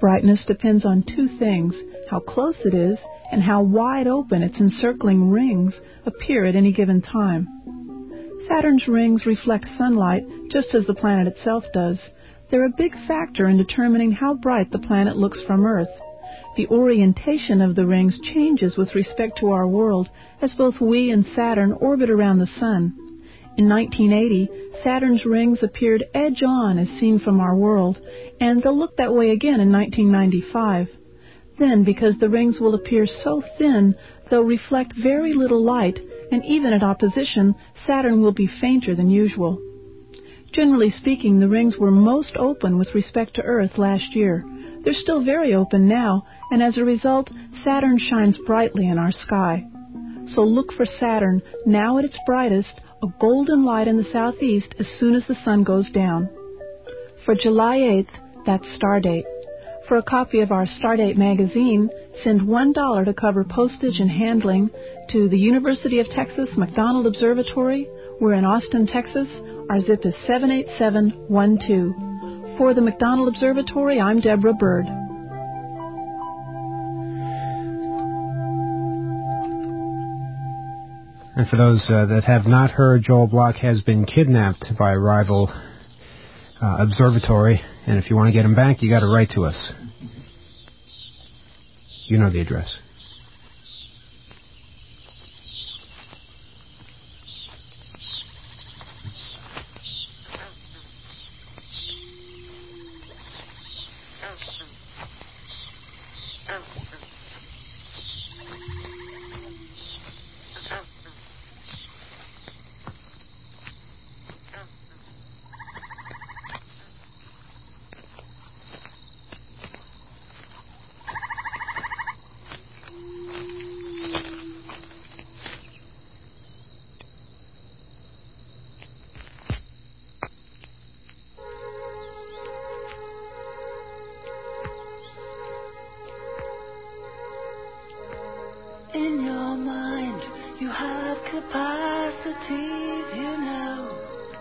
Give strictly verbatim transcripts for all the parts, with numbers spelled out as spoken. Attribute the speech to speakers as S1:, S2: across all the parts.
S1: brightness depends on two things: how close it is and how wide open its encircling rings appear at any given time. Saturn's rings reflect sunlight just as the planet itself does. They're a big factor in determining how bright the planet looks from Earth. The orientation of the rings changes with respect to our world as both we and Saturn orbit around the Sun. In nineteen eighty, Saturn's rings appeared edge-on as seen from our world, and they'll look that way again in nineteen ninety-five. Then, because the rings will appear so thin, they'll reflect very little light, and even at opposition, Saturn will be fainter than usual. Generally speaking, the rings were most open with respect to Earth last year. They're still very open now, and as a result, Saturn shines brightly in our sky. So look for Saturn, now at its brightest, a golden light in the southeast as soon as the sun goes down. For July eighth, that's Stardate. For a copy of our Stardate magazine, send one dollar to cover postage and handling to the University of Texas McDonald Observatory. We're in Austin, Texas. Our zip is seven eight seven one two. For the McDonald Observatory, I'm Deborah Bird.
S2: And for those uh, that have not heard, Joel Block has been kidnapped by a rival uh, observatory, and if you want to get him back, you got to write to us. You know the address.
S3: In your mind, you have capacities, you know,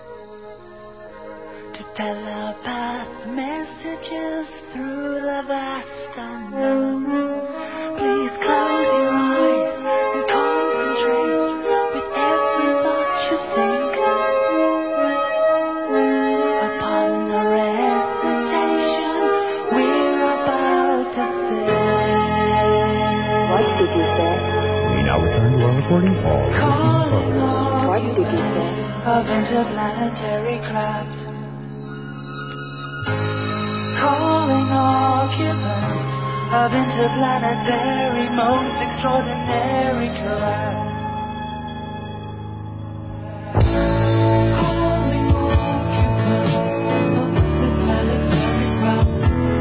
S3: to telepath messages through the vast unknown. Please close your eyes and concentrate with every thought you think upon the recitation we're about to sing.
S4: What did you say?
S5: Now return to our recording. All
S4: What did you say?
S3: Of interplanetary craft, calling occupants of interplanetary most extraordinary craft. Calling occupants of interplanetary craft.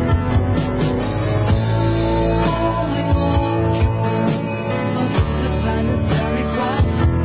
S3: Calling occupants of interplanetary craft.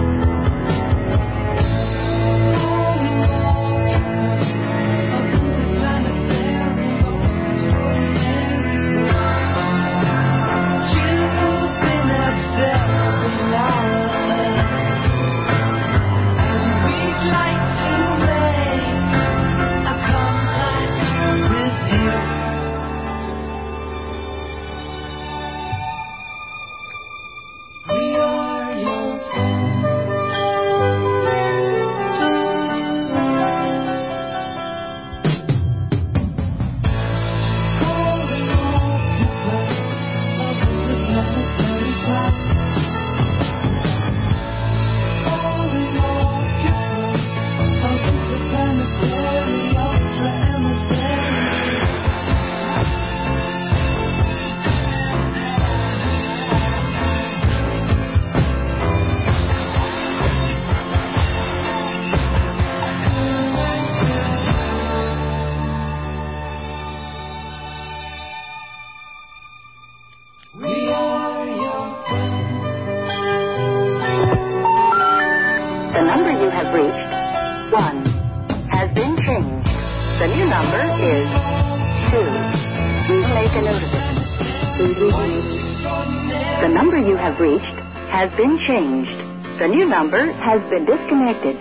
S4: Has been changed. The new number has been disconnected.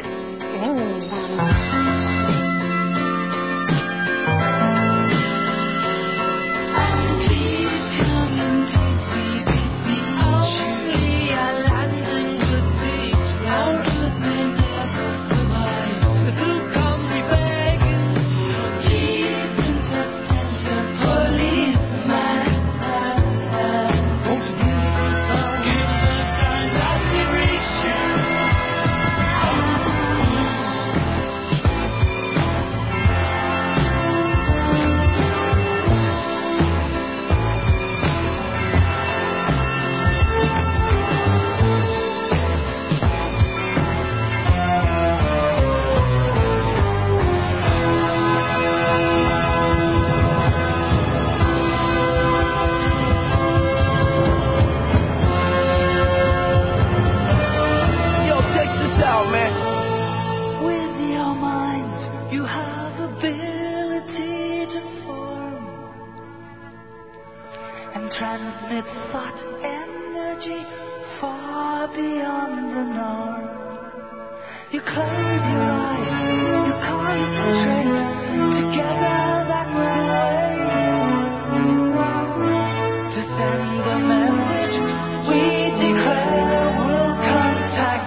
S3: ability to form and transmit thought energy far beyond the norm. You close your eyes, you concentrate, together that's the way to send the message we declare will contact.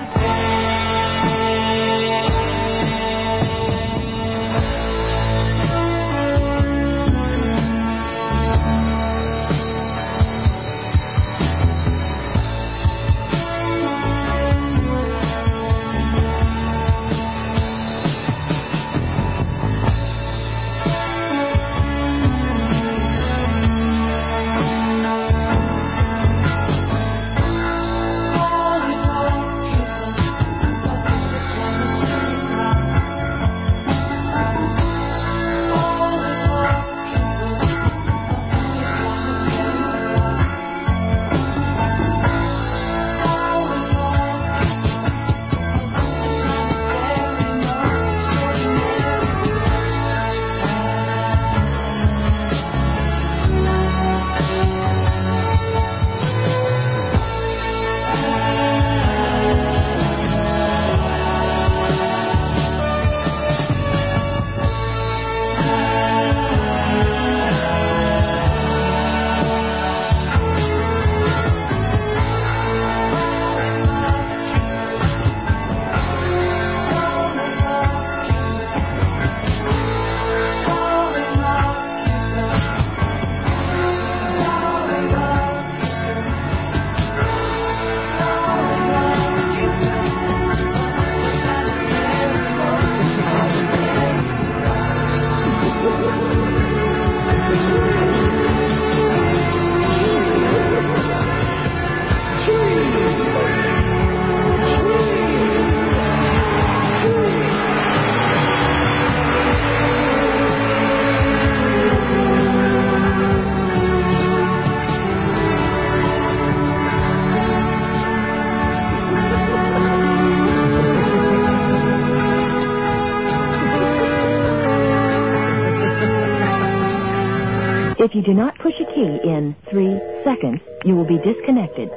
S4: If you do not push a key in three seconds, you will be disconnected.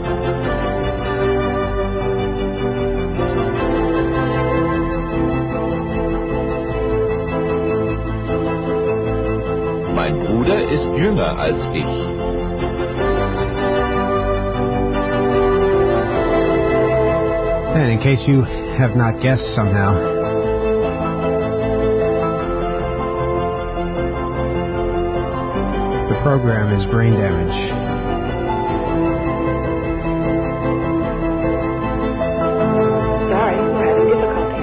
S5: Mein Bruder ist jünger als ich.
S2: And in case you have not guessed somehow, the program is Brain Damage.
S4: Sorry, we're having difficulties.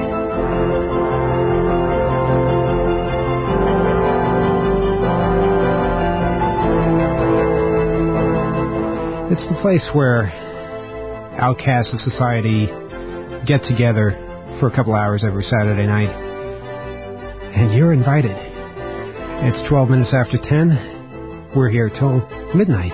S2: It's the place where outcasts of society get together for a couple hours every Saturday night. And you're invited. It's twelve minutes after ten. We're here till midnight.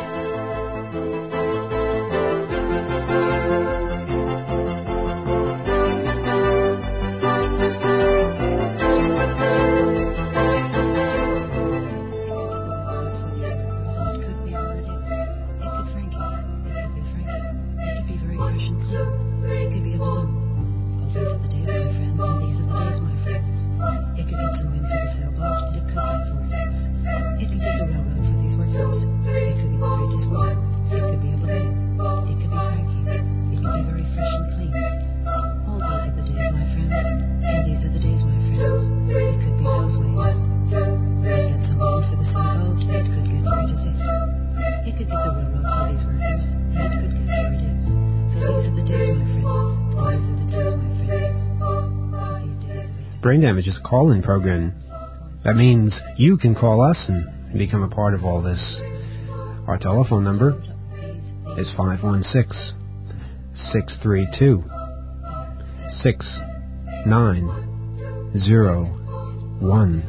S2: Brain Damage is a call-in program. That means you can call us and become a part of all this. Our telephone number is five one six, six three two, six nine zero one.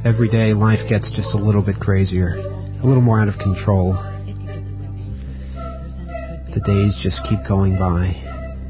S2: every day life gets just a little bit crazier, a little more out of control. The days just keep going by.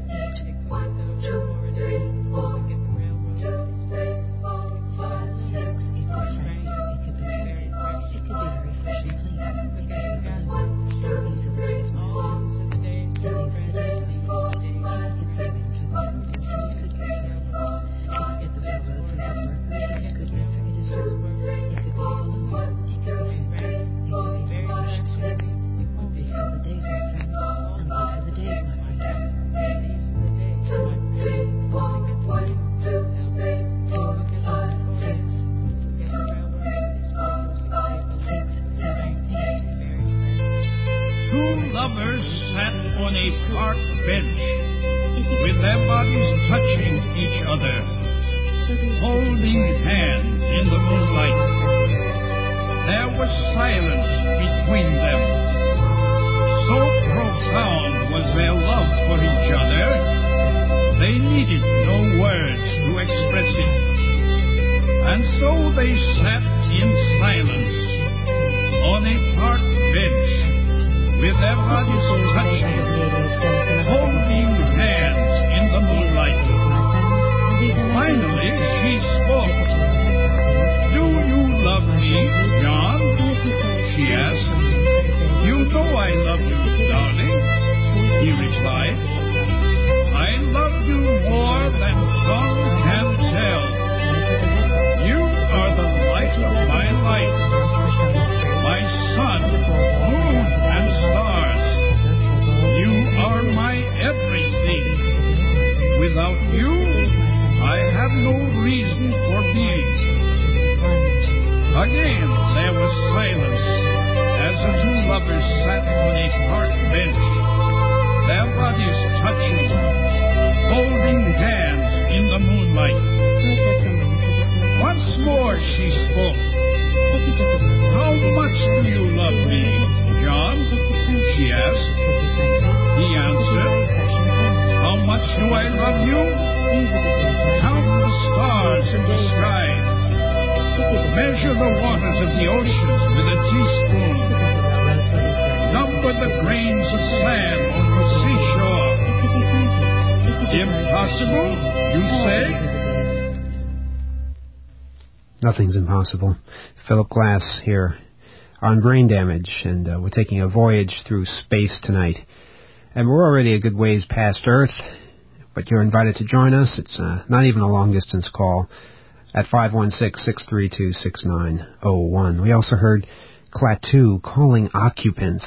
S2: Nothing's impossible. Philip Glass here on Brain Damage, and uh, we're taking a voyage through space tonight. And we're already a good ways past Earth, but you're invited to join us. It's uh, not even a long-distance call at five one six, six three two, six nine zero one. We also heard Klaatu calling occupants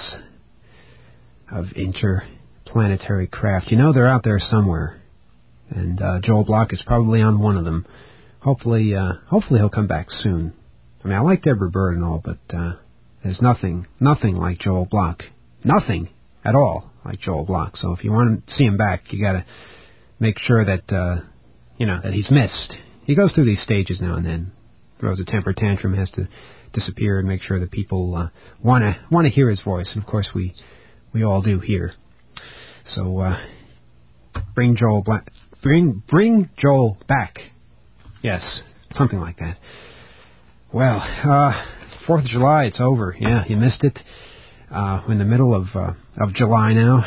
S2: of interplanetary craft. You know they're out there somewhere, and uh, Joel Block is probably on one of them. Hopefully, uh, hopefully he'll come back soon. I mean, I like Deborah Bird and all, but uh, there's nothing, nothing like Joel Block. Nothing at all like Joel Block. So if you want to see him back, you got to make sure that uh, you know that he's missed. He goes through these stages now and then. Throws a temper tantrum, has to disappear, and make sure that people uh, want to want to hear his voice. And of course, we we all do here. So uh, bring Joel Black, bring bring Joel back. Yes, something like that. Well, uh, Fourth of July, it's over. Yeah, you missed it. Uh, we're in the middle of uh, of July now,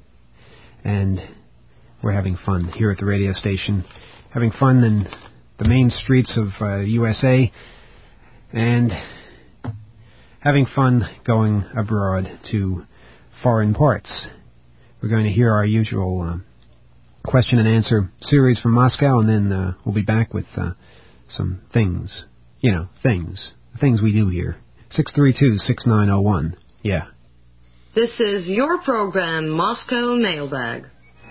S2: and we're having fun here at the radio station, having fun in the main streets of uh, U S A, and having fun going abroad to foreign parts. We're going to hear our usual Uh, question and answer series from Moscow, and then uh, we'll be back with uh, some things. You know, things. The things we do here. six three two, six nine zero one. Yeah.
S6: This is your program, Moscow Mailbag.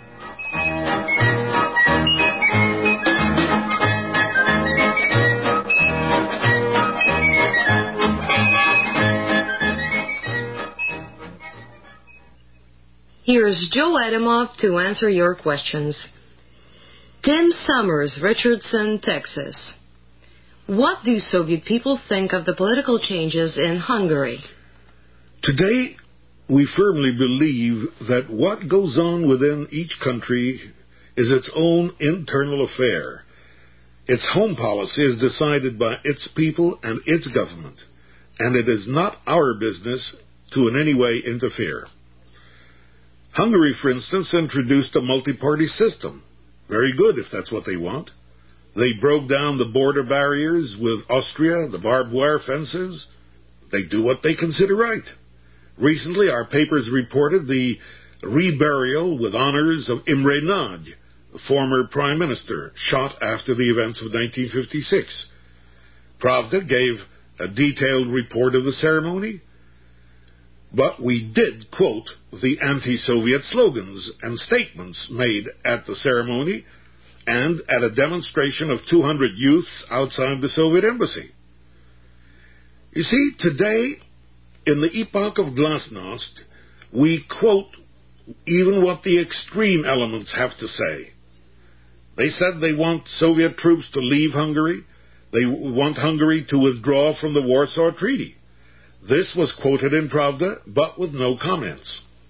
S6: Here's Joe Adamov to answer your questions. Tim Summers, Richardson, Texas. What do Soviet people think of the political changes in Hungary?
S7: Today, we firmly believe that what goes on within each country is its own internal affair. Its home policy is decided by its people and its government, and it is not our business to in any way interfere. Hungary, for instance, introduced a multi-party system. Very good if that's what they want. They broke down the border barriers with Austria, the barbed wire fences. They do what they consider right. Recently, our papers reported the reburial with honors of Imre Nagy, the former prime minister, shot after the events of nineteen fifty-six. Pravda gave a detailed report of the ceremony, but we did quote the anti-Soviet slogans and statements made at the ceremony and at a demonstration of two hundred youths outside the Soviet embassy. You see, today, in the epoch of Glasnost, we quote even what the extreme elements have to say. They said they want Soviet troops to leave Hungary. They want Hungary to withdraw from the Warsaw Treaty. This was quoted in Pravda, but with no comments.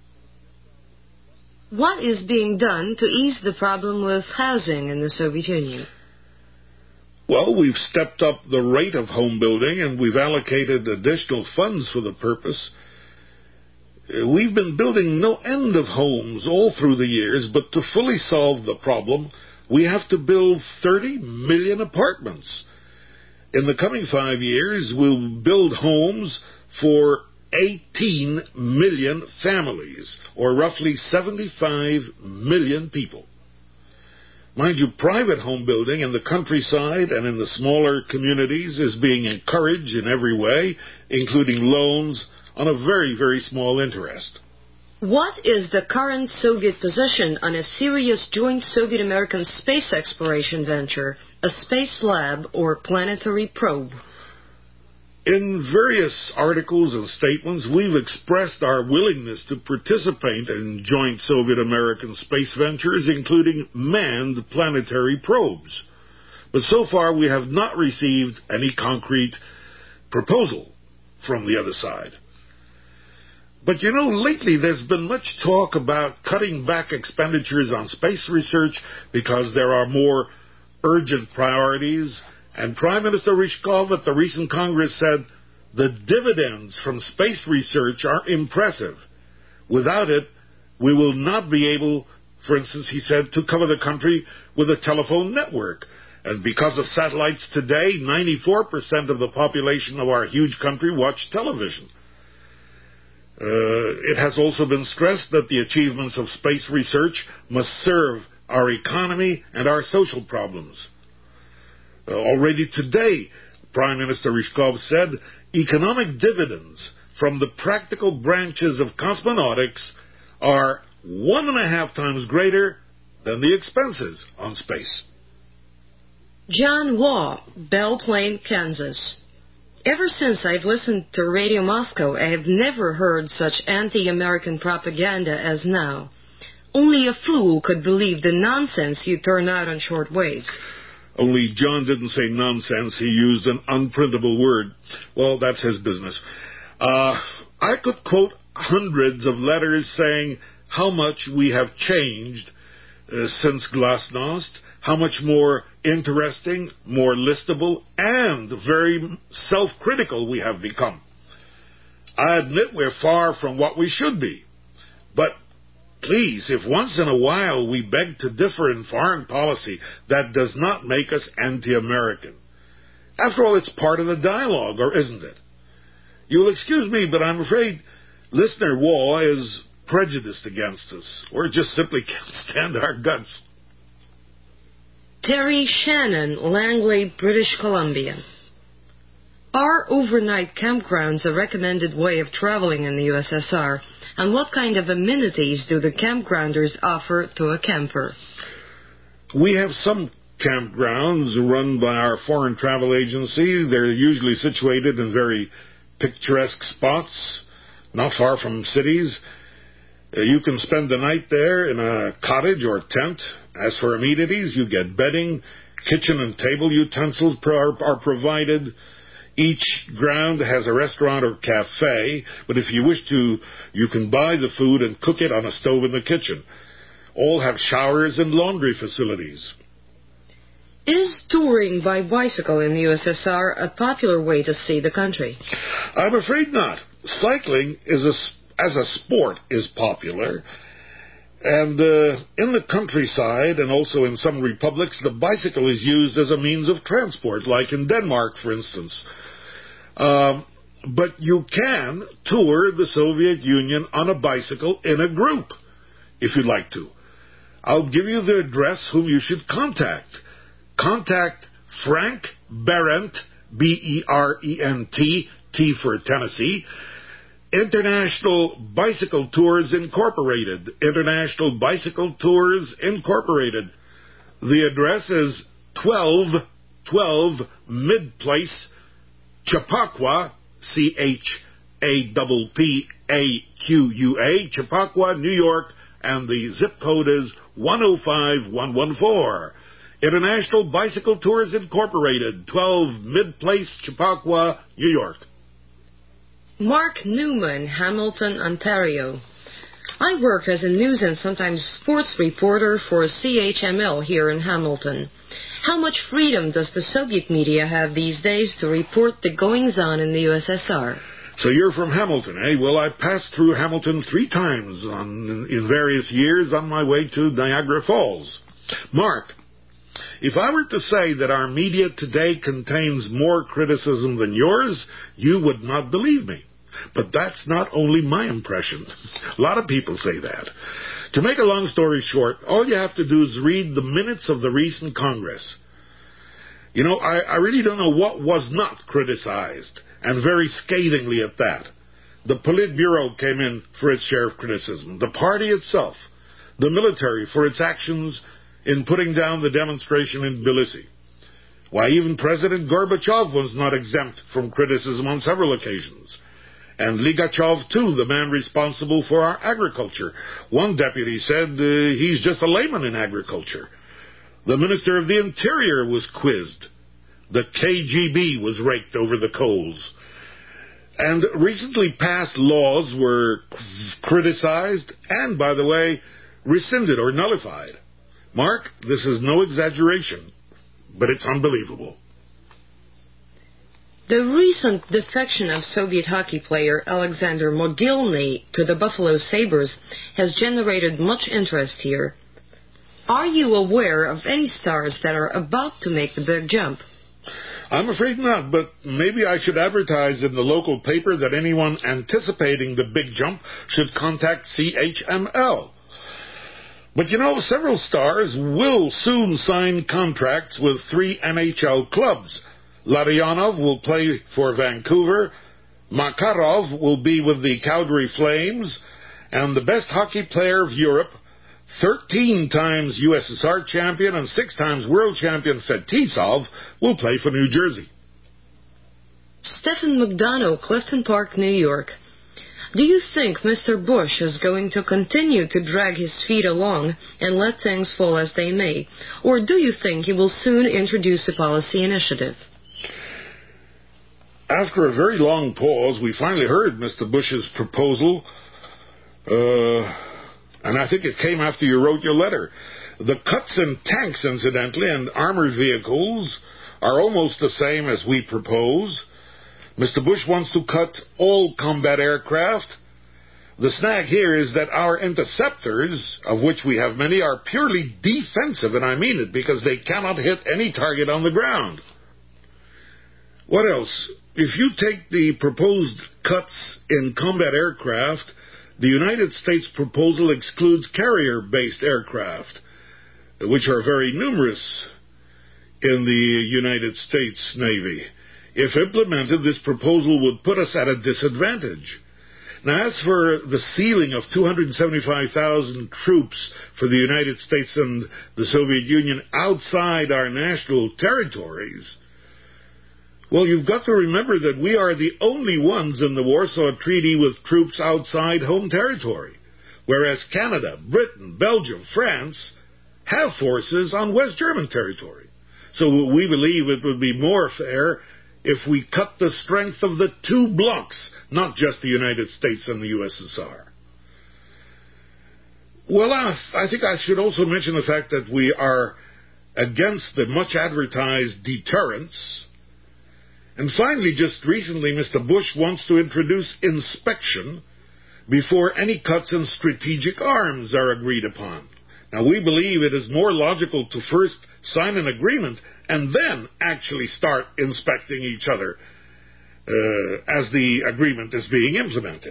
S6: What is being done to ease the problem with housing in the Soviet Union?
S7: Well, we've stepped up the rate of home building, and we've allocated additional funds for the purpose. We've been building no end of homes all through the years, but to fully solve the problem, we have to build thirty million apartments. In the coming five years, we'll build homes for eighteen million families, or roughly seventy-five million people. Mind you, private home building in the countryside and in the smaller communities is being encouraged in every way, including loans on a very, very small interest.
S6: What is the current Soviet position on a serious joint Soviet-American space exploration venture, a space lab or planetary probe?
S7: In various articles and statements, we've expressed our willingness to participate in joint Soviet-American space ventures, including manned planetary probes. But so far, we have not received any concrete proposal from the other side. But you know, lately there's been much talk about cutting back expenditures on space research because there are more urgent priorities. And Prime Minister Ryzhkov at the recent Congress said the dividends from space research are impressive. Without it, we will not be able, for instance, he said, to cover the country with a telephone network. And because of satellites today, ninety-four percent of the population of our huge country watch television. Uh, it has also been stressed that the achievements of space research must serve our economy and our social problems. Uh, already today, Prime Minister Ryzhkov said, economic dividends from the practical branches of cosmonautics are one and a half times greater than the expenses on space.
S6: John Waugh, Belle Plaine, Kansas. Ever since I've listened to Radio Moscow, I have never heard such anti-American propaganda as now. Only a fool could believe the nonsense you turn out on short waves.
S7: Only John didn't say nonsense. He used an unprintable word. Well, that's his business. Uh, I could quote hundreds of letters saying how much we have changed uh, since Glasnost, how much more interesting, more listable, and very self-critical we have become. I admit we're far from what we should be. But please, if once in a while we beg to differ in foreign policy, that does not make us anti-American. After all, it's part of the dialogue, or isn't it? You'll excuse me, but I'm afraid listener Waugh is prejudiced against us, or just simply can't stand our guts.
S6: Terry Shannon, Langley, British Columbia. Are overnight campgrounds a recommended way of traveling in the U S S R? And what kind of amenities do the campgrounders offer to a camper?
S7: We have some campgrounds run by our foreign travel agency. They're usually situated in very picturesque spots, not far from cities. Uh, you can spend the night there in a cottage or tent. As for amenities, you get bedding, kitchen and table utensils are, are provided. Each ground has a restaurant or cafe, but if you wish to, you can buy the food and cook it on a stove in the kitchen. All have showers and laundry facilities.
S6: Is touring by bicycle in the U S S R a popular way to see the country?
S7: I'm afraid not. Cycling is a, as a sport is popular, and uh, in the countryside and also in some republics, the bicycle is used as a means of transport, like in Denmark, for instance. Um, but you can tour the Soviet Union on a bicycle in a group, if you'd like to. I'll give you the address whom you should contact. Contact Frank Berendt, B E R E N T, T for Tennessee, International Bicycle Tours Incorporated. International Bicycle Tours Incorporated. The address is twelve twelve Mid Place, Chappaqua, C H A P P A Q U A, Chappaqua, New York, and the zip code is one oh five one one four. International Bicycle Tours Incorporated, twelve Mid Place, Chappaqua, New York.
S6: Mark Newman, Hamilton, Ontario. I work as a news and sometimes sports reporter for C H M L here in Hamilton. How much freedom does the Soviet media have these days to report the goings-on in the U S S R?
S7: So you're from Hamilton, eh? Well, I passed through Hamilton three times on, in various years on my way to Niagara Falls. Mark, if I were to say that our media today contains more criticism than yours, you would not believe me. But that's not only my impression. A lot of people say that. To make a long story short, all you have to do is read the minutes of the recent Congress. You know, I, I really don't know what was not criticized, and very scathingly at that. The Politburo came in for its share of criticism. The party itself. The military for its actions in putting down the demonstration in Tbilisi. Why, even President Gorbachev was not exempt from criticism on several occasions. And Ligachev, too, the man responsible for our agriculture. One deputy said uh, he's just a layman in agriculture. The Minister of the Interior was quizzed. The K G B was raked over the coals. And recently passed laws were criticized and, by the way, rescinded or nullified. Mark, this is no exaggeration, but it's unbelievable.
S6: The recent defection of Soviet hockey player Alexander Mogilny to the Buffalo Sabres has generated much interest here. Are you aware of any stars that are about to make the big jump?
S7: I'm afraid not, but maybe I should advertise in the local paper that anyone anticipating the big jump should contact C H M L. But you know, several stars will soon sign contracts with three N H L clubs. Larionov will play for Vancouver, Makarov will be with the Calgary Flames, and the best hockey player of Europe, thirteen times U S S R champion and six times world champion Fetisov, will play for New Jersey.
S6: Stephen McDonough, Clifton Park, New York. Do you think Mister Bush is going to continue to drag his feet along and let things fall as they may? Or do you think he will soon introduce a policy initiative?
S7: After a very long pause, we finally heard Mister Bush's proposal, uh, and I think it came after you wrote your letter. The cuts in tanks, incidentally, and armored vehicles are almost the same as we propose. Mister Bush wants to cut all combat aircraft. The snag here is that our interceptors, of which we have many, are purely defensive, and I mean it, because they cannot hit any target on the ground. What else? If you take the proposed cuts in combat aircraft, the United States proposal excludes carrier-based aircraft, which are very numerous in the United States Navy. If implemented, this proposal would put us at a disadvantage. Now, as for the ceiling of two hundred seventy-five thousand troops for the United States and the Soviet Union outside our national territories, well, you've got to remember that we are the only ones in the Warsaw Treaty with troops outside home territory, whereas Canada, Britain, Belgium, France have forces on West German territory. So we believe it would be more fair if we cut the strength of the two blocks, not just the United States and the U S S R. Well, I think I should also mention the fact that we are against the much-advertised deterrence. And finally, just recently, Mister Bush wants to introduce inspection before any cuts in strategic arms are agreed upon. Now, we believe it is more logical to first sign an agreement and then actually start inspecting each other uh, as the agreement is being implemented.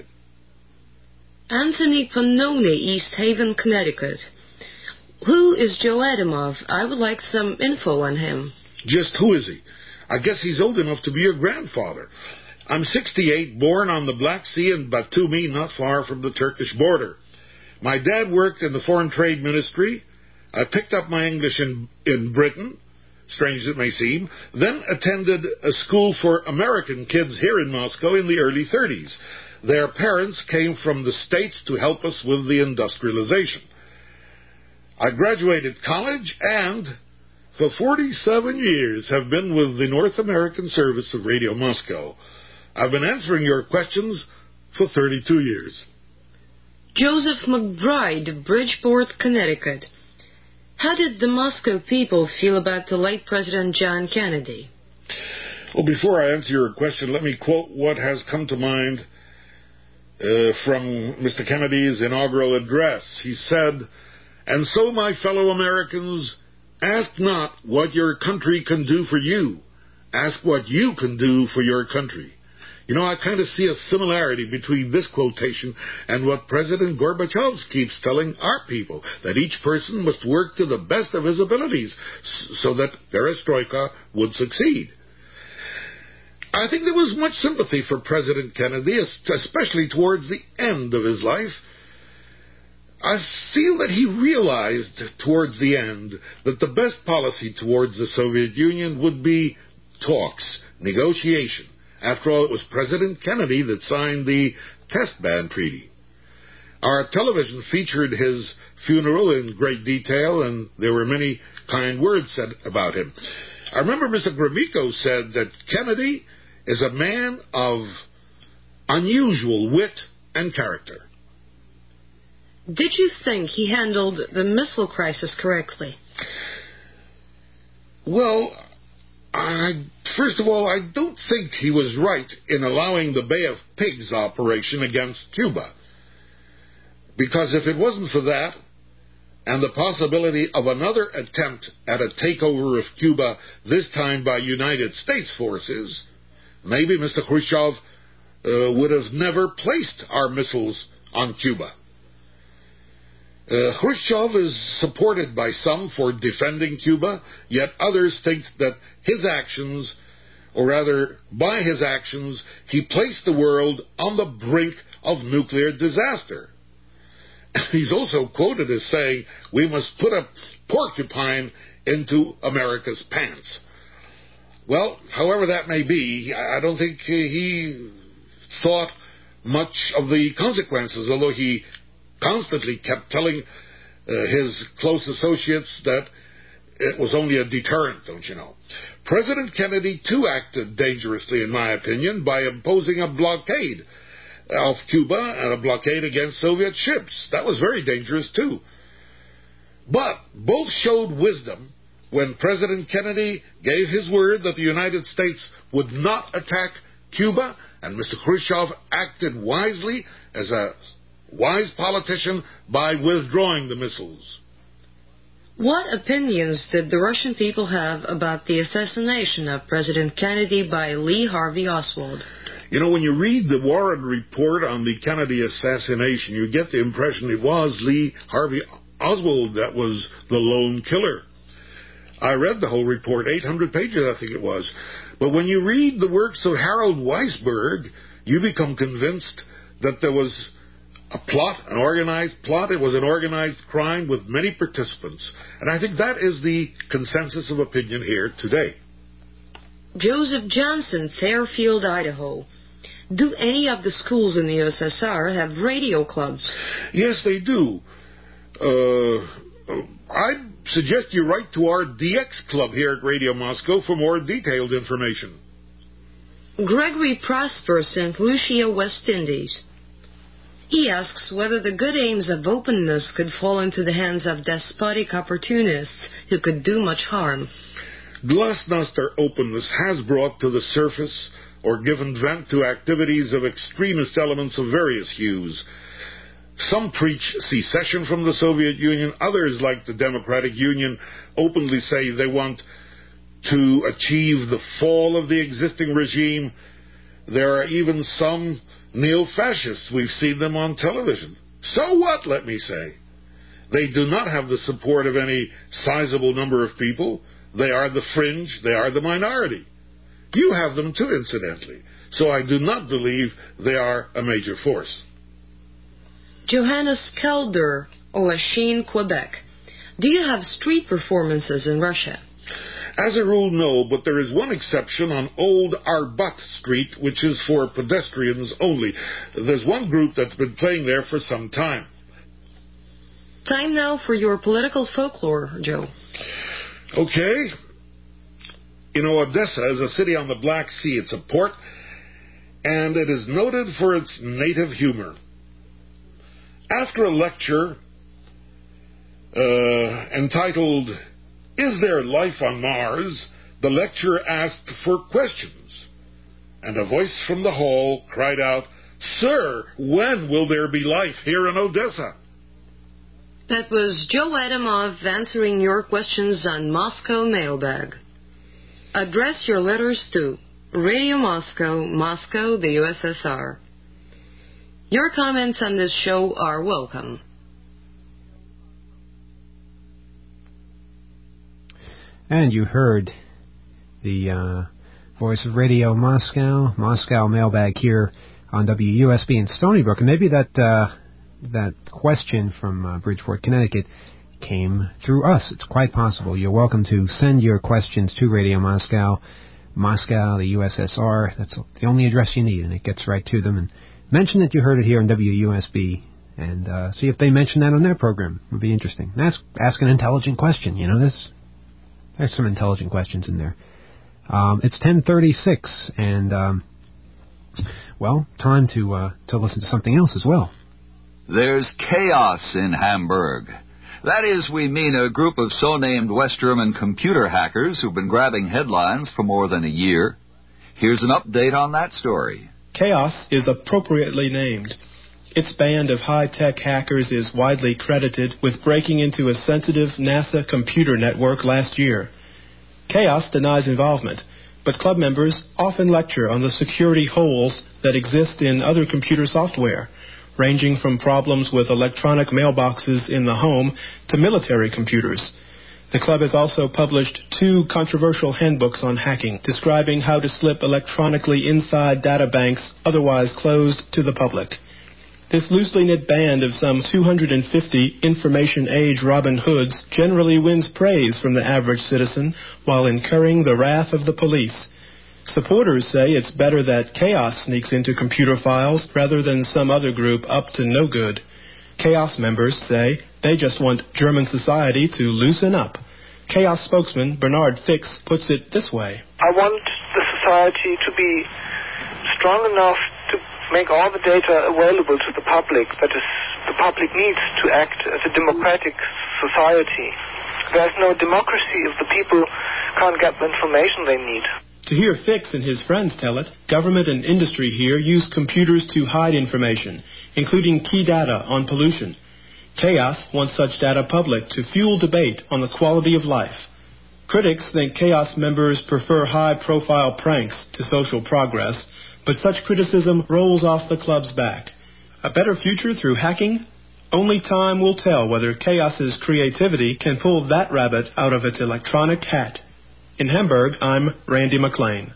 S6: Anthony Pannone, East Haven, Connecticut. Who is Joe Adamov? I would like some info on him.
S7: Just who is he? I guess he's old enough to be your grandfather. I'm sixty-eight, born on the Black Sea in Batumi, not far from the Turkish border. My dad worked in the Foreign Trade Ministry. I picked up my English in, in Britain, strange as it may seem, then attended a school for American kids here in Moscow in the early thirties. Their parents came from the States to help us with the industrialization. I graduated college and, for forty-seven years, have been with the North American service of Radio Moscow. I've been answering your questions for thirty-two years.
S6: Joseph McBride, Bridgeport, Connecticut. How did the Moscow people feel about the late President John Kennedy?
S7: Well, before I answer your question, let me quote what has come to mind uh, from Mister Kennedy's inaugural address. He said, "And so, my fellow Americans, ask not what your country can do for you. Ask what you can do for your country." You know, I kind of see a similarity between this quotation and what President Gorbachev keeps telling our people, that each person must work to the best of his abilities so that perestroika would succeed. I think there was much sympathy for President Kennedy, especially towards the end of his life. I feel that he realized towards the end that the best policy towards the Soviet Union would be talks, negotiation. After all, it was President Kennedy that signed the Test Ban Treaty. Our television featured his funeral in great detail, and there were many kind words said about him. I remember Mister Gromyko said that Kennedy is a man of unusual wit and character.
S6: Did you think he handled the missile crisis correctly?
S7: Well, I, first of all, I don't think he was right in allowing the Bay of Pigs operation against Cuba. Because if it wasn't for that, and the possibility of another attempt at a takeover of Cuba, this time by United States forces, maybe Mister Khrushchev uh, would have never placed our missiles on Cuba. Uh, Khrushchev is supported by some for defending Cuba, yet others think that his actions, or rather by his actions, he placed the world on the brink of nuclear disaster. He's also quoted as saying, "We must put a porcupine into America's pants." Well, however that may be, I don't think he thought much of the consequences, although he constantly kept telling uh, his close associates that it was only a deterrent, don't you know. President Kennedy, too, acted dangerously, in my opinion, by imposing a blockade of Cuba and a blockade against Soviet ships. That was very dangerous, too. But both showed wisdom when President Kennedy gave his word that the United States would not attack Cuba, and Mister Khrushchev acted wisely as a wise politician by withdrawing the missiles.
S6: What opinions did the Russian people have about the assassination of President Kennedy by Lee Harvey Oswald?
S7: You know, when you read the Warren report on the Kennedy assassination, you get the impression it was Lee Harvey Oswald that was the lone killer. I read the whole report, eight hundred pages I think it was. But when you read the works of Harold Weisberg, you become convinced that there was a plot, an organized plot. It was an organized crime with many participants. And I think that is the consensus of opinion here today.
S6: Joseph Johnson, Fairfield, Idaho. Do any of the schools in the U S S R have radio clubs?
S7: Yes, they do. Uh, I'd suggest you write to our D X club here at Radio Moscow for more detailed information.
S6: Gregory Prosper, Saint Lucia, West Indies. He asks whether the good aims of openness could fall into the hands of despotic opportunists who could do much harm.
S7: Glasnost or openness has brought to the surface or given vent to activities of extremist elements of various hues. Some preach secession from the Soviet Union. Others, like the Democratic Union, openly say they want to achieve the fall of the existing regime. There are even some neo-fascists. We've seen them on television. So what, let me say? They do not have the support of any sizable number of people. They are the fringe. They are the minority. You have them too, incidentally. So I do not believe they are a major force.
S6: Johannes Kelder, Lachine, Quebec. Do you have street performances in Russia?
S7: As a rule, no, but there is one exception on Old Arbat Street, which is for pedestrians only. There's one group that's been playing there for some time.
S6: Time now for your political folklore, Joe.
S7: Okay. You know, Odessa is a city on the Black Sea. It's a port, and it is noted for its native humor. After a lecture uh, entitled, "Is There Life on Mars?" the lecturer asked for questions, and a voice from the hall cried out, "Sir, when will there be life here in Odessa?"
S6: That was Joe Adamov answering your questions on Moscow Mailbag. Address your letters to Radio Moscow, Moscow, the U S S R. Your comments on this show are welcome.
S2: And you heard the uh, voice of Radio Moscow, Moscow Mailbag here on W U S B in Stony Brook. And maybe that uh, that question from uh, Bridgeport, Connecticut came through us. It's quite possible. You're welcome to send your questions to Radio Moscow, Moscow, the U S S R. That's the only address you need, and it gets right to them. And mention that you heard it here on W U S B, and uh, see if they mention that on their program. It would be interesting. Ask, ask an intelligent question. You know, this, there's some intelligent questions in there. Um, it's ten thirty-six, and, um, well, time to uh, to listen to something else as well.
S8: There's chaos in Hamburg. That is, we mean a group of so-named West German computer hackers who've been grabbing headlines for more than a year. Here's an update on that story.
S9: Chaos is appropriately named. Its band of high-tech hackers is widely credited with breaking into a sensitive NASA computer network last year. Chaos denies involvement, but club members often lecture on the security holes that exist in other computer software, ranging from problems with electronic mailboxes in the home to military computers. The club has also published two controversial handbooks on hacking, describing how to slip electronically inside data banks otherwise closed to the public. This loosely knit band of some two hundred fifty information-age Robin Hoods generally wins praise from the average citizen while incurring the wrath of the police. Supporters say it's better that Chaos sneaks into computer files rather than some other group up to no good. Chaos members say they just want German society to loosen up. Chaos spokesman Bernard Fix puts it this way.
S10: I want the society to be strong enough to make all the data available to the public. That is, the public needs to act as a democratic society. There's no democracy if the people can't get the information they need.
S9: To hear Fix and his friends tell it, government and industry here use computers to hide information, including key data on pollution. Chaos wants such data public to fuel debate on the quality of life. Critics think Chaos members prefer high-profile pranks to social progress, but such criticism rolls off the club's back. A better future through hacking? Only time will tell whether Chaos's creativity can pull that rabbit out of its electronic hat. In Hamburg, I'm Randy McLean.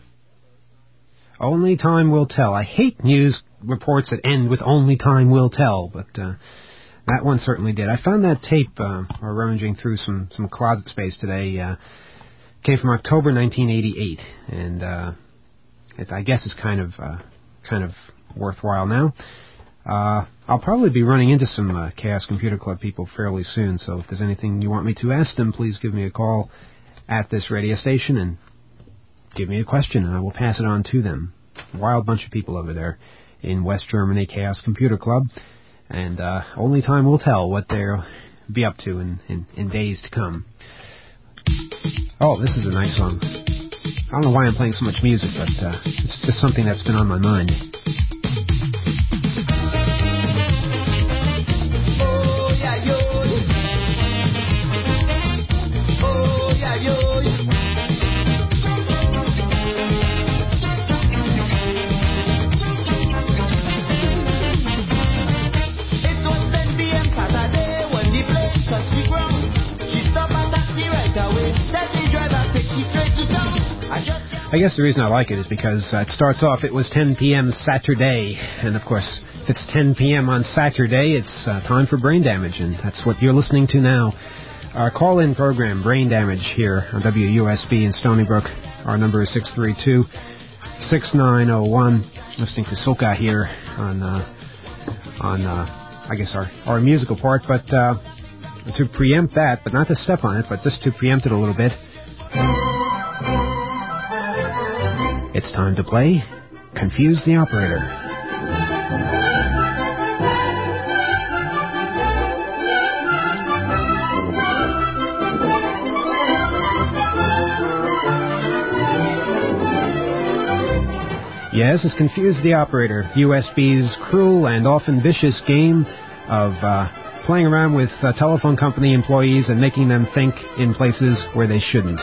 S2: Only time will tell. I hate news reports that end with only time will tell, but uh, that one certainly did. I found that tape, uh, or rummaging through some, some closet space today, uh, came from October nineteen eighty-eight, and uh, it, I guess it's kind of uh, kind of worthwhile now. Uh, I'll probably be running into some uh, Chaos Computer Club people fairly soon, so if there's anything you want me to ask them, please give me a call at this radio station and give me a question, and I will pass it on to them. Wild bunch of people over there in West Germany, Chaos Computer Club. And uh, only time will tell what they'll be up to in, in, in days to come. Oh, this is a nice song. I don't know why I'm playing so much music, but uh, it's just something that's been on my mind.
S3: Oh, yeah, yo. Oh, yeah, yo. It was ten p.m. Saturday when the plane touched the ground. She stopped at taxi right away. Taxi driver takes she straight to town. I just
S2: I guess the reason I like it is because uh, it starts off, it was ten p.m. Saturday, and of course, if it's ten p.m. on Saturday, it's uh, time for Brain Damage, and that's what you're listening to now. Our call-in program, Brain Damage, here on W U S B in Stony Brook. Our number is six three two, six nine zero one. Listening to Soca here on, uh, on uh, I guess, our, our musical part, but uh, to preempt that, but not to step on it, but just to preempt it a little bit, it's time to play Confuse the Operator. Yes, it's Confuse the Operator, U S B's cruel and often vicious game of uh, playing around with uh, telephone company employees and making them think in places where they shouldn't.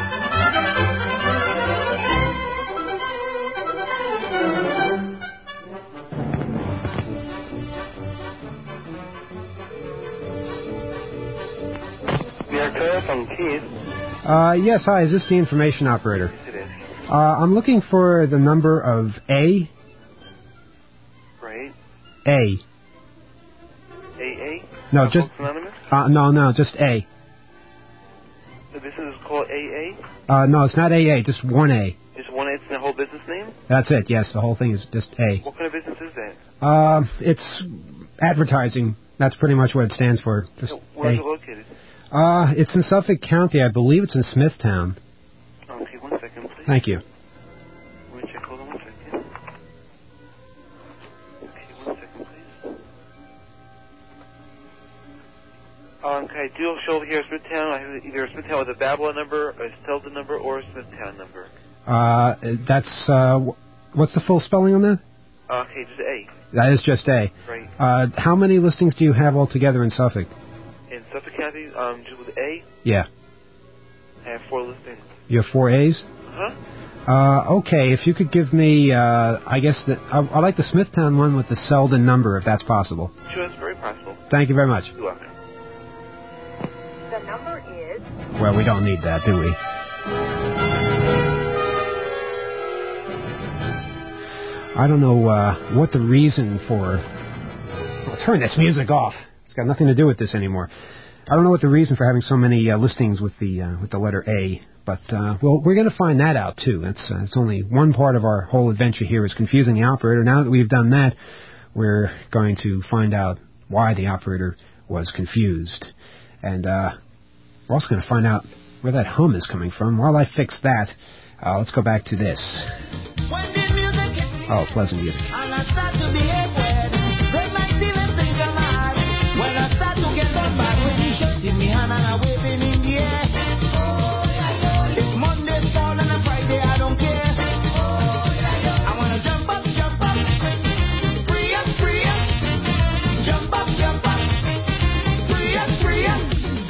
S2: Uh, yes, hi, is this the information operator?
S10: Yes, it is.
S2: Uh, I'm looking for the number of A.
S10: Right.
S2: A.
S10: A A?
S2: No,
S10: Alcoholics
S2: just...
S10: Anonymous?
S2: Uh, no, no, just A.
S10: So this is called A A?
S2: Uh, no, it's not A A, just one A.
S10: Just one A, it's the whole business name?
S2: That's it, yes, the whole thing is just A.
S10: What kind of business is that?
S2: Uh, it's advertising. That's pretty much what it stands for. Just
S10: So where's
S2: A.
S10: it located?
S2: Uh, it's in Suffolk County. I believe it's in Smithtown.
S10: Okay, one second, please.
S2: Thank you.
S10: Let me check, hold on one second. Okay, one second, please. Um, okay, I do show over here Smithtown. I have either a Smithtown with a Babylon number, a Stelton number, or a Smithtown number.
S2: Uh, that's, uh, wh- what's the full spelling on that?
S10: Okay, just A.
S2: That is just A.
S10: Right.
S2: Uh, how many listings do you have altogether in Suffolk?
S10: In Suffolk County, um, just with A,
S2: Yeah.
S10: I have four listings.
S2: You have four A's?
S10: Uh-huh.
S2: Uh, okay, if you could give me, uh, I guess that, I, I like the Smithtown one with the Selden number, if that's possible.
S10: Sure, that's very possible.
S2: Thank you very much.
S10: You're welcome.
S4: The number is...
S2: Well, we don't need that, do we? I don't know, uh, what the reason for... I'll turn this music off. It's got nothing to do with this anymore. I don't know what the reason for having so many uh, listings with the uh, with the letter A, but uh, well, we're going to find that out too. It's uh, it's only one part of our whole adventure here is confusing the operator. Now that we've done that, we're going to find out why the operator was confused, and uh, we're also going to find out where that hum is coming from. While I fix that, uh, let's go back to this. Oh, pleasant music.
S3: In me hand and I'm waving in the air. Oh, yeah, yeah. It's Monday, fall and a Friday, I don't care. Oh, yeah, yeah. I wanna jump up, jump up, free up, free up, jump up, jump up, free up, free up.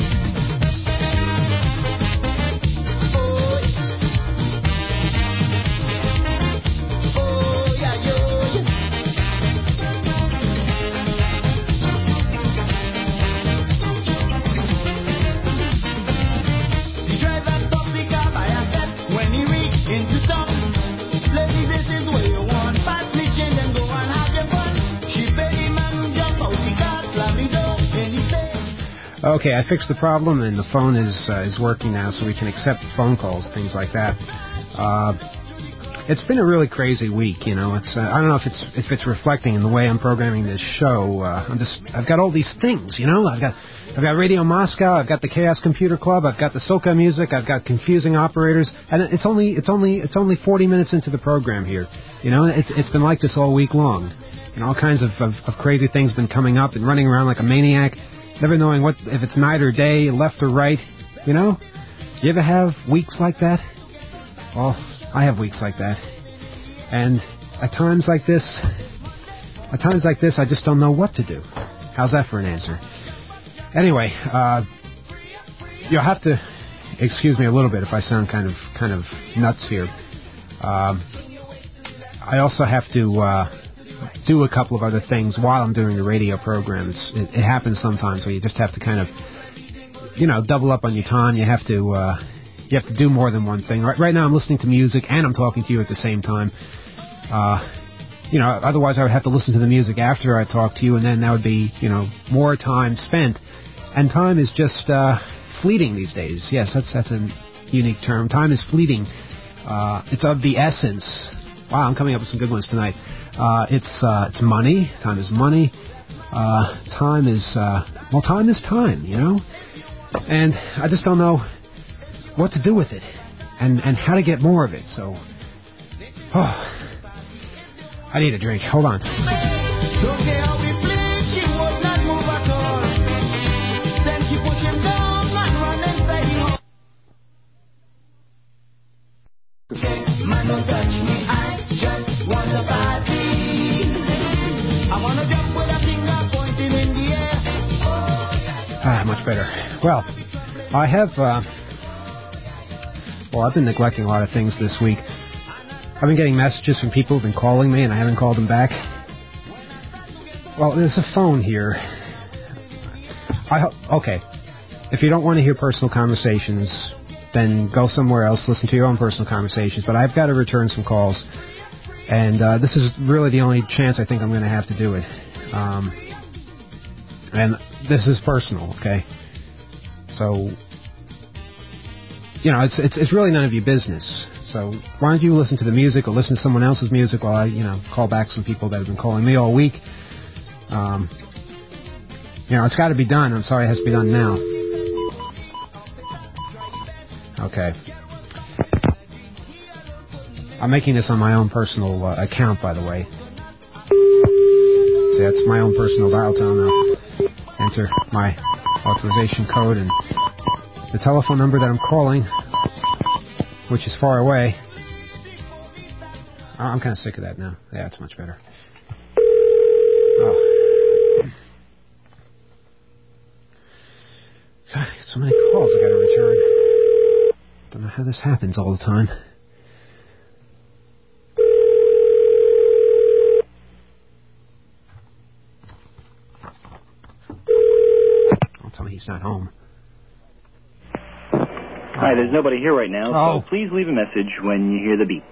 S3: Oh, oh yeah, yo.
S2: Okay, I fixed the problem, and the phone is uh, is working now, so we can accept phone calls, things like that. Uh, it's been a really crazy week. You know, it's uh, I don't know if it's if it's reflecting in the way I'm programming this show. Uh, I'm just I've got all these things. You know, I've got I've got Radio Moscow. I've got the Chaos Computer Club. I've got the Soca music. I've got confusing operators. And it's only it's only it's only forty minutes into the program here. You know, it's it's been like this all week long. And all kinds of, of, of crazy things been coming up and running around like a maniac, never knowing what if it's night or day, left or right. You know, you ever have weeks like that? Well, I have weeks like that. And at times like this, at times like this, I just don't know what to do. How's that for an answer? Anyway, uh, you'll have to excuse me a little bit if I sound kind of kind of nuts here. Um, I also have to uh, do a couple of other things while I'm doing the radio programs. It, it happens sometimes where you just have to kind of, you know, double up on your time. You have to uh, you have to do more than one thing. Right, right now I'm listening to music and I'm talking to you at the same time. Uh, you know, otherwise I would have to listen to the music after I talk to you, and then that would be, you know, more time spent. And time is just uh, fleeting these days. Yes, that's that's a unique term. Time is fleeting. Uh, it's of the essence. Wow, I'm coming up with some good ones tonight. Uh, it's uh, it's money. Time is money. Uh, time is uh, well, time is time. You know, and I just don't know what to do with it, and and how to get more of it. So, oh, I need a drink. Hold on.
S3: Don't care how we play, she would not move at all. Then she push him down and run inside the hall. Man, don't touch me, I just want a party. I want to jump with a finger pointing in the air.
S2: Ah, much better. Well, I have, uh, well, I've been neglecting a lot of things this week. I've been getting messages from people who've been calling me, and I haven't called them back. Well, there's a phone here. I ho- okay. If you don't want to hear personal conversations, then go somewhere else, listen to your own personal conversations. But I've got to return some calls, and uh, this is really the only chance I think I'm going to have to do it. Um, and this is personal, okay? So, you know, it's it's it's really none of your business. So why don't you listen to the music or listen to someone else's music while I, you know, call back some people that have been calling me all week. Um, you know, it's got to be done. I'm sorry it has to be done now. Okay. I'm making this on my own personal uh, account, by the way. See, that's my own personal dial tone. I'll enter my authorization code and the telephone number that I'm calling, which is far away. Oh, I'm kind of sick of that now. Yeah, it's much better. Oh. God, so many calls I got to return. Don't know how this happens all the time. Don't tell me he's not home.
S11: Hi, there's nobody here right now,
S2: Oh.
S11: so please leave a message when you hear the beep.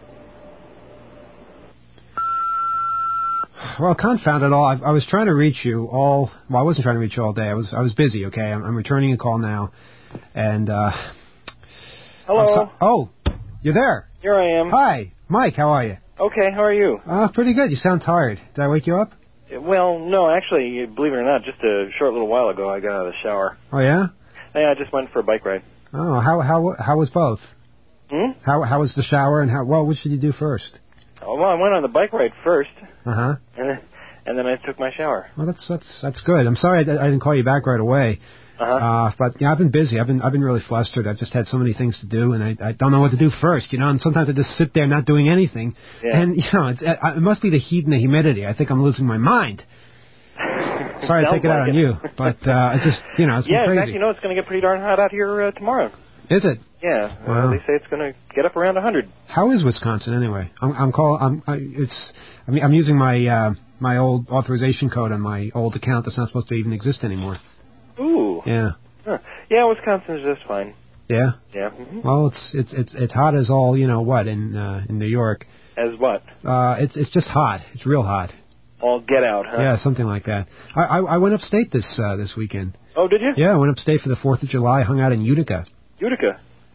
S2: Well, confound it all. I, I was trying to reach you all. Well, I wasn't trying to reach you all day. I was I was busy. Okay, I'm, I'm returning a call now, and uh,
S12: Hello.
S2: so- oh, you're there.
S12: Here I am.
S2: Hi, Mike. How are you?
S12: Okay, how are you?
S2: Uh, pretty good. You sound tired. Did I wake you up?
S12: Well, no, actually, believe it or not, just a short little while ago, I got out of the shower.
S2: Oh yeah.
S12: Yeah, I just went for a bike ride.
S2: Oh, how how how was both?
S12: Hmm?
S2: How how was the shower and how? Well, what should you do first?
S12: Oh, well, I went on the bike ride first,
S2: Uh huh.
S12: and then, and then I took my shower.
S2: Well, that's that's that's good. I'm sorry I, I didn't call you back right away.
S12: Uh-huh.
S2: Uh, but yeah, I've been busy. I've been I've been really flustered. I've just had so many things to do, and I I don't know what to do first. You know, and sometimes I just sit there not doing anything.
S12: Yeah.
S2: And you know, it's, it must be the heat and the humidity. I think I'm losing my mind. Sorry to
S12: Sounds
S2: take it out
S12: like
S2: on
S12: it.
S2: you, but uh, it's just you know, it's been
S12: Yeah, in
S2: crazy.
S12: fact, you know, it's going to get pretty darn hot out here uh, tomorrow.
S2: Is it?
S12: Yeah,
S2: Wow.
S12: uh, they say it's going to get up around one hundred.
S2: How is Wisconsin anyway? I'm I'm call I'm I, it's I mean I'm using my uh, my old authorization code on my old account that's not supposed to even exist anymore.
S12: Ooh.
S2: Yeah.
S12: Huh. Yeah, Wisconsin's just fine.
S2: Yeah.
S12: Yeah. Mm-hmm.
S2: Well, it's it's it's it's hot as all you know what in uh, in New York.
S12: As what?
S2: Uh, it's it's just hot. It's real hot.
S12: All get out, huh?
S2: Yeah, something like that. I I, I went upstate this uh, this weekend.
S12: Oh, did you?
S2: Yeah, I went upstate for the Fourth of July. Hung out in Utica.
S12: Utica.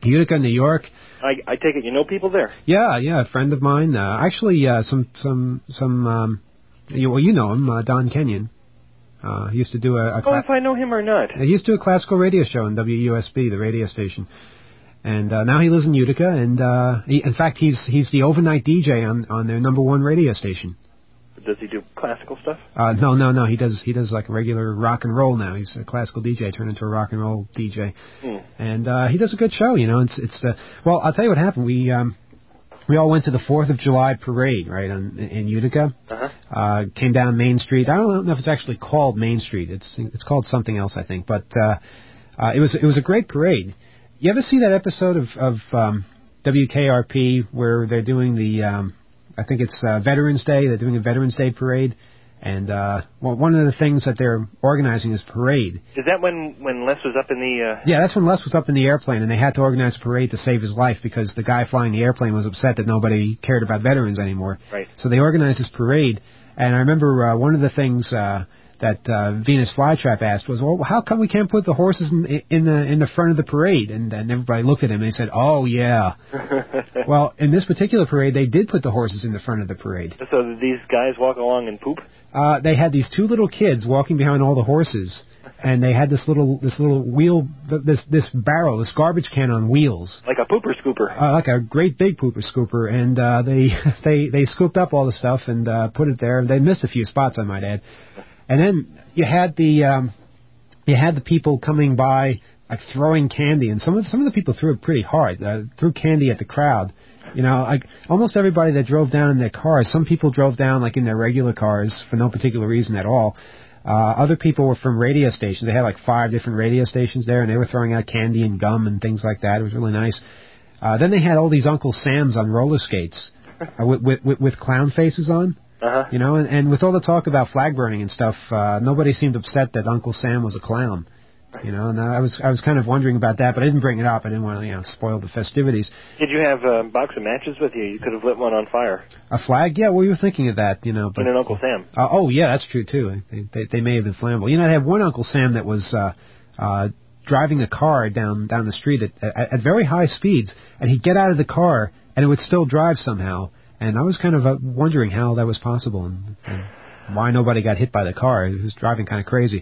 S2: Utica, New York.
S12: I, I take it you know people there.
S2: Yeah, yeah, a friend of mine. Uh, actually, uh, some some some. Um, you, well, you know him, uh, Don Kenyon. Uh, he used to do a. a
S12: Oh, if I know him or not.
S2: He used to do a classical radio show on W U S B, the radio station. And uh, now he lives in Utica, and uh, he, in fact, he's he's the overnight D J on on their number one radio station.
S12: Does he do classical stuff?
S2: Uh, no, no, no. He does he does like regular rock and roll now. He's a classical D J turned into a rock and roll D J,
S12: Hmm.
S2: and uh, he does a good show. You know, it's it's uh, well, I'll tell you what happened. We um, we all went to the Fourth of July parade, right, on, in Utica.
S12: Uh-huh.
S2: Uh, came down Main Street. I don't know if it's actually called Main Street. It's it's called something else, I think. But uh, uh, it was it was a great parade. You ever see that episode of of um, W K R P where they're doing the um, I think it's uh, Veterans Day. They're doing a Veterans Day parade, and uh, well, one of the things that they're organizing is parade.
S12: Is that when, when Les was up in the... Uh...
S2: Yeah, that's when Les was up in the airplane, and they had to organize a parade to save his life because the guy flying the airplane was upset that nobody cared about veterans anymore.
S12: Right.
S2: So they organized this parade, and I remember uh, one of the things uh, that uh, Venus Flytrap asked was, well, how come we can't put the horses in, in the in the front of the parade? And, and everybody looked at him and they said, oh, yeah. Well, in this particular parade, they did put the horses in the front of the parade.
S12: So these guys walk along and poop?
S2: Uh, they had these two little kids walking behind all the horses, and they had this little this little wheel, this this barrel, this garbage can on wheels,
S12: like a pooper scooper,
S2: uh, like a great big pooper scooper. And uh, they they they scooped up all the stuff and uh, put it there. They missed a few spots, I might add. And then you had the um, you had the people coming by, like throwing candy, and some of some of the people threw it pretty hard, uh, threw candy at the crowd. You know, like almost everybody that drove down in their cars. Some people drove down like in their regular cars for no particular reason at all. Uh, other people were from radio stations. They had like five different radio stations there, and they were throwing out candy and gum and things like that. It was really nice. Uh, then they had all these Uncle Sams on roller skates uh, with, with, with, with clown faces on.
S12: Uh-huh.
S2: You know, and, and with all the talk about flag burning and stuff, uh, nobody seemed upset that Uncle Sam was a clown. You know, and I was I was kind of wondering about that, but I didn't bring it up. I didn't want to, you know, spoil the festivities.
S12: Did you have a box of matches with you? You could have lit one on fire.
S2: A flag? Yeah, well, we were thinking of that, you know. But,
S12: and an Uncle Sam.
S2: Uh, oh, yeah, that's true, too. They, they, they may have been flammable. You know, I had one Uncle Sam that was uh, uh, driving a car down down the street at, at, at very high speeds, and he'd get out of the car, and it would still drive somehow. And I was kind of uh, wondering how that was possible and, and why nobody got hit by the car. He was driving kind of crazy.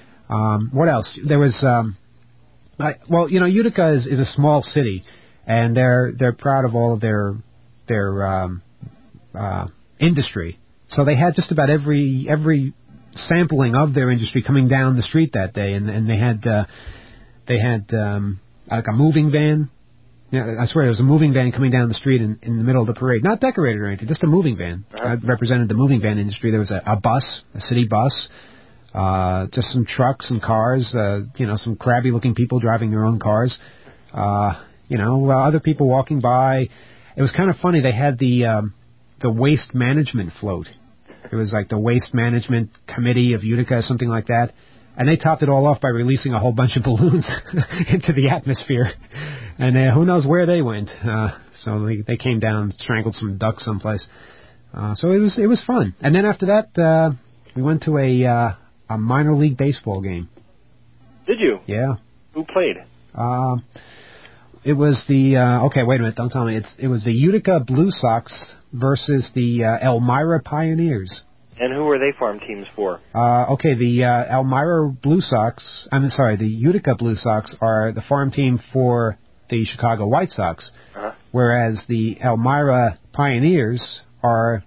S2: Um, what else? There was... Um, I, well, you know, Utica is, is a small city, and they're they're proud of all of their their um, uh, industry. So they had just about every every sampling of their industry coming down the street that day, and, and they had uh, they had um, like a moving van. Yeah, I swear, there was a moving van coming down the street in, in the middle of the parade, not decorated or anything, just a moving van.
S12: Uh-huh.
S2: That represented the moving van industry. There was a, a bus, a city bus. Uh, just some trucks and cars, uh, you know, some crabby-looking people driving their own cars. Uh, you know, uh, other people walking by. It was kind of funny. They had the um, the waste management float. It was like the Waste Management Committee of Utica, something like that. And they topped it all off by releasing a whole bunch of balloons into the atmosphere. And uh, who knows where they went. Uh, so they, they came down and strangled some ducks someplace. Uh, so it was it was fun. And then after that, uh, we went to a... Uh, A minor league baseball game.
S12: Did you?
S2: Yeah.
S12: Who played?
S2: Uh, it was the uh, okay. Wait a minute. Don't tell me. It's it was the Utica Blue Sox versus the uh, Elmira Pioneers.
S12: And who were they farm teams for?
S2: Uh, okay, the uh, Elmira Blue Sox. I'm sorry. The Utica Blue Sox are the farm team for the Chicago White Sox,
S12: uh-huh.
S2: whereas the Elmira Pioneers are.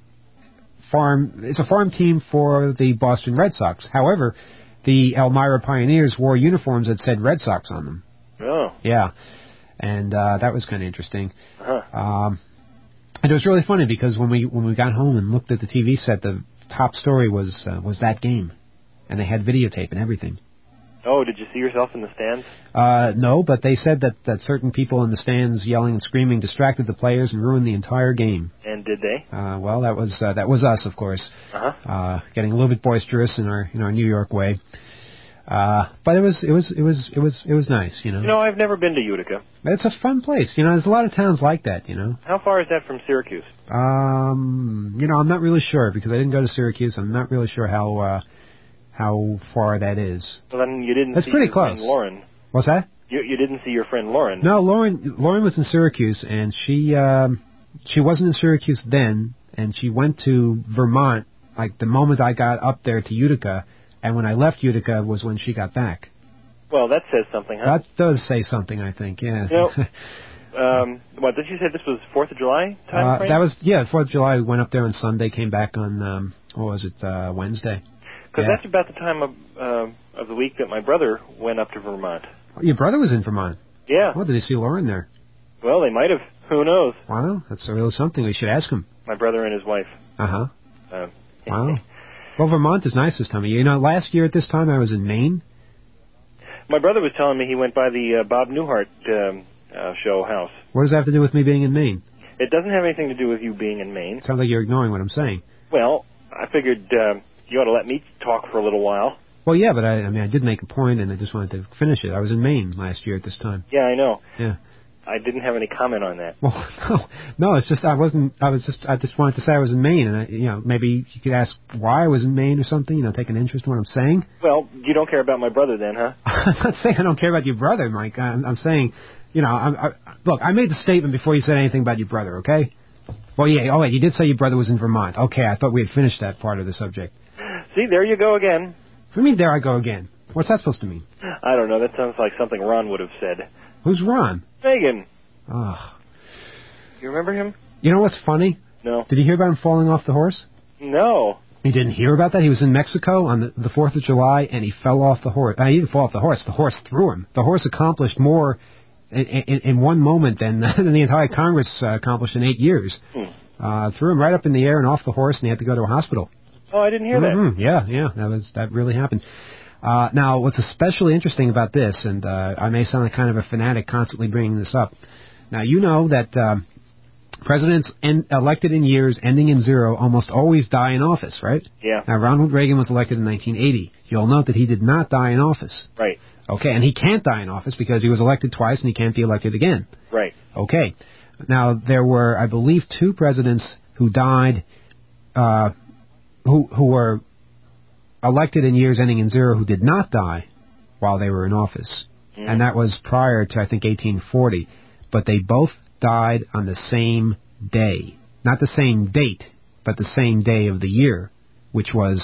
S2: Farm, it's a farm team for the Boston Red Sox. However, the Elmira Pioneers wore uniforms that said Red Sox on them.
S12: Oh.
S2: Yeah. And uh, that was kind of interesting.
S12: Uh-huh.
S2: Um, and it was really funny because when we when we got home and looked at the T V set, the top story was uh, was that game. And they had videotape and everything.
S12: Oh, did you see yourself in the stands?
S2: Uh, no, but they said that, that certain people in the stands yelling and screaming distracted the players and ruined the entire game.
S12: And did they?
S2: Uh, well, that was uh, that was us, of course.
S12: Uh-huh.
S2: Uh, getting a little bit boisterous in our in our New York way. Uh, but it was it was it was it was it was nice, you know.
S12: You know, I've never been to Utica.
S2: It's a fun place, you know. There's a lot of towns like that, you know.
S12: How far is that from Syracuse?
S2: Um, you know, I'm not really sure because I didn't go to Syracuse. I'm not really sure how uh, how far that is.
S12: Well, then you didn't
S2: That's
S12: see
S2: pretty
S12: your
S2: close.
S12: friend Lauren.
S2: What's that?
S12: You, you didn't see your friend Lauren.
S2: No, Lauren. Lauren was in Syracuse, and she um, she wasn't in Syracuse then, and she went to Vermont like the moment I got up there to Utica, and when I left Utica was when she got back.
S12: Well, that says something, huh?
S2: That does say something, I think. Yeah.
S12: You know, um, what did you say? This was Fourth of July time
S2: uh,
S12: frame?
S2: That was yeah, Fourth of July. We went up there on Sunday, came back on um, what was it, uh, Wednesday?
S12: Because
S2: yeah.
S12: that's about the time of uh, of the week that my brother went up to Vermont.
S2: Your brother was in Vermont.
S12: Yeah.
S2: Oh, did he see Lauren there?
S12: Well, they might have. Who knows?
S2: Wow, that's a real something. We should ask him.
S12: My brother and his wife.
S2: Uh-huh.
S12: Uh,
S2: Wow. Well, Vermont is nice this time of year. You know, last year at this time I was in Maine.
S12: My brother was telling me he went by the uh, Bob Newhart um, uh, show house.
S2: What does that have to do with me being in Maine?
S12: It doesn't have anything to do with you being in Maine.
S2: Sounds like you're ignoring what I'm saying.
S12: Well, I figured uh, you ought to let me talk for a little while.
S2: Well, yeah, but I, I mean, I did make a point, and I just wanted to finish it. I was in Maine last year at this time.
S12: Yeah, I know.
S2: Yeah.
S12: I didn't have any comment on that.
S2: Well, no, no, it's just I wasn't. I was just. I just wanted to say I was in Maine, and I, you know, maybe you could ask why I was in Maine or something. You know, take an interest in what I'm saying.
S12: Well, you don't care about my brother then, huh?
S2: I'm not saying I don't care about your brother, Mike. I'm, I'm saying, you know, I'm, I, look, I made the statement before you said anything about your brother. Okay. Well, yeah. Oh, wait, you did say your brother was in Vermont. Okay, I thought we had finished that part of the subject.
S12: See, there you go again.
S2: What do you mean, there I go again? What's that supposed to mean?
S12: I don't know. That sounds like something Ron would have said.
S2: Who's Ron?
S12: Megan.
S2: Oh.
S12: You remember him?
S2: You know what's funny?
S12: No.
S2: Did you hear about him falling off the horse?
S12: No.
S2: You didn't hear about that? He was in Mexico on the, the fourth of July, and he fell off the horse. Uh, he didn't fall off the horse. The horse threw him. The horse accomplished more in, in, in one moment than, than the entire Congress uh, accomplished in eight years.
S12: Hmm.
S2: Uh, threw him right up in the air and off the horse, and he had to go to a hospital.
S12: Oh, I didn't hear
S2: mm-hmm. that. Yeah, yeah, that was that really happened. Uh, now, what's especially interesting about this, and uh, I may sound like kind of a fanatic constantly bringing this up. Now, you know that uh, presidents en- elected in years ending in zero almost always die in office, right?
S12: Yeah.
S2: Now, Ronald Reagan was elected in nineteen eighty. You'll note that he did not die in office.
S12: Right.
S2: Okay, and he can't die in office because he was elected twice and he can't be elected again.
S12: Right.
S2: Okay. Now, there were, I believe, two presidents who died, uh, who who were elected in years ending in zero who did not die while they were in office. Mm. And that was prior to, I think, eighteen forty. But they both died on the same day. Not the same date, but the same day of the year, which was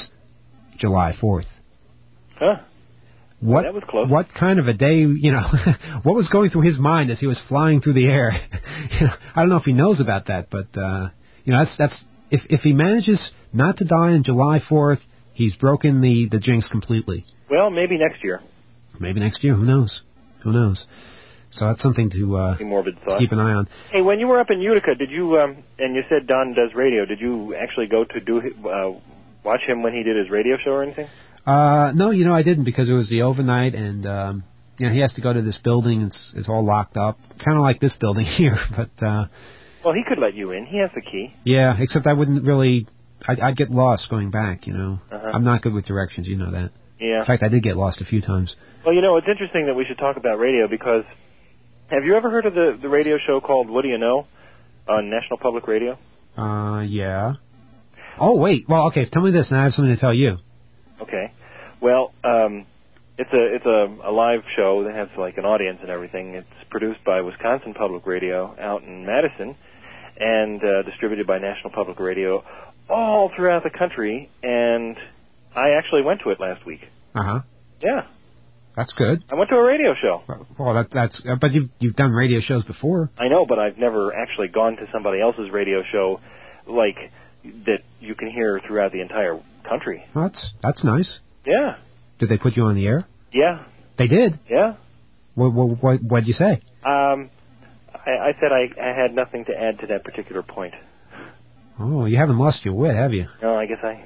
S2: July fourth.
S12: Huh.
S2: What,
S12: well, that was close.
S2: What kind of a day, you know, what was going through his mind as he was flying through the air? You know, I don't know if he knows about that, but, uh, you know, that's, that's, if, if he manages not to die on July fourth, he's broken the, the jinx completely.
S12: Well, maybe next year.
S2: Maybe next year. Who knows? Who knows? So that's something to uh,
S12: morbid thought.
S2: keep an eye on.
S12: Hey, when you were up in Utica, did you, um, and you said Don does radio, did you actually go to do uh, watch him when he did his radio show or anything?
S2: Uh, no, you know, I didn't because it was the overnight, and, um, you know, he has to go to this building. It's, it's all locked up, kind of like this building here, but... Uh,
S12: well, he could let you in. He has the key.
S2: Yeah, except I wouldn't really... I'd, I'd get lost going back, you know.
S12: Uh-huh.
S2: I'm not good with directions, you know that.
S12: Yeah.
S2: In fact, I did get lost a few times.
S12: Well, you know, it's interesting that we should talk about radio because have you ever heard of the, the radio show called What Do You Know on National Public Radio?
S2: Uh, yeah. Oh, wait. Well, okay, tell me this, and I have something to tell you.
S12: Okay. Well, um, it's a it's a, a live show that has like an audience and everything. It's produced by Wisconsin Public Radio out in Madison and uh, distributed by National Public Radio all throughout the country, and I actually went to it last week.
S2: Uh-huh.
S12: Yeah.
S2: That's good.
S12: I went to a radio show.
S2: Well, that, that's... Uh, but you've, you've done radio shows before.
S12: I know, but I've never actually gone to somebody else's radio show like that you can hear throughout the entire country.
S2: Well, that's that's nice.
S12: Yeah.
S2: Did they put you on the air?
S12: Yeah.
S2: They did?
S12: Yeah.
S2: What what what what'd you say?
S12: Um, I, I said I, I had nothing to add to that particular point.
S2: Oh, you haven't lost your wit, have you?
S12: No, I guess I...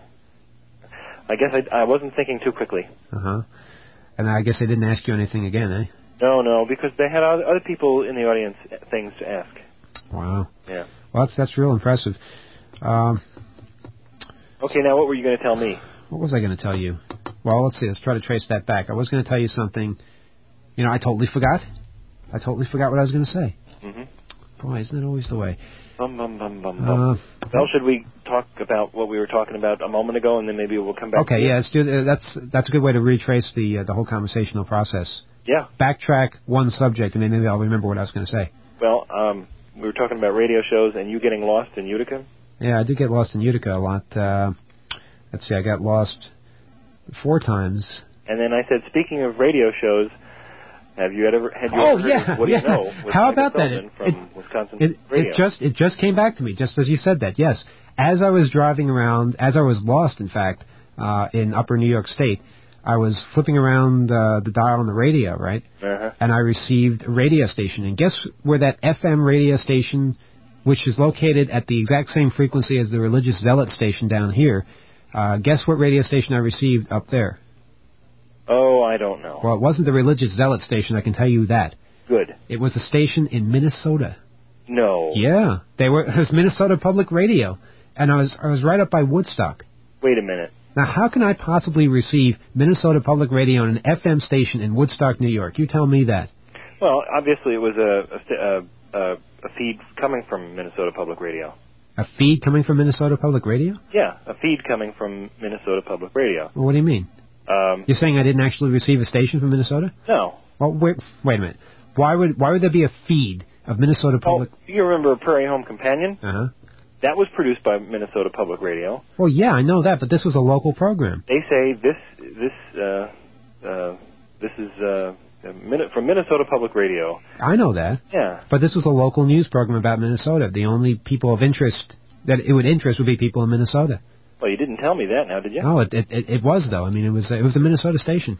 S12: I guess I, I wasn't thinking too quickly.
S2: Uh-huh. And I guess they didn't ask you anything again, eh?
S12: No, no, because they had other other people in the audience things to ask.
S2: Wow.
S12: Yeah.
S2: Well, that's, that's real impressive. Um,
S12: okay, now what were you going to tell me?
S2: What was I going to tell you? Well, let's see. Let's try to trace that back. I was going to tell you something. You know, I totally forgot. I totally forgot what I was going to say.
S12: Mm-hmm.
S2: Boy, isn't that always the way?
S12: Bum, bum, bum, bum,
S2: Uh,
S12: bum. Well, should we talk about what we were talking about a moment ago, and then maybe we'll come back
S2: okay,
S12: to
S2: yeah, let's do, uh, that's that's a good way to retrace the uh, the whole conversational process.
S12: Yeah.
S2: Backtrack one subject, and then maybe I'll remember what I was going to say.
S12: Well, um, we were talking about radio shows and you getting lost in Utica.
S2: Yeah, I did get lost in Utica a lot. Uh, let's see, I got lost four times.
S12: And then I said, speaking of radio shows, have you ever had you
S2: oh,
S12: ever heard
S2: yeah,
S12: of What
S2: yeah.
S12: Do You Know? With
S2: How
S12: Michael
S2: about that?
S12: Feldman
S2: It,
S12: from
S2: it,
S12: Wisconsin
S2: it,
S12: Radio.
S2: it just it just came back to me just as you said that. Yes, as I was driving around, as I was lost, in fact, uh, in Upper New York State, I was flipping around uh, the dial on the radio, right?
S12: Uh-huh.
S2: And I received a radio station. And guess where that F M radio station, which is located at the exact same frequency as the Religious Zealot station down here, uh, guess what radio station I received up there?
S12: Oh, I don't know.
S2: Well, it wasn't the Religious Zealot station, I can tell you that.
S12: Good.
S2: It was a station in Minnesota.
S12: No.
S2: Yeah, they were. It was Minnesota Public Radio, and I was I was right up by Woodstock.
S12: Wait a minute.
S2: Now, how can I possibly receive Minnesota Public Radio on an F M station in Woodstock, New York? You tell me that.
S12: Well, obviously it was a a, st- a, a, a feed coming from Minnesota Public Radio.
S2: A feed coming from Minnesota Public Radio?
S12: Yeah, a feed coming from Minnesota Public Radio.
S2: Well, what do you mean?
S12: Um,
S2: You're saying I didn't actually receive a station from Minnesota?
S12: No.
S2: Well, wait, wait a minute. Why would why would there be a feed of Minnesota Public?
S12: Oh, you remember Prairie Home Companion?
S2: Uh huh.
S12: That was produced by Minnesota Public Radio.
S2: Well, yeah, I know that, but this was a local program.
S12: They say this this uh, uh, this is uh, a Min- from Minnesota Public Radio.
S2: I know that.
S12: Yeah.
S2: But this was a local news program about Minnesota. The only people of interest that it would interest would be people in Minnesota.
S12: Well, you didn't tell me that now, did you?
S2: No, it it, it, it was though. I mean, it was it was a Minnesota station.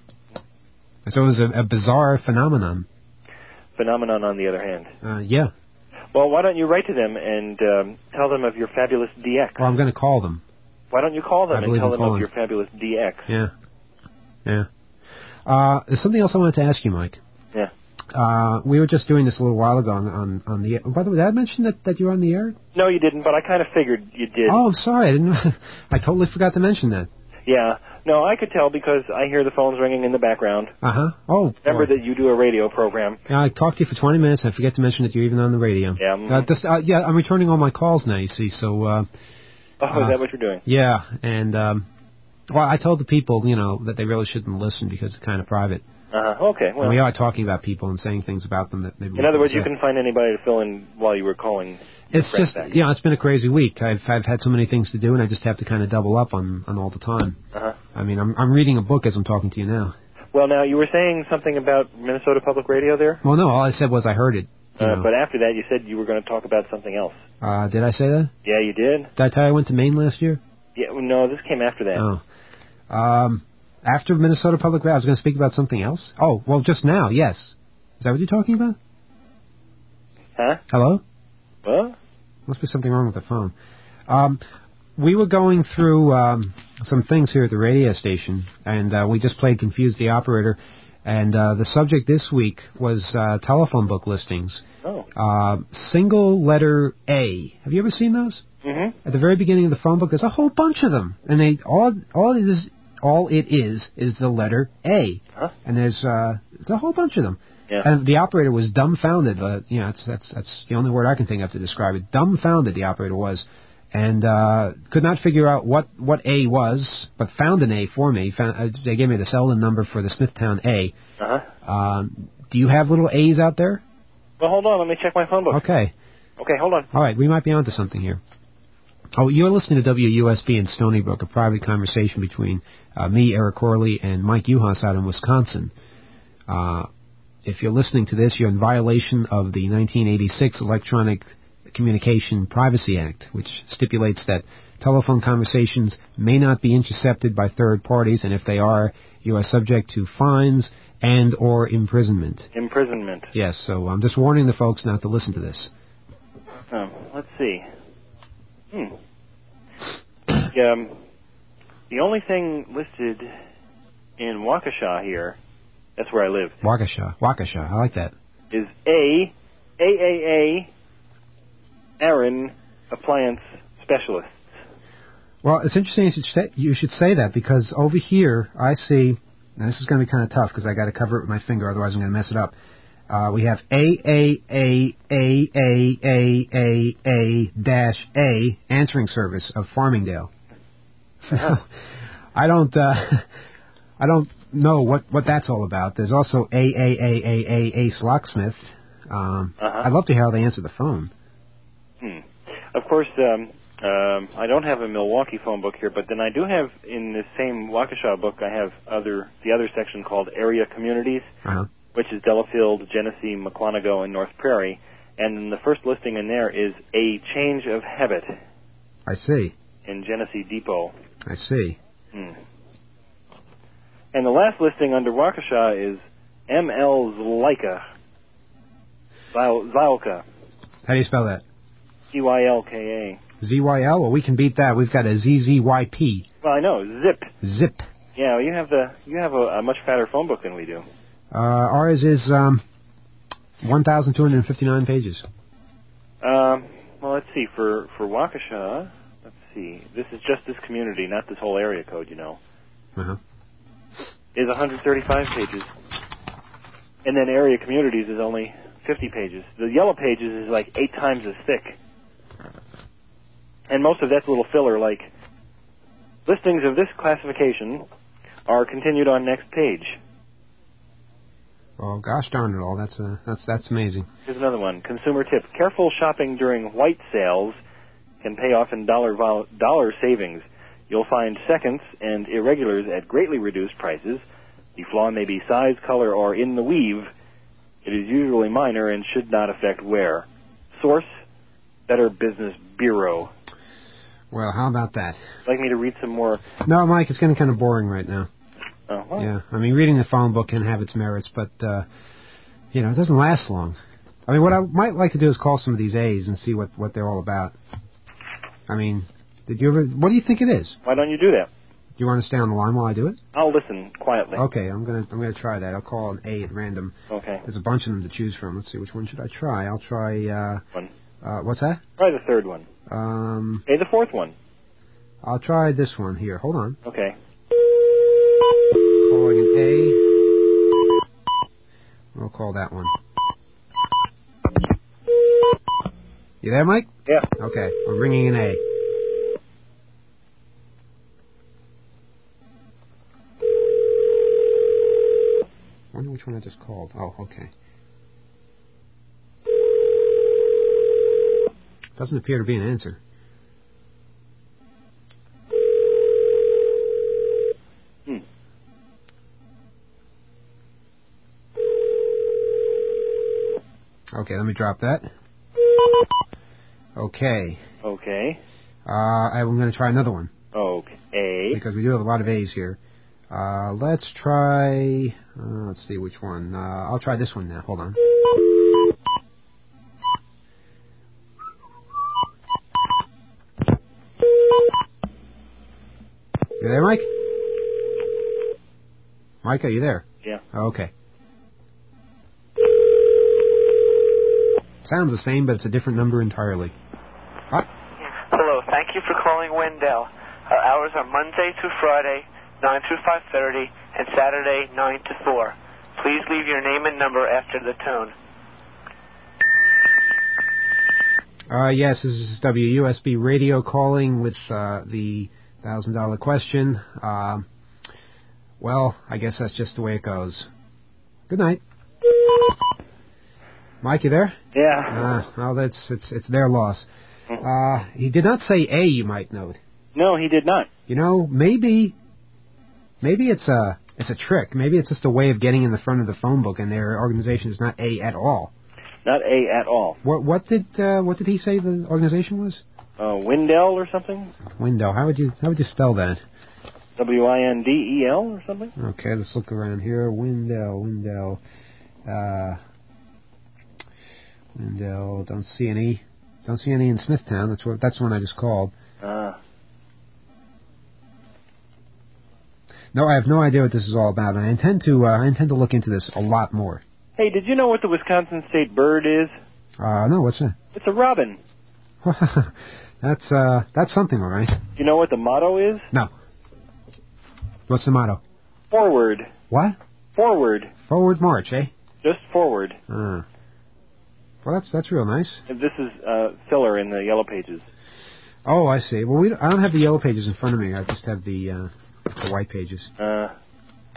S2: So it was a, a bizarre phenomenon.
S12: Phenomenon, on the other hand.
S2: Uh, yeah.
S12: Well, why don't you write to them and um, tell them of your fabulous D X?
S2: Well, I'm going to call them.
S12: Why don't you call them
S2: I
S12: and
S2: believe
S12: tell
S2: in
S12: them
S2: calling.
S12: of your fabulous D X?
S2: Yeah. Yeah. Uh, there's something else I wanted to ask you, Mike.
S12: Yeah.
S2: Uh, we were just doing this a little while ago on on, on the. By the way, did I mention that, that you were on the air?
S12: No, you didn't, but I kind of figured you did.
S2: Oh, I'm sorry. I didn't. I totally forgot to mention that.
S12: Yeah. No, I could tell because I hear the phones ringing in the background.
S2: Uh huh. Oh.
S12: Remember
S2: boy.
S12: that you do a radio program.
S2: Yeah, I talked to you for twenty minutes. I forget to mention that you're even on the radio.
S12: Yeah. Mm-hmm.
S2: Uh, this, uh, yeah, I'm returning all my calls now. You see, so. Uh,
S12: oh,
S2: uh,
S12: is that what you're doing?
S2: Yeah, and um, well, I told the people, you know, that they really shouldn't listen because it's kind of private.
S12: Uh huh. Okay. Well.
S2: And we are talking about people and saying things about them that they.
S12: In other words, you couldn't find anybody to fill in while you were calling.
S2: It's just, back. you know, it's been a crazy week. I've I've had so many things to do, and I just have to kind of double up on, on all the time.
S12: Uh-huh.
S2: I mean, I'm I'm reading a book as I'm talking to you now.
S12: Well, now, you were saying something about Minnesota Public Radio there?
S2: Well, no, all I said was I heard it.
S12: Uh, but after that, you said you were going to talk about something else.
S2: Uh, did I say that?
S12: Yeah, you did.
S2: Did I tell you I went to Maine last year?
S12: Yeah, well, no, this came after that.
S2: Oh. Um, after Minnesota Public Radio, I was going to speak about something else. Oh, well, just now, yes. Is that what you're talking about?
S12: Huh?
S2: Hello?
S12: What?
S2: Must be something wrong with the phone. Um, we were going through um, some things here at the radio station, and uh, we just played Confuse the Operator, and uh, the subject this week was uh, telephone book listings.
S12: Oh.
S2: Uh, single letter A. Have you ever seen those?
S12: Mm-hmm.
S2: At the very beginning of the phone book, there's a whole bunch of them, and they all all it is all it is is the letter A,
S12: huh?
S2: and there's uh, there's a whole bunch of them.
S12: Yeah.
S2: And the operator was dumbfounded. Uh, you know, that's that's that's the only word I can think of to describe it. Dumbfounded, the operator was, and uh, could not figure out what, what A was, but found an A for me. Found, uh, they gave me the Selden number for the Smithtown A.
S12: Uh-huh.
S2: Um, do you have little A's out there?
S12: Well, hold on. Let me check my phone book.
S2: Okay.
S12: Okay, hold on.
S2: All right, we might be onto something here. Oh, you're listening to W U S B in Stony Brook, a private conversation between uh, me, Eric Corley, and Mike Uhas out in Wisconsin. Uh, if you're listening to this, you're in violation of the nineteen eighty-six Electronic Communication Privacy Act, which stipulates that telephone conversations may not be intercepted by third parties, and if they are, you are subject to fines and or imprisonment.
S12: Imprisonment.
S2: Yes, so I'm just warning the folks not to listen to this.
S12: Um, let's see. Hmm. The, um, the only thing listed in Waukesha here, that's where I live.
S2: Waukesha. Waukesha. I like that.
S12: Is A, A A A, Aaron Appliance Specialists.
S2: Well, it's interesting you should say, you should say that, because over here I see, and this is going to be kind of tough because I got to cover it with my finger, otherwise I'm going to mess it up. Uh, we have A A A A A A A A dash A answering service of Farmingdale. I don't. Uh, I don't know what, what that's all about. There's also A A A A A Ace Locksmith. Um,
S12: Uh-huh.
S2: I'd love to hear how they answer the phone.
S12: Hmm. Of course, um, um, I don't have a Milwaukee phone book here, but then I do have in this same Waukesha book, I have other the other section called Area Communities,
S2: Uh-huh.
S12: which is Delafield, Genesee, Mukwonago, and North Prairie. And then the first listing in there is A Change of Habit
S2: I see.
S12: in Genesee Depot.
S2: I see.
S12: Hmm. And the last listing under Waukesha is M L Zylka. Zyl- Zylka.
S2: How do you spell that?
S12: Z Y L K A.
S2: Z Y L? Well, we can beat that. We've got a Z Z Y P.
S12: Well, I know. Zip.
S2: Zip.
S12: Yeah, you have the you have a, a much fatter phone book than we do.
S2: Uh, ours is um, one thousand two hundred fifty-nine pages.
S12: Um, well, let's see. For for Waukesha, let's see. This is just this community, not this whole area code. You know,
S2: Uh-huh.
S12: is one hundred thirty-five pages, and then area communities is only fifty pages. The yellow pages is like eight times as thick, and most of that's a little filler, like listings of this classification are continued on next page.
S2: Oh, gosh darn it all. That's uh, that's that's amazing.
S12: Here's another one. Consumer tip. Careful shopping during white sales can pay off in dollar vol- dollar savings. You'll find seconds and irregulars at greatly reduced prices. The flaw may be size, color, or in the weave. It is usually minor and should not affect wear. Source, Better Business Bureau.
S2: Well, how about that?
S12: Like me to read some more?
S2: No, Mike, it's getting kind of boring right now.
S12: Oh, well.
S2: Yeah, I mean, reading the phone book can have its merits, but, uh, you know, it doesn't last long. I mean, what I might like to do is call some of these A's and see what, what they're all about. I mean, did you ever, what do you think it is?
S12: Why don't you do that?
S2: Do you want to stay on the line while I do it?
S12: I'll listen quietly.
S2: Okay, I'm gonna I'm gonna try that. I'll call an A at random.
S12: Okay.
S2: There's a bunch of them to choose from. Let's see, which one should I try? I'll try. Uh,
S12: one.
S2: Uh, what's that?
S12: Try the third one.
S2: Um.
S12: Okay, the fourth one.
S2: I'll try this one here. Hold on.
S12: Okay.
S2: Calling an A. We'll call that one. You there, Mike?
S12: Yeah.
S2: Okay, I'm ringing an A. I wonder which one I just called. Oh, okay. Doesn't appear to be an answer.
S12: Hmm.
S2: Okay, let me drop that. Okay.
S12: Okay.
S2: Uh, I'm going to try another one.
S12: Okay.
S2: Because we do have a lot of A's here. Uh, let's try, uh, let's see which one. Uh, I'll try this one now. Hold on. You there, Mike? Mike, are you there?
S12: Yeah.
S2: Okay. Sounds the same, but it's a different number entirely. What?
S13: Hello, thank you for calling Wendell. Our hours are Monday to Friday, nine to five thirty, and Saturday, nine to four. Please leave your name and number after the tone.
S2: Uh, yes, this is W U S B Radio calling with uh, the one thousand dollar question. Uh, well, I guess that's just the way it goes. Good night. Mike, you there?
S12: Yeah.
S2: Uh, well, that's it's it's their loss. Uh, he did not say A, you might note.
S12: No, he did not.
S2: You know, maybe maybe it's a it's a trick. Maybe it's just a way of getting in the front of the phone book, and their organization is not A at all.
S12: Not A at all.
S2: What what did uh, what did he say the organization was?
S12: Uh, Wendell or something?
S2: Window. How would you how would you spell that?
S12: W I N D E L or something?
S2: Okay, let's look around here. Wendell, Wendell, uh, Wendell. Don't see any. Don't see any in Smithtown. That's what. That's the one I just called.
S12: Ah.
S2: No, I have no idea what this is all about. And I intend to. Uh, I intend to look into this a lot more.
S12: Hey, did you know what the Wisconsin state bird is?
S2: Uh, no, what's that?
S12: It's a robin.
S2: that's uh, that's something, all right.
S12: Do you know what the motto is?
S2: No. What's the motto?
S12: Forward.
S2: What?
S12: Forward.
S2: Forward march, eh?
S12: Just forward.
S2: Uh. Well, that's that's real nice.
S12: And this is uh, filler in the yellow pages.
S2: Oh, I see. Well, we don't, I don't have the yellow pages in front of me. I just have the uh, the white pages.
S12: Uh.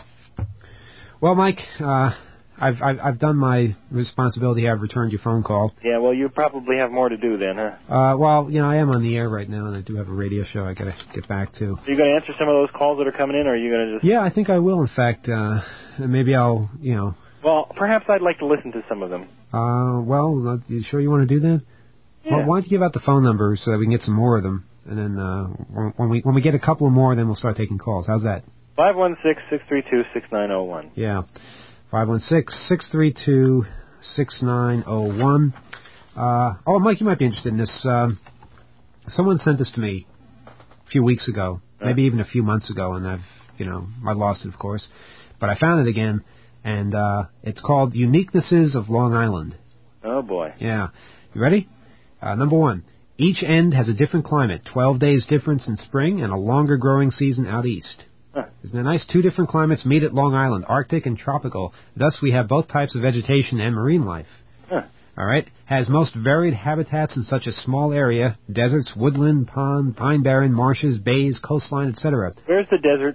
S2: Well, Mike, uh, I've, I've I've done my responsibility. I've returned your phone call.
S12: Yeah, well, you probably have more to do then, huh?
S2: Uh, well, you know, I am on the air right now, and I do have a radio show I got to get back to.
S12: Are you going to answer some of those calls that are coming in, or are you going to just...
S2: Yeah, I think I will, in fact. Uh, maybe I'll, you know...
S12: Well, perhaps I'd like to listen to some of them.
S2: Uh, well, uh, you sure you want to do that?
S12: Yeah.
S2: Well, why don't you give out the phone numbers so that we can get some more of them, and then uh, when we when we get a couple more, then we'll start taking calls. How's that?
S12: five one six, six three two, six nine zero one.
S2: Yeah, five one six, six three two, six nine zero one. Uh, oh, Mike, you might be interested in this. Um, someone sent this to me a few weeks ago, maybe even a few months ago, and I've, you know, I lost it, of course. But I found it again, and uh, it's called Uniquenesses of Long Island.
S12: Oh, boy.
S2: Yeah. You ready? Uh, number one, each end has a different climate, twelve days difference in spring and a longer growing season out east.
S12: Huh.
S2: Isn't it nice? Two different climates meet at Long Island, Arctic and tropical. Thus, we have both types of vegetation and marine life.
S12: Huh.
S2: All right. Has most varied habitats in such a small area: deserts, woodland, pond, pine barren, marshes, bays, coastline, et cetera.
S12: Where's the desert?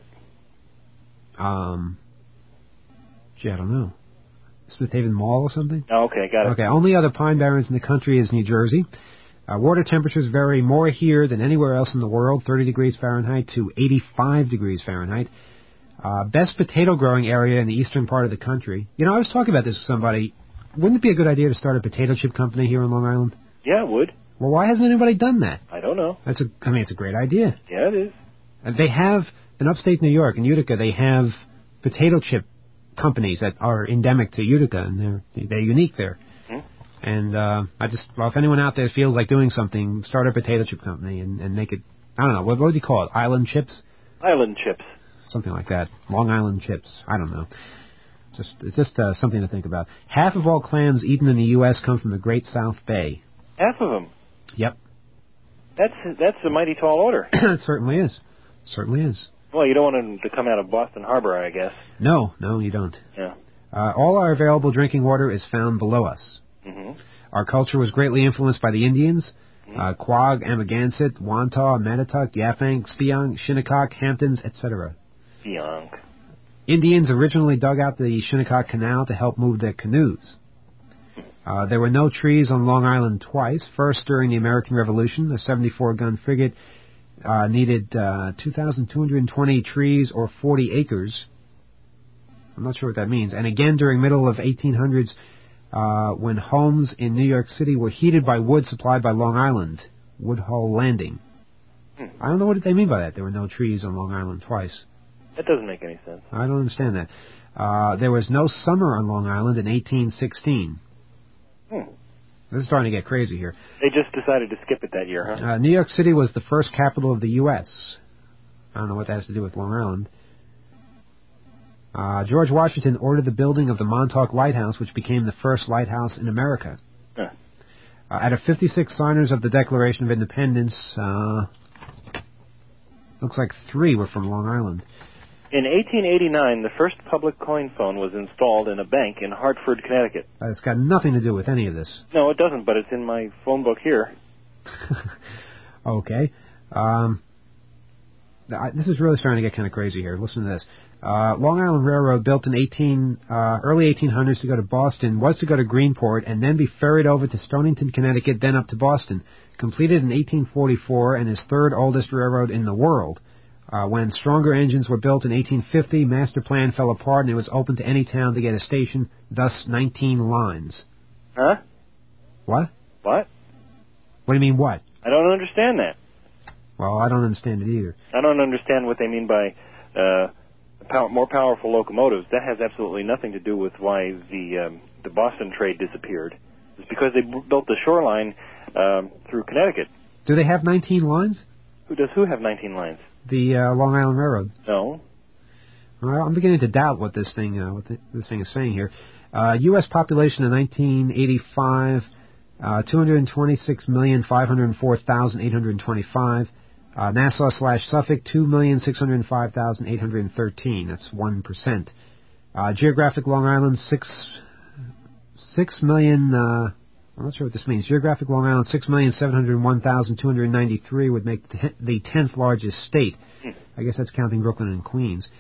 S2: Um, gee, I don't know. Smith Haven Mall or something?
S12: Oh, okay, got it.
S2: Okay, only other pine barrens in the country is New Jersey. Uh, water temperatures vary more here than anywhere else in the world, thirty degrees Fahrenheit to eighty-five degrees Fahrenheit. Uh, best potato growing area in the eastern part of the country. You know, I was talking about this with somebody. Wouldn't it be a good idea to start a potato chip company here on Long Island?
S12: Yeah, it would.
S2: Well, why hasn't anybody done that?
S12: I don't know.
S2: That's a, I mean, it's a great idea.
S12: Yeah, it is.
S2: And they have, in upstate New York, in Utica, they have potato chip companies that are endemic to Utica, and they're they're unique there.
S12: Hmm?
S2: And uh, I just, well, if anyone out there feels like doing something, start a potato chip company and, and make it, I don't know, what, what would you call it? Island chips?
S12: Island chips.
S2: Something like that. Long Island chips. I don't know. It's just, it's just uh, something to think about. Half of all clams eaten in the U S come from the Great South Bay.
S12: Half of them?
S2: Yep.
S12: That's that's a mighty tall order.
S2: It certainly is. Certainly is.
S12: Well, you don't want them to come out of Boston Harbor, I guess.
S2: No, no, you don't.
S12: Yeah.
S2: Uh, all our available drinking water is found below us.
S12: Mm-hmm.
S2: Our culture was greatly influenced by the Indians, mm-hmm. uh, Quag, Amagansett, Wantagh, Mattatuck, Yaphank, Spionk, Shinnecock, Hamptons, et cetera.
S12: Spionk.
S2: Indians originally dug out the Shinnecock Canal to help move their canoes. Uh, there were no trees on Long Island twice. First, during the American Revolution, a seventy-four gun frigate uh, needed uh, two thousand two hundred twenty trees or forty acres. I'm not sure what that means. And again during middle of eighteen hundreds, uh, when homes in New York City were heated by wood supplied by Long Island, Woodhull Landing.
S12: Hmm.
S2: I don't know what they mean by that. There were no trees on Long Island twice.
S12: That doesn't make any sense.
S2: I don't understand that. Uh, there was no summer on Long Island in eighteen sixteen.
S12: Hmm.
S2: This is starting to get crazy here.
S12: They just decided to skip it that year, huh?
S2: Uh, New York City was the first capital of the U S I don't know what that has to do with Long Island. Uh, George Washington ordered the building of the Montauk Lighthouse, which became the first lighthouse in America.
S12: Huh.
S2: Uh, out of fifty-six signers of the Declaration of Independence, uh, looks like three were from Long Island.
S12: In eighteen eighty-nine, the first public coin phone was installed in a bank in Hartford, Connecticut.
S2: Uh, it's got nothing to do with any of this.
S12: No, it doesn't, but it's in my phone book here.
S2: Okay. Um, I, this is really starting to get kind of crazy here. Listen to this. Uh, Long Island Railroad, built in eighteen, uh, early eighteen hundreds to go to Boston, was to go to Greenport and then be ferried over to Stonington, Connecticut, then up to Boston. Completed in eighteen forty-four and is third oldest railroad in the world. Uh, when stronger engines were built in eighteen fifty, master plan fell apart and it was open to any town to get a station, thus nineteen lines.
S12: Huh?
S2: What?
S12: What?
S2: What do you mean, what?
S12: I don't understand that.
S2: Well, I don't understand it either.
S12: I don't understand what they mean by uh, power, more powerful locomotives. That has absolutely nothing to do with why the um, the Boston trade disappeared. It's because they b- built the shoreline um, through Connecticut.
S2: Do they have nineteen lines?
S12: Who does who have nineteen lines?
S2: The uh, Long Island Railroad.
S12: No.
S2: Well, I'm beginning to doubt what this thing uh, what the, this thing is saying here. Uh, U S population in nineteen eighty-five, uh, two hundred twenty-six million five hundred four thousand eight hundred twenty-five. Uh, Nassau slash Suffolk, two million six hundred five thousand eight hundred thirteen. That's one percent. Uh, geographic Long Island, six six million. Uh, I'm not sure what this means. Geographic Long Island, six million seven hundred one thousand two hundred ninety-three would make the tenth largest state. I guess that's counting Brooklyn and Queens.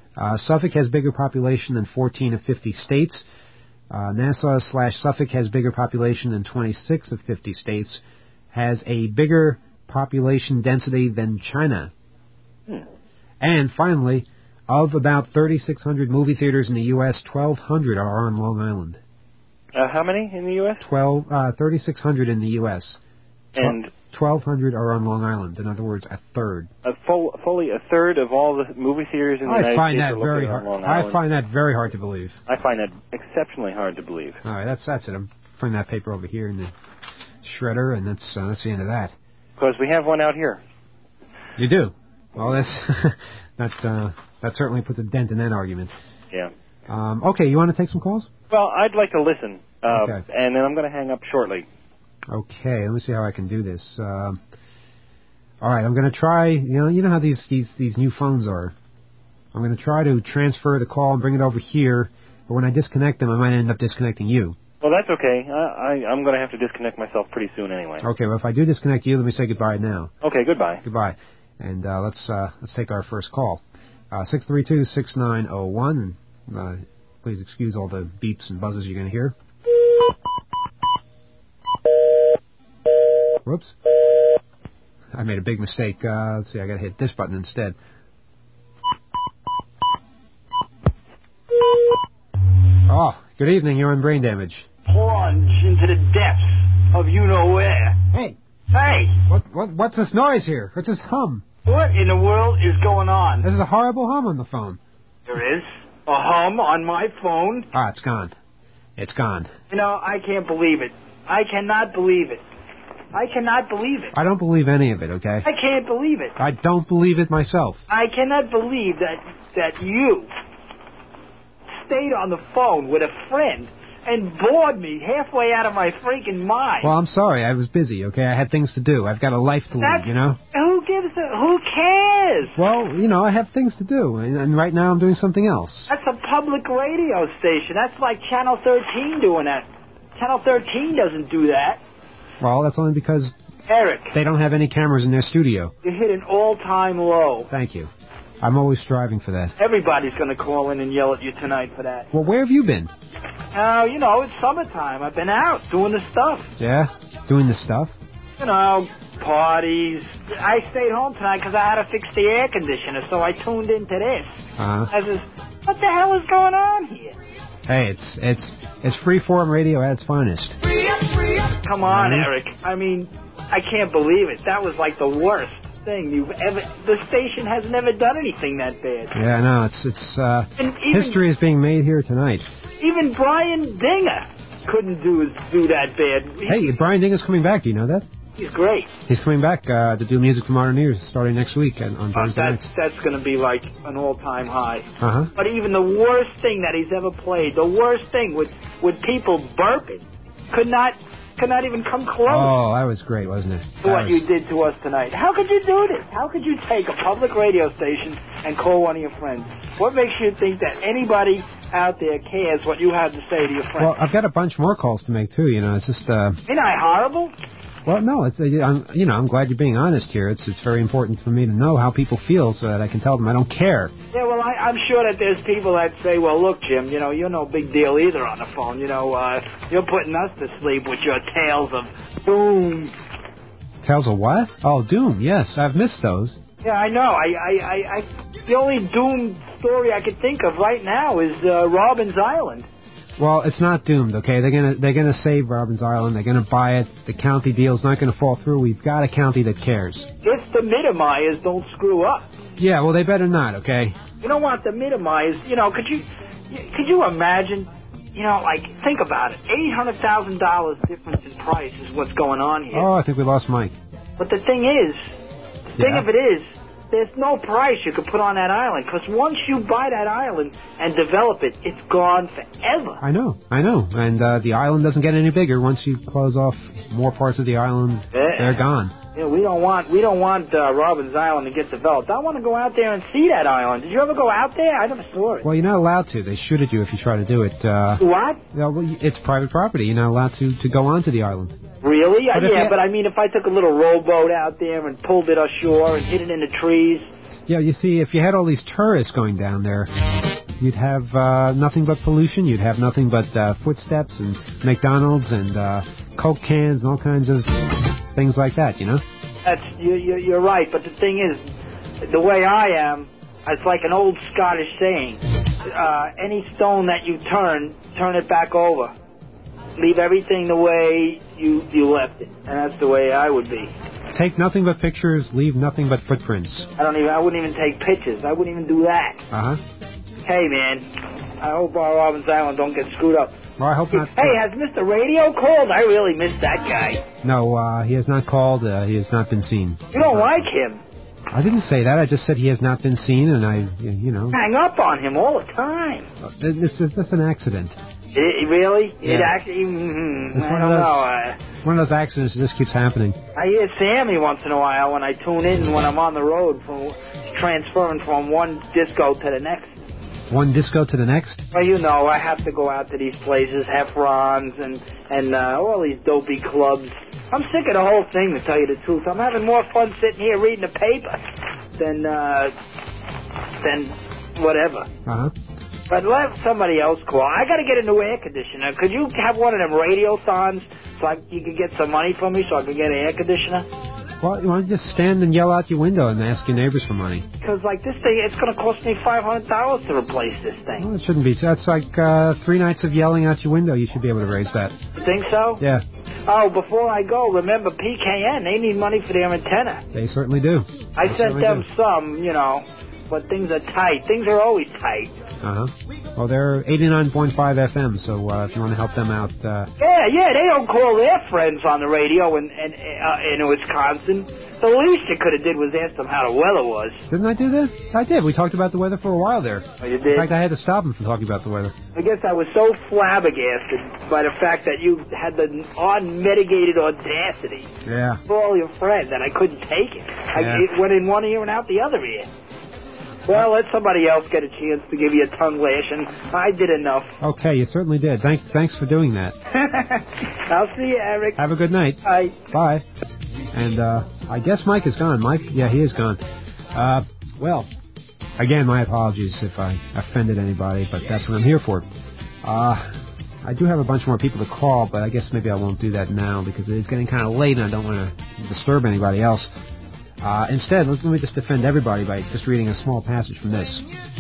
S2: Uh, Suffolk has bigger population than fourteen of fifty states. Uh, Nassau slash Suffolk has bigger population than twenty-six of fifty states. Has a bigger population density than China.
S11: Hmm.
S2: And finally, of about thirty-six hundred movie theaters in the U S, twelve hundred are on Long Island.
S11: Uh, how many in the U S?
S2: Twelve, uh, thirty-six hundred in the U S.
S11: And
S2: twelve hundred are on Long Island. In other words, a third.
S11: A full, fully a third of all the movie theaters in the
S2: I
S11: United
S2: find
S11: States
S2: that
S11: are
S2: very
S11: located
S2: hard.
S11: on Long
S2: I
S11: Island.
S2: find that very hard to believe.
S11: I find that exceptionally hard to believe.
S2: All right, that's that's it. I'm putting that paper over here in the shredder, and that's uh, that's the end of that.
S11: Because we have one out here.
S2: You do. Well, that's that uh, that certainly puts a dent in that argument.
S11: Yeah.
S2: Um, okay, you want to take some calls?
S11: Well, I'd like to listen, uh,
S2: Okay.
S11: and then I'm going to hang up shortly.
S2: Okay, let me see how I can do this. Um, all right, I'm going to try. You know, you know how these these these new phones are. I'm going to try to transfer the call and bring it over here. But when I disconnect them, I might end up disconnecting you.
S11: Well, that's okay. I, I, I'm going to have to disconnect myself pretty soon anyway.
S2: Okay, well, if I do disconnect you, let me say goodbye now.
S11: Okay, goodbye.
S2: Goodbye. And uh, let's uh, let's take our first call. Uh, six three two, six nine zero one. Uh, please excuse all the beeps and buzzes you're going to hear. Whoops. I made a big mistake. Uh, let's see, I got to hit this button instead. Oh, good evening. You're on Brain Damage.
S14: Plunge into the depths of you-know-where.
S2: Hey.
S14: Hey.
S2: What, what, what's this noise here? What's this hum?
S14: What in the world is going on?
S2: This is a horrible hum on the phone.
S14: There is a hum on my phone.
S2: Ah, it's gone. It's gone.
S14: You know, I can't believe it. I cannot believe it. I cannot believe it.
S2: I don't believe any of it, okay?
S14: I can't believe it.
S2: I don't believe it myself.
S14: I cannot believe that that you stayed on the phone with a friend and bored me halfway out of my freaking mind.
S2: Well, I'm sorry. I was busy, okay? I had things to do. I've got a life to
S14: That's,
S2: lead, you know?
S14: Who gives a... Who cares?
S2: Well, you know, I have things to do, and, and right now I'm doing something else.
S14: That's a public radio station. That's like Channel thirteen doing that. Channel thirteen doesn't do that.
S2: Well, that's only because
S14: Eric,
S2: they don't have any cameras in their studio.
S14: you hit an all-time low.
S2: Thank you. I'm always striving for that.
S14: Everybody's going to call in and yell at you tonight for that.
S2: Well, where have you been?
S14: Oh, you know, it's summertime. I've been out doing the stuff.
S2: Yeah? Doing the stuff?
S14: You know, parties. I stayed home tonight because I had to fix the air conditioner, so I tuned into this.
S2: Uh-huh.
S14: I says, what the hell is going on here?
S2: Hey, it's it's it's freeform radio at its finest.
S14: Come on,
S2: Mhm.
S14: Eric. I mean, I can't believe it. That was like the worst thing you've ever... The station has never done anything that bad.
S2: Yeah, I know. It's it's uh,
S14: And even-
S2: history is being made here tonight.
S14: Even Brian Dinger couldn't do do that bad. He-
S2: Hey, Brian Dinger's coming back. Do you know that?
S14: He's great.
S2: He's coming back uh, to do music for modern ears starting next week on, on
S14: Uh,
S2: Thursday
S14: that's
S2: night.
S14: that's going to be like an all-time high.
S2: Uh huh.
S14: But even the worst thing that he's ever played, the worst thing with with people burping, could not could not even come close
S2: Oh, that was great, wasn't it?
S14: to
S2: That
S14: what
S2: was-
S14: you did to us tonight. How could you do this? How could you take a public radio station and call one of your friends? What makes you think that anybody out there cares what you have to say to your friends?
S2: Well, I've got a bunch more calls to make too. You know, it's just. Uh,
S14: Ain't I horrible?
S2: well, no, it's. Uh, I'm, you know, I'm glad you're being honest here. It's it's very important for me to know how people feel so that I can tell them I don't care.
S14: Yeah, well, I, I'm sure that there's people that say, well, look, Jim, you know, you're no big deal either on the phone. You know, uh, you're putting us to sleep with your tales of boom.
S2: Tales of what? Oh, Doom. Yes, I've missed those.
S14: Yeah, I know. I, I, I, I the only doom story I could think of right now is uh, Robbins Island.
S2: Well, it's not doomed, okay? They're gonna they're gonna save Robbins Island. They're gonna buy it. The county deal's not gonna fall through. We've got a county that cares.
S14: If the Mittermeiers don't screw up.
S2: Yeah, well, they better not, okay?
S14: You don't want the Mittermeiers, you know, could you could you imagine, you know, like, think about it. eight hundred thousand dollars difference in price is what's going on here.
S2: Oh, I think we lost Mike.
S14: But the thing is, the thing
S2: Yeah.
S14: of it is, there's no price you could put on that island, because once you buy that island and develop it, it's gone forever.
S2: I know, I know. And uh, the island doesn't get any bigger. Once you close off more parts of the island,
S14: Yeah.
S2: they're gone.
S14: You know, we don't want we don't want uh, Robbins Island to get developed. I want to go out there and see that island. Did you ever go out there? I never saw it.
S2: Well, you're not allowed to. They shoot at you if you try to do it. Uh,
S14: What?
S2: yeah, well, it's private property. You're not allowed to, to go onto the island.
S14: Really?
S2: But
S14: Uh,
S2: if
S14: yeah,
S2: you-
S14: but I mean, if I took a little rowboat out there and pulled it ashore and hid it in the trees,
S2: Yeah, you see, if you had all these tourists going down there, you'd have uh, nothing but pollution. You'd have nothing but uh, footsteps and McDonald's and uh, Coke cans and all kinds of things like that, you know?
S14: That's you, you, you're right, but the thing is, the way I am, it's like an old Scottish saying. Uh, any stone that you turn, turn it back over. Leave everything the way you, you left it. And that's the way I would be.
S2: Take nothing but pictures, leave nothing but footprints.
S14: I don't even, I wouldn't even take pictures. I wouldn't even do that.
S2: Uh-huh.
S14: Hey, man, I hope our Robbins Island don't get screwed up.
S2: Well, I hope not.
S14: Hey, has Mister Radio called? I really missed that guy.
S2: No, uh, he has not called. Uh, he has not been seen.
S14: You don't like him.
S2: I didn't say that. I just said he has not been seen, and I, you know...
S14: Hang up on him all the time.
S2: This is just an accident.
S14: It, really?
S2: Yeah.
S14: It actually... Mm, I
S2: one
S14: don't
S2: of those,
S14: know. Uh,
S2: one of those accidents that just keeps happening.
S14: I hear Sammy once in a while when I tune in when I'm on the road, from transferring from one disco to the next.
S2: One disco to the next?
S14: Well, you know, I have to go out to these places, Heffron's and, and uh, all these dopey clubs. I'm sick of the whole thing, to tell you the truth. I'm having more fun sitting here reading the paper than, uh, than whatever.
S2: Uh-huh.
S14: But let somebody else call. I got to get a new air conditioner. Could you have one of them radio-thons so I, you could get some money from me so I could get an air conditioner?
S2: Well, you want to just stand and yell out your window and ask your neighbors for money.
S14: Because, like, this thing, it's going to cost me five hundred dollars to replace this thing.
S2: Well, it shouldn't be. That's like uh, three nights of yelling out your window. You should be able to raise that.
S14: You think so?
S2: Yeah.
S14: Oh, before I go, remember P K N. They need money for their antenna.
S2: They certainly do.
S14: I
S2: they
S14: sent them
S2: do.
S14: some, you know, but things are tight. Things are always tight.
S2: Uh-huh. Well, they're eighty-nine point five F M, so uh, if you want to help them out... Uh...
S14: Yeah, yeah, they don't call their friends on the radio in, in, uh, in Wisconsin. The least you could have did was ask them how the weather was.
S2: Didn't I do that? I did. We talked about the weather for a while there.
S14: Oh, you did?
S2: In fact, I had to stop him from talking about the weather.
S14: I guess I was so flabbergasted by the fact that you had the unmitigated audacity
S2: Yeah.
S14: for all your friends that I couldn't take it. I,
S2: Yeah.
S14: it went in one ear and out the other ear. Well, let somebody else get a chance to give you a tongue lashing. I did enough.
S2: Okay, you certainly did. Thanks, thanks for doing that.
S14: I'll see you, Eric.
S2: Have a good night.
S14: Bye.
S2: Bye. And uh, I guess Mike is gone. Mike? Yeah, he is gone. Uh, well, again, my apologies if I offended anybody, but that's what I'm here for. Uh, I do have a bunch more people to call, but I guess maybe I won't do that now because it is getting kind of late and I don't want to disturb anybody else. Uh, instead, let me just defend everybody by just reading a small passage from this.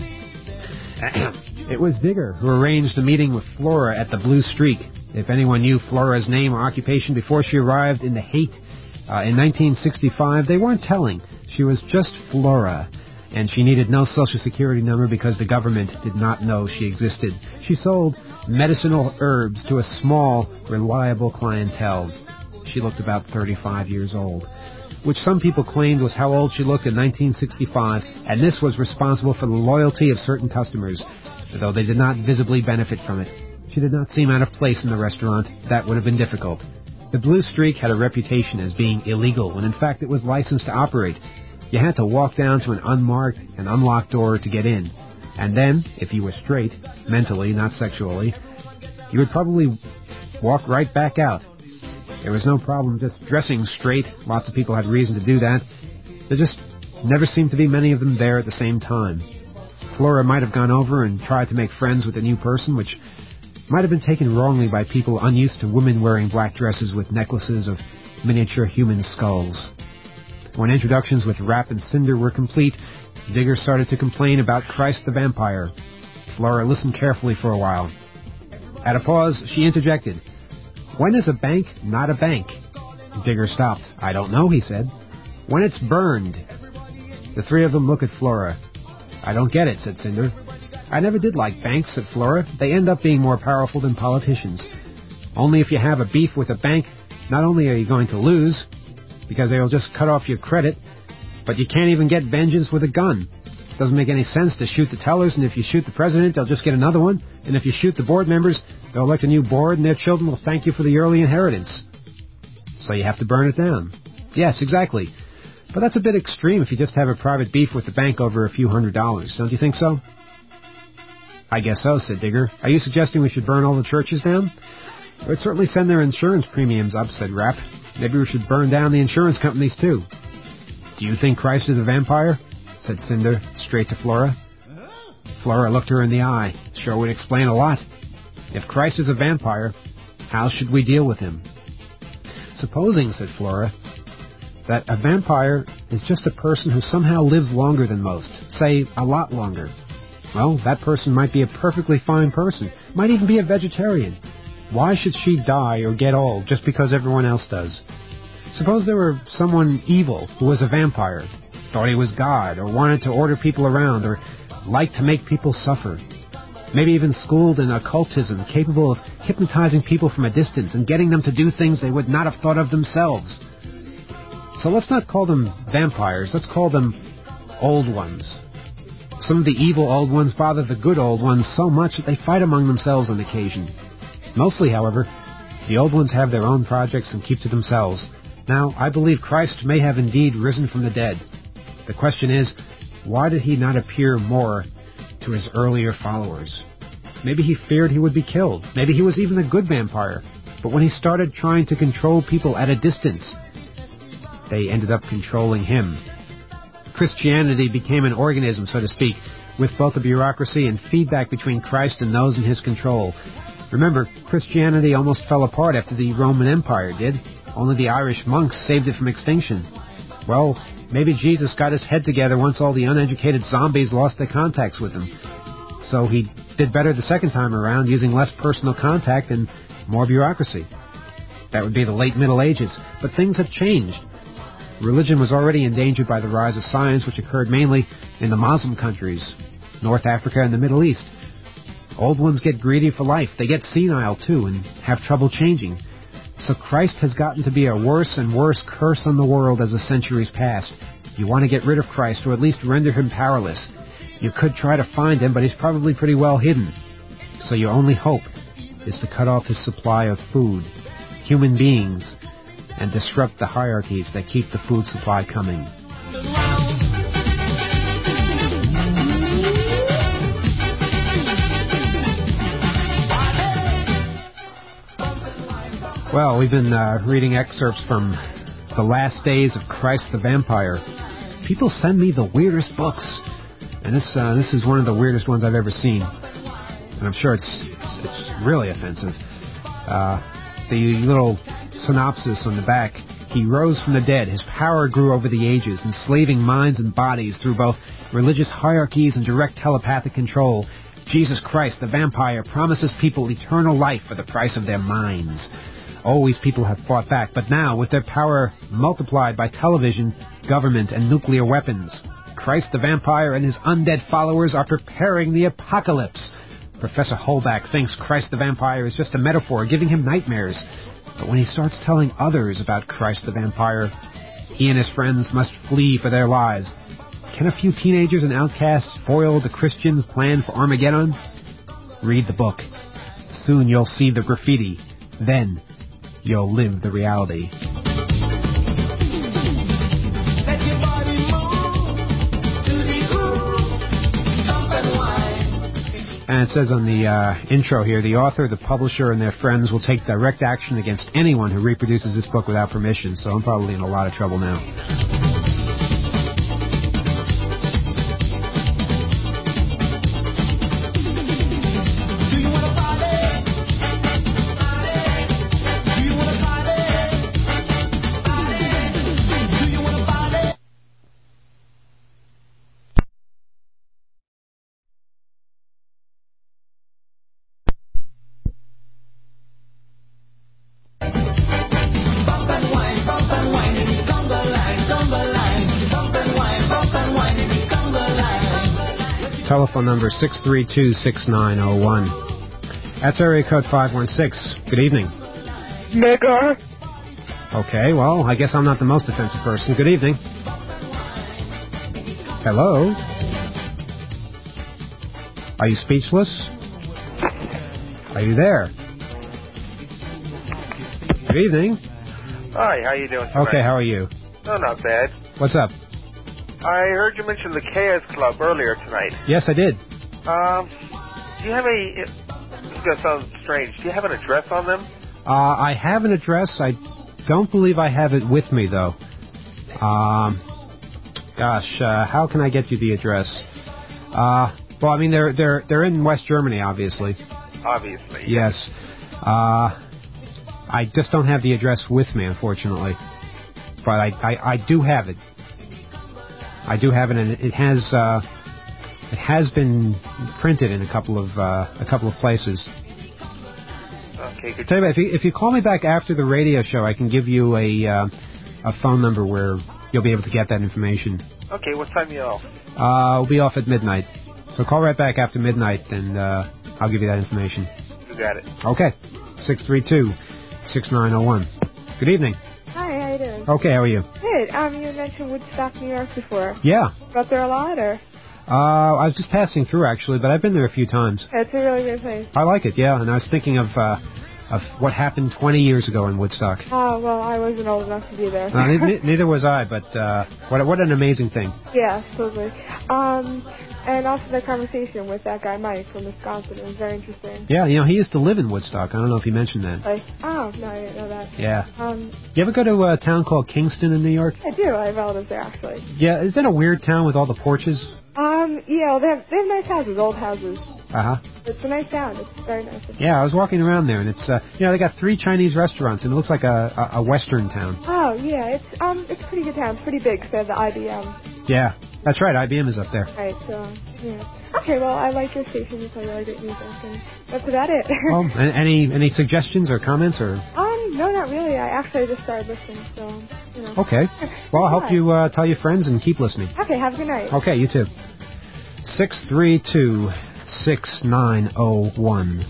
S2: It was Digger who arranged a meeting with Flora at the Blue Streak. If anyone knew Flora's name or occupation before she arrived in the Haight uh, in nineteen sixty-five, they weren't telling. She was just Flora, and she needed no Social Security number because the government did not know she existed. She sold medicinal herbs to a small, reliable clientele. She looked about thirty-five years old, which some people claimed was how old she looked in nineteen sixty-five, and this was responsible for the loyalty of certain customers, though they did not visibly benefit from it. She did not seem out of place in the restaurant. That would have been difficult. The Blue Streak had a reputation as being illegal, when in fact it was licensed to operate. You had to walk down to an unmarked and unlocked door to get in. And then, if you were straight, mentally, not sexually, you would probably walk right back out. There was no problem just dressing straight. Lots of people had reason to do that. There just never seemed to be many of them there at the same time. Flora might have gone over and tried to make friends with a new person, which might have been taken wrongly by people unused to women wearing black dresses with necklaces of miniature human skulls. When introductions with Rap and Cinder were complete, Digger started to complain about Christ the Vampire. Flora listened carefully for a while. At a pause, she interjected, "When is a bank not a bank?" Digger stopped. "I don't know," he said. "When it's burned." The three of them looked at Flora. "I don't get it," said Cinder. "I never did like banks," said Flora. "They end up being more powerful than politicians. Only if you have a beef with a bank, not only are you going to lose, because they'll just cut off your credit, but you can't even get vengeance with a gun. Doesn't make any sense to shoot the tellers, and if you shoot the president, they'll just get another one. And if you shoot the board members, they'll elect a new board, and their children will thank you for the early inheritance. So you have to burn it down." Yes, exactly. But that's a bit extreme if you just have a private beef with the bank over a few hundred dollars. Don't you think so? "I guess so," said Digger. "Are you suggesting we should burn all the churches down?" "It would certainly send their insurance premiums up," said Rap. "Maybe we should burn down the insurance companies, too." "Do you think Christ is a vampire?" said Cinder, straight to Flora. Flora looked her in the eye. Sure would explain a lot. If Christ is a vampire, how should we deal with him? Supposing, said Flora, that a vampire is just a person who somehow lives longer than most, say, a lot longer. Well, that person might be a perfectly fine person, might even be a vegetarian. Why should she die or get old just because everyone else does? Suppose there were someone evil who was a vampire, thought he was God, or wanted to order people around, or liked to make people suffer. Maybe even schooled in occultism, capable of hypnotizing people from a distance and getting them to do things they would not have thought of themselves. So let's not call them vampires, let's call them old ones. Some of the evil old ones bother the good old ones so much that they fight among themselves on occasion. Mostly, however, the old ones have their own projects and keep to themselves. Now, I believe Christ may have indeed risen from the dead. The question is, why did he not appear more to his earlier followers? Maybe he feared he would be killed. Maybe he was even a good vampire. But when he started trying to control people at a distance, they ended up controlling him. Christianity became an organism, so to speak, with both a bureaucracy and feedback between Christ and those in his control. Remember, Christianity almost fell apart after the Roman Empire did. Only the Irish monks saved it from extinction. Well, maybe Jesus got his head together once all the uneducated zombies lost their contacts with him. So he did better the second time around, using less personal contact and more bureaucracy. That would be the late Middle Ages. But things have changed. Religion was already endangered by the rise of science, which occurred mainly in the Muslim countries, North Africa and the Middle East. Old ones get greedy for life. They get senile, too, and have trouble changing. So Christ has gotten to be a worse and worse curse on the world as the centuries pass. You want to get rid of Christ, or at least render him powerless. You could try to find him, but he's probably pretty well hidden. So your only hope is to cut off his supply of food, human beings, and disrupt the hierarchies that keep the food supply coming. Well, we've been uh, reading excerpts from The Last Days of Christ the Vampire. People send me the weirdest books, and this uh, this is one of the weirdest ones I've ever seen. And I'm sure it's it's, it's really offensive. Uh, the little synopsis on the back: he rose from the dead. His power grew over the ages, enslaving minds and bodies through both religious hierarchies and direct telepathic control. Jesus Christ, the vampire, promises people eternal life for the price of their minds. Always people have fought back, but now, with their power multiplied by television, government, and nuclear weapons, Christ the vampire and his undead followers are preparing the apocalypse. Professor Holback thinks Christ the vampire is just a metaphor, giving him nightmares. But when he starts telling others about Christ the vampire, he and his friends must flee for their lives. Can a few teenagers and outcasts foil the Christians' plan for Armageddon? Read the book. Soon you'll see the graffiti. Then you'll live the reality. And it says on the uh, intro here, the author, the publisher, and their friends will take direct action against anyone who reproduces this book without permission, so I'm probably in a lot of trouble now. Telephone number six three two, six nine zero one. That's area code five one six. Good evening.
S10: Mega.
S2: Okay, well, I guess I'm not the most offensive person. Good evening. Hello? Are you speechless? Are you there? Good evening.
S10: Hi, how you doing tonight?
S2: Okay, how are you?
S10: Oh, not bad.
S2: What's up?
S10: I heard you mention the Chaos Club earlier tonight.
S2: Yes, I did.
S10: Um, do you have a... This is going to sound strange. Do you have an address on them?
S2: Uh, I have an address. I don't believe I have it with me, though. Um, Gosh, uh, how can I get you the address? Uh, well, I mean, they're they're they're in West Germany, obviously.
S12: Obviously.
S2: Yes. Uh, I just don't have the address with me, unfortunately. But I, I, I do have it. I do have it, and it has uh, it has been printed in a couple of uh, a couple of places.
S12: Okay. Good.
S2: Tell you what, if you if you call me back after the radio show, I can give you a uh, a phone number where you'll be able to get that information.
S12: Okay. What time are you off?
S2: Uh, we'll be off at midnight. So call right back after midnight, and uh, I'll give you that information.
S12: You got it.
S2: Okay. six three two, six nine zero one. Good evening.
S15: Hi, how you doing?
S2: Okay, how are you?
S15: Good. Um, you mentioned Woodstock, New York before.
S2: Yeah.
S15: Got there a lot, or?
S2: Uh, I was just passing through, actually, but I've been there a few times.
S15: It's a really good place.
S2: I like it, yeah, and I was thinking of uh, of what happened twenty years ago in Woodstock.
S15: Oh, well, I wasn't old enough to be there.
S2: uh, ne- neither was I, but uh, what what an amazing thing.
S15: Yeah, totally. Um, and also the conversation with that guy Mike from Wisconsin. It was very interesting.
S2: Yeah, you know, he used to live in Woodstock. I don't know if he mentioned that.
S15: Like, oh, no, I didn't know that.
S2: Yeah.
S15: Um,
S2: You ever go to a town called Kingston in New York?
S15: I do. I have relatives there, actually.
S2: Yeah, is that a weird town with all the porches?
S15: Um, yeah, they have, they have nice houses, old houses.
S2: Uh-huh.
S15: It's a nice town. It's very nice.
S2: Yeah, I was walking around there, and it's, uh, you know, they got three Chinese restaurants, and it looks like a, a, a Western town.
S15: Oh, yeah, it's um, it's a pretty good town. It's pretty big, because they have the I B M.
S2: Yeah, that's right, I B M is up there.
S15: Right, so, yeah. Okay, well, I like your station. You play really great music, and that's about it.
S2: Well, a- any any suggestions or comments, or?
S15: Um, no, not really. I actually just started listening, so, you know.
S2: Okay. Well, I hope you uh, tell your friends and keep listening.
S15: Okay, have a good night.
S2: Okay, you too. six three two, six nine zero one.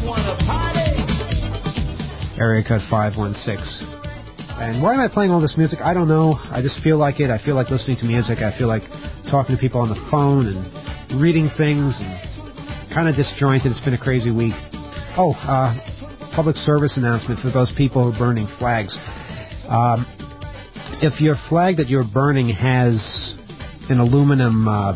S2: Area code five one six. And why am I playing all this music? I don't know. I just feel like it. I feel like listening to music. I feel like talking to people on the phone and reading things and kind of disjointed. It's been a crazy week. Oh, uh, public service announcement for those people who are burning flags. Um, if your flag that you're burning has an aluminum, uh,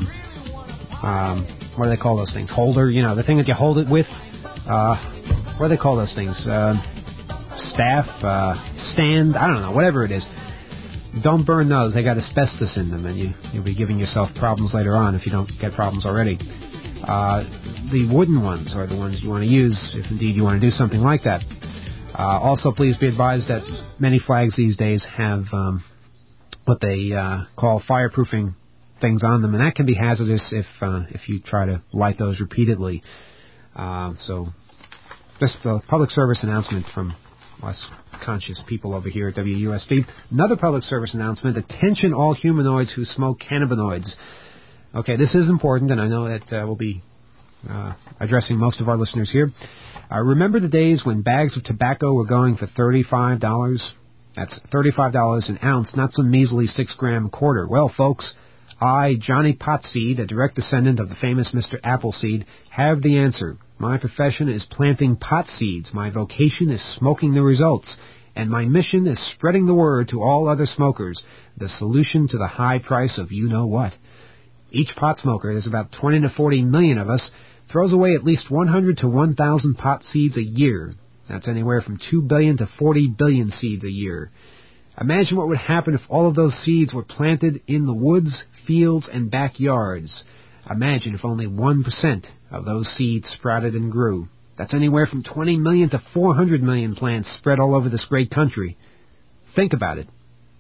S2: um, what do they call those things? Holder, you know, the thing that you hold it with. Uh, what do they call those things? Uh, staff, uh, stand, I don't know, whatever it is. Don't burn those. They got asbestos in them, and you, you'll be giving yourself problems later on if you don't get problems already. Uh, the wooden ones are the ones you want to use if indeed you want to do something like that. Uh, also, please be advised that many flags these days have um, what they uh, call fireproofing things on them, and that can be hazardous if uh, if you try to light those repeatedly. Uh, so, just a public service announcement from us conscious people over here at W U S B. Another public service announcement: attention all humanoids who smoke cannabinoids. Okay, this is important, and I know that uh, we'll be uh, addressing most of our listeners here. Uh, remember the days when bags of tobacco were going for thirty-five dollars? That's thirty-five dollars an ounce, not some measly six-gram quarter. Well, folks, I, Johnny Potseed, a direct descendant of the famous Mister Appleseed, have the answer. My profession is planting pot seeds. My vocation is smoking the results. And my mission is spreading the word to all other smokers, the solution to the high price of you-know-what. Each pot smoker, there's about twenty to forty million of us, throws away at least one hundred to one thousand pot seeds a year. That's anywhere from two billion to forty billion seeds a year. Imagine what would happen if all of those seeds were planted in the woods, fields, and backyards. Imagine if only one percent of those seeds sprouted and grew. That's anywhere from twenty million to four hundred million plants spread all over this great country. Think about it.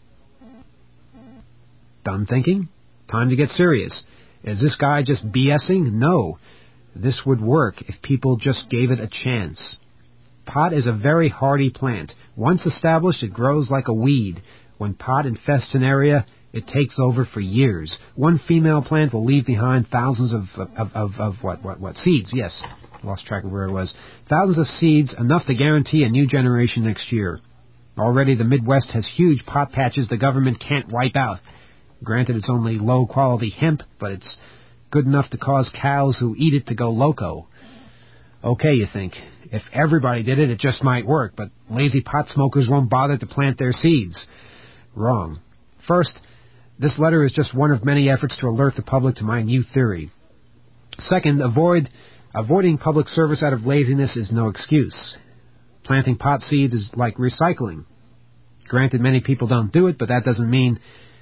S2: Done thinking? Time to get serious. Is this guy just BSing? No. This would work if people just gave it a chance. Pot is a very hardy plant. Once established, it grows like a weed. When pot infests an area, it takes over for years. One female plant will leave behind thousands of, of, of, of what, what, what? Seeds, yes. Lost track of where it was. Thousands of seeds, enough to guarantee a new generation next year. Already the Midwest has huge pot patches the government can't wipe out. Granted, it's only low-quality hemp, but it's good enough to cause cows who eat it to go loco. Okay, you think. If everybody did it, it just might work, but lazy pot smokers won't bother to plant their seeds. Wrong. First, this letter is just one of many efforts to alert the public to my new theory. Second, avoid avoiding public service out of laziness is no excuse. Planting pot seeds is like recycling. Granted, many people don't do it, but that doesn't mean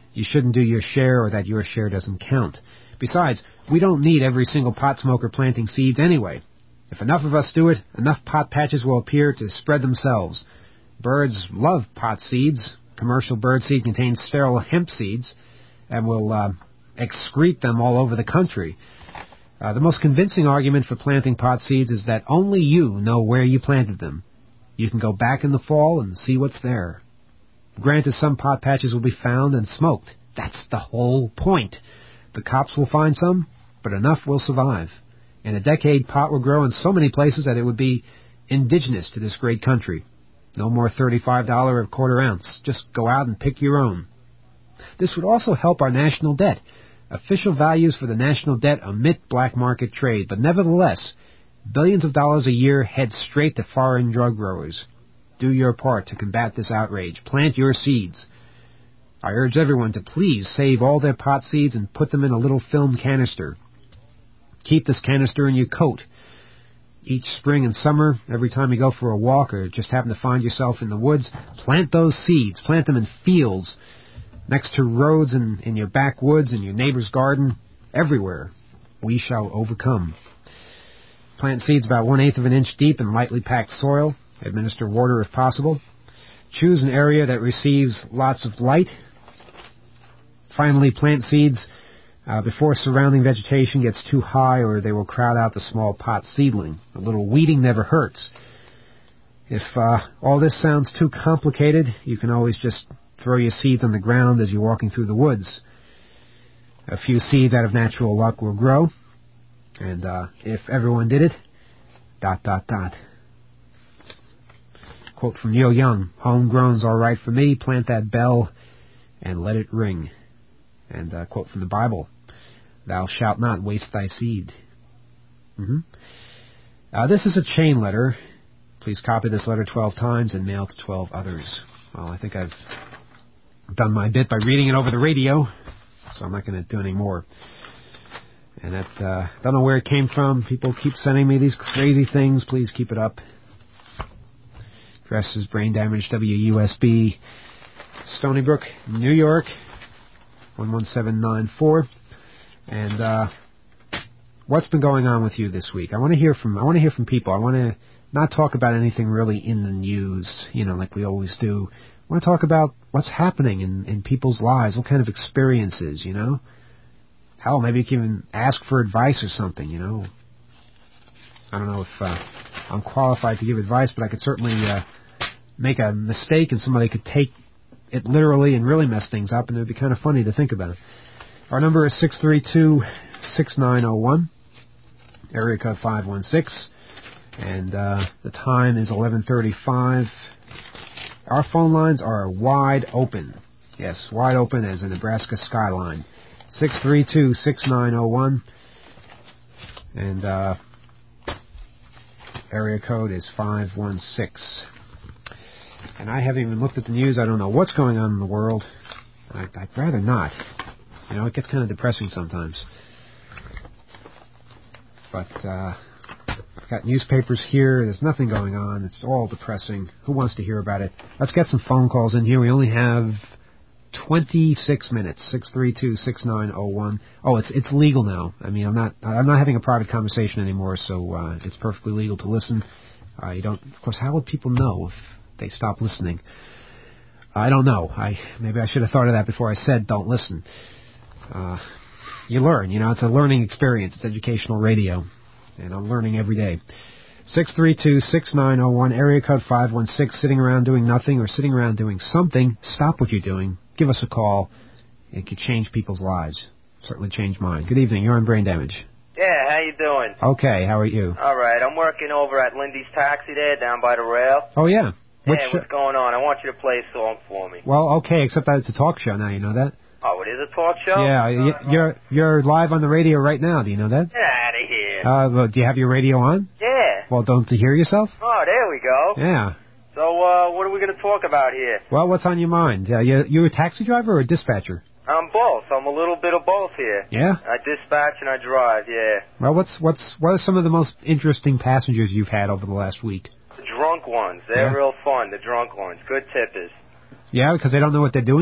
S2: you shouldn't do your share or that your share doesn't count. Besides, we don't need every single pot smoker planting seeds anyway. If enough of us do it, enough pot patches will appear to spread themselves. Birds love pot seeds. Commercial bird seed contains sterile hemp seeds and will uh, excrete them all over the country. Uh, the most convincing argument for planting pot seeds is that only you know where you planted them. You can go back in the fall and see what's there. Granted, some pot patches will be found and smoked. That's the whole point. The cops will find some, but enough will survive. In a decade, pot will grow in so many places that it would be indigenous to this great country. No more thirty-five dollars a quarter ounce. Just go out and pick your own. This would also help our national debt. Official values for the national debt omit black market trade, but nevertheless, billions of dollars a year head straight to foreign drug growers. Do your part to combat this outrage. Plant your seeds. I urge everyone to please save all their pot seeds and put them in a little film canister. Keep this canister in your coat. Each spring and summer, every time you go for a walk or just happen to find yourself in the woods, plant those seeds. Plant them in fields, next to roads, and in your backwoods, in your neighbor's garden, everywhere. We shall overcome. Plant seeds about one-eighth of an inch deep in lightly packed soil. Administer water if possible. Choose an area that receives lots of light. Finally, plant seeds uh, before surrounding vegetation gets too high or they will crowd out the small pot seedling. A little weeding never hurts. If uh, all this sounds too complicated, you can always just throw your seeds on the ground as you're walking through the woods. A few seeds out of natural luck will grow. And uh, if everyone did it, dot, dot, dot. Quote from Neil Young, homegrown's all right for me, plant that bell and let it ring. And a quote from the Bible, thou shalt not waste thy seed. Mm-hmm. Uh, this is a chain letter. Please copy this letter twelve times and mail to twelve others. Well, I think I've done my bit by reading it over the radio, so I'm not going to do any more. And that, uh, don't know where it came from. People keep sending me these crazy things. Please keep it up. Address is Brain Damage W U S B, Stony Brook, New York, one one seven nine four. And uh, what's been going on with you this week? I want to hear from I want to hear from people. I want to not talk about anything really in the news, you know, like we always do. I want to talk about what's happening in, in people's lives, what kind of experiences, you know. Hell, maybe you can even ask for advice or something, you know. I don't know if uh, I'm qualified to give advice, but I could certainly uh, make a mistake and somebody could take it literally and really mess things up, and it would be kind of funny to think about it. Our number is six three two, six nine zero one, area code five one six, and uh, the time is eleven thirty-five. Our phone lines are wide open. Yes, wide open as a Nebraska skyline. six three two, six nine zero one, and uh, area code is five one six. And I haven't even looked at the news. I don't know what's going on in the world. I, I'd rather not. You know, it gets kind of depressing sometimes. But uh, I've got newspapers here. There's nothing going on. It's all depressing. Who wants to hear about it? Let's get some phone calls in here. We only have twenty-six minutes. six three two, six nine zero one. Oh, it's it's legal now. I mean, I'm not I'm not having a private conversation anymore, so uh, it's perfectly legal to listen. Uh, you don't, of course. How would people know if they stop listening? I don't know. I maybe I should have thought of that before I said don't listen. Uh, you learn, you know. It's a learning experience. It's educational radio, and I'm learning every day. six three two, six nine zero one, area code five one six. Sitting around doing nothing or sitting around doing something. Stop what you're doing. Give us a call. It could change people's lives. Certainly change mine. Good evening. You're on Brain Damage.
S16: Yeah, how you doing?
S2: Okay, how are you?
S16: All right, I'm working over at Lindy's Taxi there, down by the rail.
S2: Oh, yeah.
S16: Yeah,
S2: Which,
S16: what's going on? I want you to play a song for me.
S2: Well, okay, except that it's a talk show now. You know that?
S16: Oh, it is a talk show?
S2: Yeah, y- you're you're live on the radio right now. Do you know that?
S16: Get out of here.
S2: Uh, well, do you have your radio on?
S16: Yeah.
S2: Well, don't you hear yourself?
S16: Oh, there we go.
S2: Yeah.
S16: So, uh, what are we going to talk about here?
S2: Well, what's on your mind? Uh, you you a taxi driver or a dispatcher?
S16: I'm both. I'm a little bit of both here.
S2: Yeah?
S16: I dispatch and I drive, yeah.
S2: Well, what's what's what are some of the most interesting passengers you've had over the last week?
S16: The drunk ones. They're
S2: Yeah?
S16: real fun, the drunk ones. Good tippers.
S2: Yeah, because they don't know what they're doing?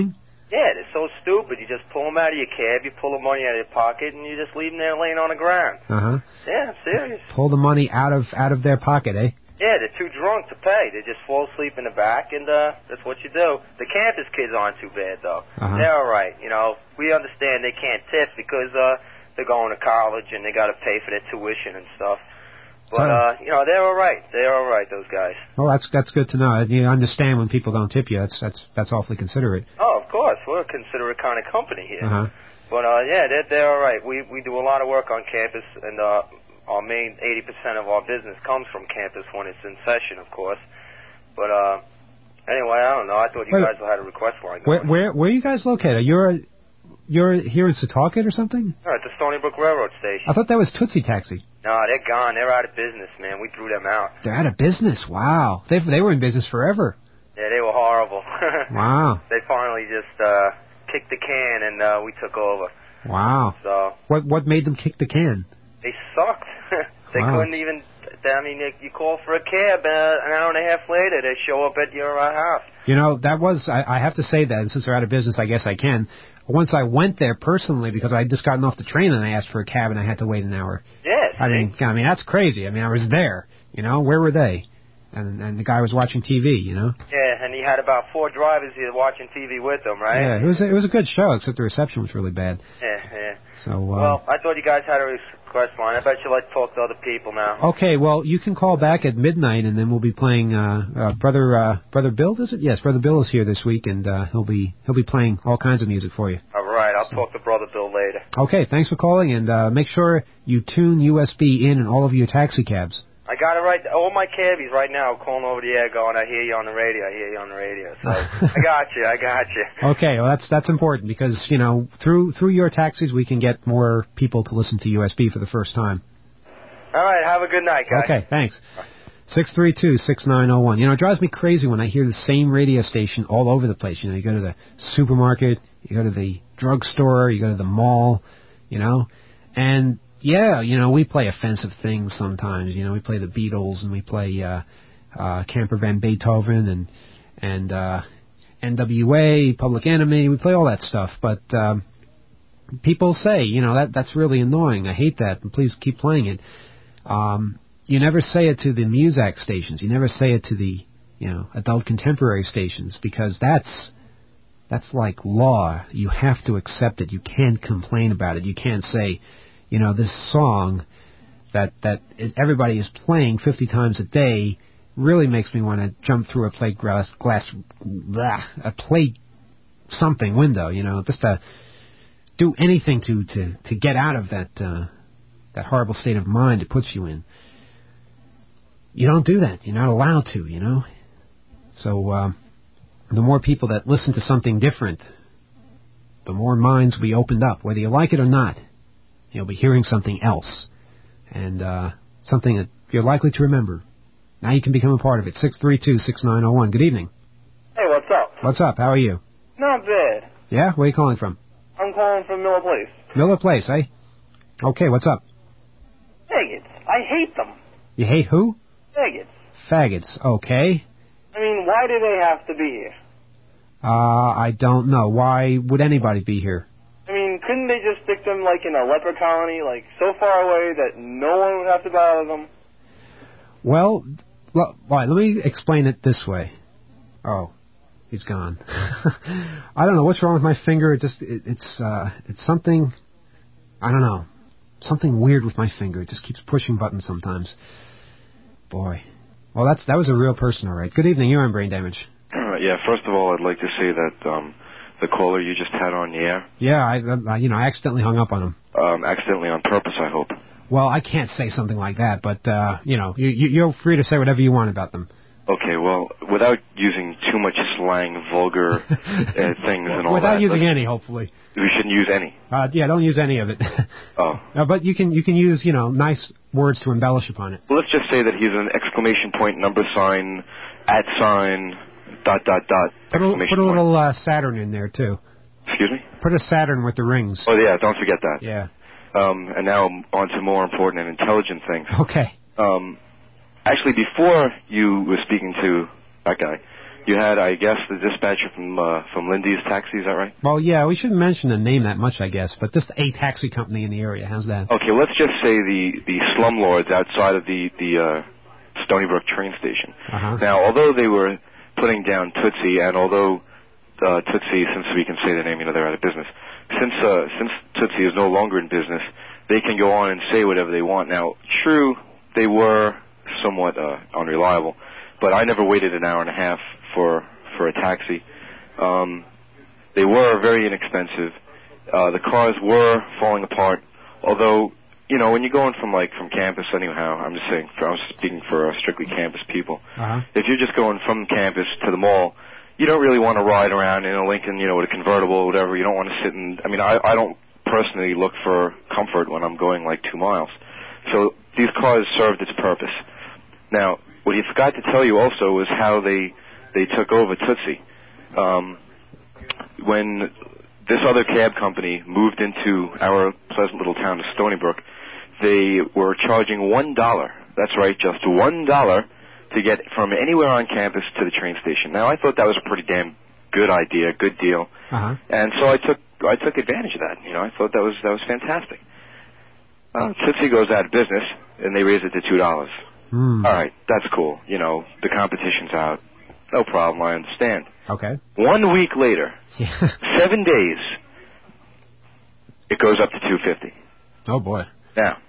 S16: Yeah, they're so stupid. You just pull them out of your cab, you pull the money out of your pocket, and you just leave them there laying on the ground.
S2: Uh-huh.
S16: Yeah, I'm serious.
S2: Pull the money out of out of their pocket, eh?
S16: Yeah, they're too drunk to pay. They just fall asleep in the back, and uh, that's what you do. The campus kids aren't too bad, though.
S2: Uh-huh.
S16: They're all right. You know, we understand they can't tip because uh, they're going to college and they got to pay for their tuition and stuff. But, uh, you know, they're all right. They're all right, those guys.
S2: Well, that's that's good to know. You understand when people don't tip you. That's that's that's awfully considerate.
S16: Oh, of course. We're a considerate kind of company here.
S2: Uh-huh.
S16: But, uh, yeah, they're, they're all right. We we do a lot of work on campus, and uh, our main eighty percent of our business comes from campus when it's in session, of course. But, uh, anyway, I don't know. I thought you
S2: Wait,
S16: guys had a request line
S2: Where
S16: going.
S2: where where are you guys located? You're you're here in Setauket or something?
S16: All right, the Stony Brook Railroad Station.
S2: I thought that was Tootsie Taxi.
S16: No, they're gone. They're out of business, man. We threw them out.
S2: They're out of business. Wow. They they were in business forever.
S16: Yeah, they were horrible.
S2: Wow.
S16: They finally just uh, kicked the can, and uh, we took over.
S2: Wow.
S16: So
S2: What what made them kick the can?
S16: they sucked. they
S2: Wow.
S16: couldn't even. I mean, you, you call for a cab, uh, an hour and a half later, they show up at your uh, house.
S2: You know, that was, I, I have to say that, and since they're out of business, I guess I can. Once I went there personally, because I had just gotten off the train and I asked for a cab and I had to wait an hour.
S16: Yes.
S2: I mean, I mean, that's crazy. I mean, I was there, you know, where were they? And and the guy was watching T V, you know?
S16: Yeah, and he had about four drivers here watching T V with him, right?
S2: Yeah, it was, a, it was a good show, except the reception was really bad.
S16: Yeah, yeah.
S2: So, uh,
S16: Well, I thought you guys had a request line. I bet you like to talk to other people now.
S2: okay, well, you can call back at midnight, and then we'll be playing. Uh, uh, brother, uh, brother Bill, is it? Yes, brother Bill is here this week, and uh, he'll be he'll be playing all kinds of music for you.
S16: All right, I'll talk to Brother Bill later.
S2: Okay, thanks for calling, and uh, make sure you tune U S B in in all of your taxi cabs.
S16: I got it right. All my cabbies right now are calling over the air going, I hear you on the radio, I hear you on the radio. So I got you, I got you.
S2: Okay, well that's that's important because you know through through your taxis we can get more people to listen to U S B for the first time.
S16: All right, have a good night, guys.
S2: Okay, thanks. Six three two six nine zero one. You know, it drives me crazy when I hear the same radio station all over the place. You know, you go to the supermarket, you go to the drugstore, you go to the mall, you know, and yeah, you know, we play offensive things sometimes. You know, we play the Beatles and we play uh, uh, Camper Van Beethoven and and uh, N W A, Public Enemy. We play all that stuff, but um, people say, you know, that that's really annoying. I hate that, and please keep playing it. Um, you never say it to the Muzak stations. You never say it to the, you know, adult contemporary stations because that's that's like law. You have to accept it. You can't complain about it. You can't say, you know, this song that that is, everybody is playing fifty times a day really makes me want to jump through a plate glass, glass blah, a plate something window, you know, just to do anything to, to, to get out of that uh, that horrible state of mind it puts you in. You don't do that. You're not allowed to, you know. So uh, the more people that listen to something different, the more minds we opened up, whether you like it or not. You'll be hearing something else, and uh, something that you're likely to remember. Now you can become a part of it. six three two six nine zero one. Good evening.
S17: Hey, what's up?
S2: What's up? How are you?
S17: Not bad.
S2: Yeah? Where are you calling from?
S17: I'm calling from Miller Place.
S2: Miller Place, eh? Okay, what's up?
S17: Faggots. I hate them.
S2: You hate who?
S17: Faggots.
S2: Faggots. Okay.
S17: I mean, why do they have to be here?
S2: Uh, I don't know. Why would anybody be here?
S17: I mean, couldn't they just stick them, like, in a leper colony, like, so far away that no one would have to bother them?
S2: Well, well, all right, let me explain it this way. Oh, he's gone. I don't know what's wrong with my finger. It just it, it's uh, it's something. I don't know, something weird with my finger. It just keeps pushing buttons sometimes. Boy, well, that's that was a real person, all right. Good evening. You're on Brain Damage.
S18: Uh, yeah. First of all, I'd like to say that um, the caller you just had on the air.
S2: Yeah, I, I you know I accidentally hung up on him.
S18: Um, accidentally on purpose, I hope.
S2: Well, I can't say something like that, but, uh, you know, you, you, you're free to say whatever you want about them.
S18: Okay, well, without using too much slang, vulgar uh, things and all
S2: without
S18: that.
S2: using any, hopefully.
S18: We shouldn't use any.
S2: Uh, yeah, don't use any of it.
S18: Oh.
S2: Uh, but you can you can use, you know, nice words to embellish upon it.
S18: Well, let's just say that he's an exclamation point, number sign, at sign, dot, dot, dot,
S2: Put a,
S18: exclamation
S2: put a
S18: point.
S2: little uh, Saturn in there, too.
S18: Excuse me?
S2: Put a Saturn with the rings.
S18: Oh, yeah, don't forget that.
S2: Yeah.
S18: Um, and now on to more important and intelligent things.
S2: Okay.
S18: Um, actually, before you were speaking to that guy, You had, I guess, the dispatcher from uh, from Lindy's Taxi. Is that right?
S2: Well, yeah, we shouldn't mention the name that much, I guess, but just a taxi company in the area. How's that?
S18: Okay, let's just say the the slumlords outside of the the uh, Stony Brook train station.
S2: Uh-huh.
S18: Now, although they were putting down Tootsie, and although uh, Tootsie, since we can say the name, you know, they're out of business. Since uh, since Tootsie is no longer in business, they can go on and say whatever they want. Now, true, they were somewhat uh, unreliable, but I never waited an hour and a half for for a taxi. Um, they were very inexpensive. Uh, the cars were falling apart, although, you know, when you're going from, like, from campus anyhow, I'm just saying, for, I'm speaking for uh, strictly campus people.
S2: Uh-huh.
S18: If you're just going from campus to the mall, you don't really want to ride around in a Lincoln, you know, with a convertible or whatever. You don't want to sit in, I mean, I, I don't personally look for comfort when I'm going, like, two miles. So these cars served its purpose. Now, what he forgot to tell you also was how they they took over Tootsie. Um, when this other cab company moved into our pleasant little town of Stony Brook, they were charging one dollar. That's right, just one dollar to get from anywhere on campus to the train station. Now, I thought that was a pretty damn good idea, good deal,
S2: Uh-huh.
S18: and so I took I took advantage of that. You know, I thought that was that was fantastic. Uh, Tootsie goes out of business, and they raise it to two dollars.
S2: Hmm.
S18: All right, that's cool. You know, the competition's out. No problem, I understand.
S2: Okay.
S18: One week later,
S2: Yeah.
S18: seven days, it goes up to two fifty.
S2: Oh, boy.
S18: Now,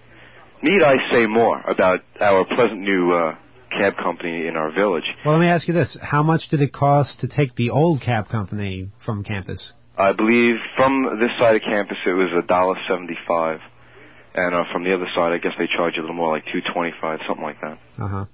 S18: need I say more about our pleasant new uh, cab company in our village?
S2: Well, let me ask you this. How much did it cost to take the old cab company from campus?
S18: I believe from this side of campus it was a dollar seventy-five, and uh, from the other side, I guess they charge you a little more, like two twenty-five, something like that.
S2: Uh-huh.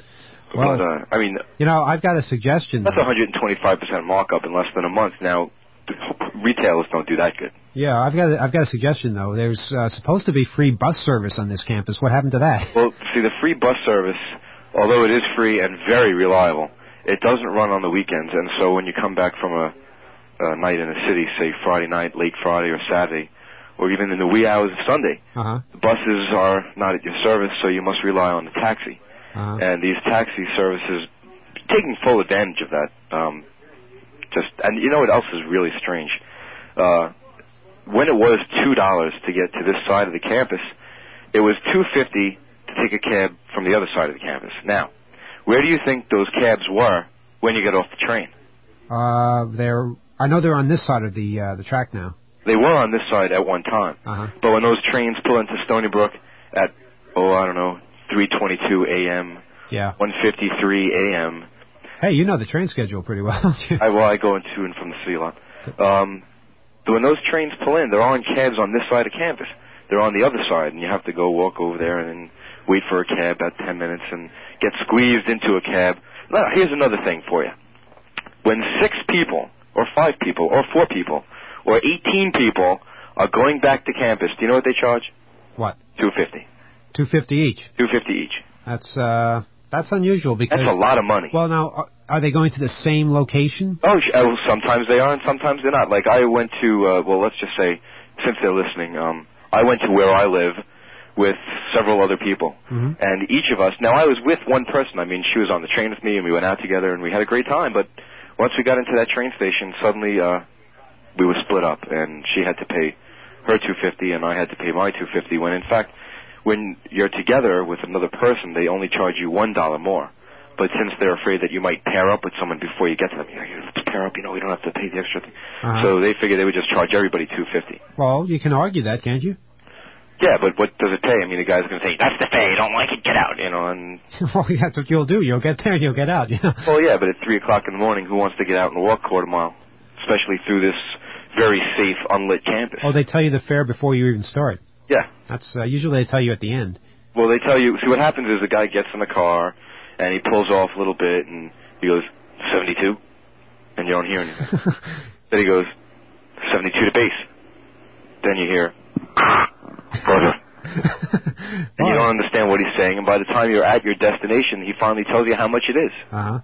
S2: Well,
S18: but, uh, I mean,
S2: you know, I've got a suggestion.
S18: that's
S2: though.
S18: one hundred twenty-five percent markup in less than a month. Now, retailers don't do that good.
S2: Yeah, I've got a, I've got a suggestion though. There's uh, supposed to be free bus service on this campus. What happened to that?
S18: Well, see, the free bus service, although it is free and very reliable, it doesn't run on the weekends. And so when you come back from a, a night in the city, say Friday night, late Friday or Saturday, or even in the wee hours of Sunday,
S2: Uh-huh.
S18: the buses are not at your service, so you must rely on the taxi.
S2: Uh-huh.
S18: And these taxi services, taking full advantage of that, um, just, and you know what else is really strange? Uh, when it was two dollars to get to this side of the campus, it was two fifty to take a cab from the other side of the campus. Now, where do you think those cabs were when you get off the train?
S2: Uh, they're. I know they're on this side of the uh, the track now.
S18: They were on this side at one time,
S2: Uh-huh.
S18: but when those trains pull into Stony Brook at, oh, I don't know, three twenty-two a.m.,
S2: Yeah.
S18: one fifty-three a.m.,
S2: Hey, you know the train schedule pretty well. don't you?
S18: I, well, I go into and from the city a lot. Um, when those trains pull in, they're on cabs on this side of campus. They're on the other side, and you have to go walk over there and then wait for a cab about ten minutes and get squeezed into a cab. Now, here's another thing for you. When six people, or five people, or four people, or eighteen people are going back to campus, do you know what they charge?
S2: What?
S18: two fifty.
S2: Two fifty each.
S18: two fifty each.
S2: That's uh, that's unusual because
S18: That's a lot of money.
S2: Well, now are, are they going to the same location?
S18: Oh, sh- uh, well, sometimes they are and sometimes they're not. Like I went to, uh, well, let's just say, since they're listening, um, I went to where I live with several other people.
S2: Mm-hmm.
S18: And each of us, now I was with one person. I mean, she was on the train with me and we went out together and we had a great time. But once we got into that train station, suddenly uh, we were split up and she had to pay her two fifty and I had to pay my two fifty. When in fact, when you're together with another person, they only charge you one dollar more. But since they're afraid that you might pair up with someone before you get to them, you know, you have to pair up, you know, we don't have to pay the extra thing.
S2: Uh-huh.
S18: So they figure they would just charge everybody two fifty.
S2: Well, you can argue that, can't you?
S18: Yeah, but what does it pay? I mean, the guy's going to say, that's the pay, don't like it, get out, you know, and...
S2: Well, that's what you'll do. You'll get there and you'll get out, you know.
S18: Well, yeah, but at three o'clock in the morning, who wants to get out and walk a quarter mile? Especially through this very safe, unlit campus.
S2: Oh, they tell you the fare before you even start.
S18: Yeah.
S2: That's uh, usually they tell you at the end.
S18: Well, they tell you, see, what happens is the guy gets in the car, and he pulls off a little bit, and he goes, seventy-two? And you don't hear anything. Then he goes, seventy-two to base. Then you hear, brother. And you don't understand what he's saying, and by the time you're at your destination, he finally tells you how much it is.
S2: Uh-huh.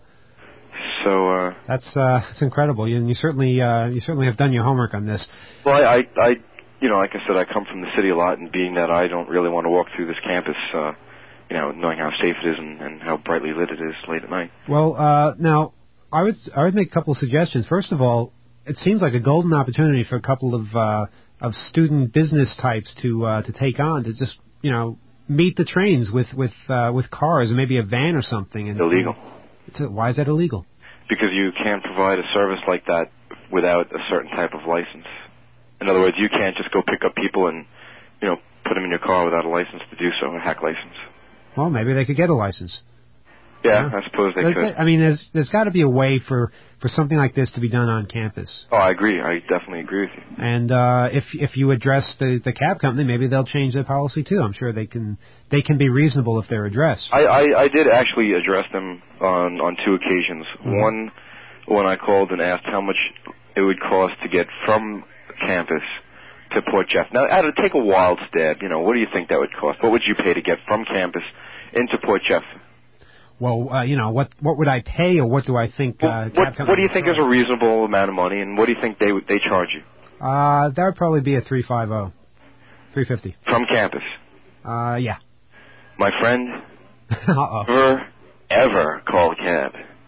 S18: So, uh...
S2: That's, uh, that's incredible. You, and you certainly, uh, you certainly have done your homework on this.
S18: Well, I, I, I, you know, like I said, I come from the city a lot, and being that I don't really want to walk through this campus, uh, you know, knowing how safe it is and, and how brightly lit it is late at night.
S2: Well, uh, now, I would I would make a couple of suggestions. First of all, it seems like a golden opportunity for a couple of uh, of student business types to uh, to take on to just you know meet the trains with with uh, with cars and maybe a van or something. And,
S18: illegal.
S2: And, why is that illegal?
S18: Because you can't provide a service like that without a certain type of license. In other words, you can't just go pick up people and you know put them in your car without a license to do so, a hack license.
S2: Well, maybe they could get a license.
S18: Yeah, I suppose they
S2: there's,
S18: could.
S2: I mean, there's there's got to be a way for, for something like this to be done on campus.
S18: Oh, I agree. I definitely agree with you.
S2: And uh, if if you address the, the cab company, maybe they'll change their policy too. I'm sure they can they can be reasonable if they're addressed.
S18: I, I, I did actually address them on, on two occasions. Mm-hmm. One, when I called and asked how much it would cost to get from campus to Port Jeff. Now, I had to take a wild stab. You know, what do you think that would cost? What would you pay to get from campus into Port Jeff?
S2: Well, uh, you know, what what would I pay, or what do I think? Uh,
S18: well, what, what do you think is a reasonable amount of money, and what do you think they they charge you?
S2: Uh, that would probably be a three five zero, three fifty
S18: from campus.
S2: Uh, yeah.
S18: My friend,
S2: Uh-oh.
S18: never ever call a cab.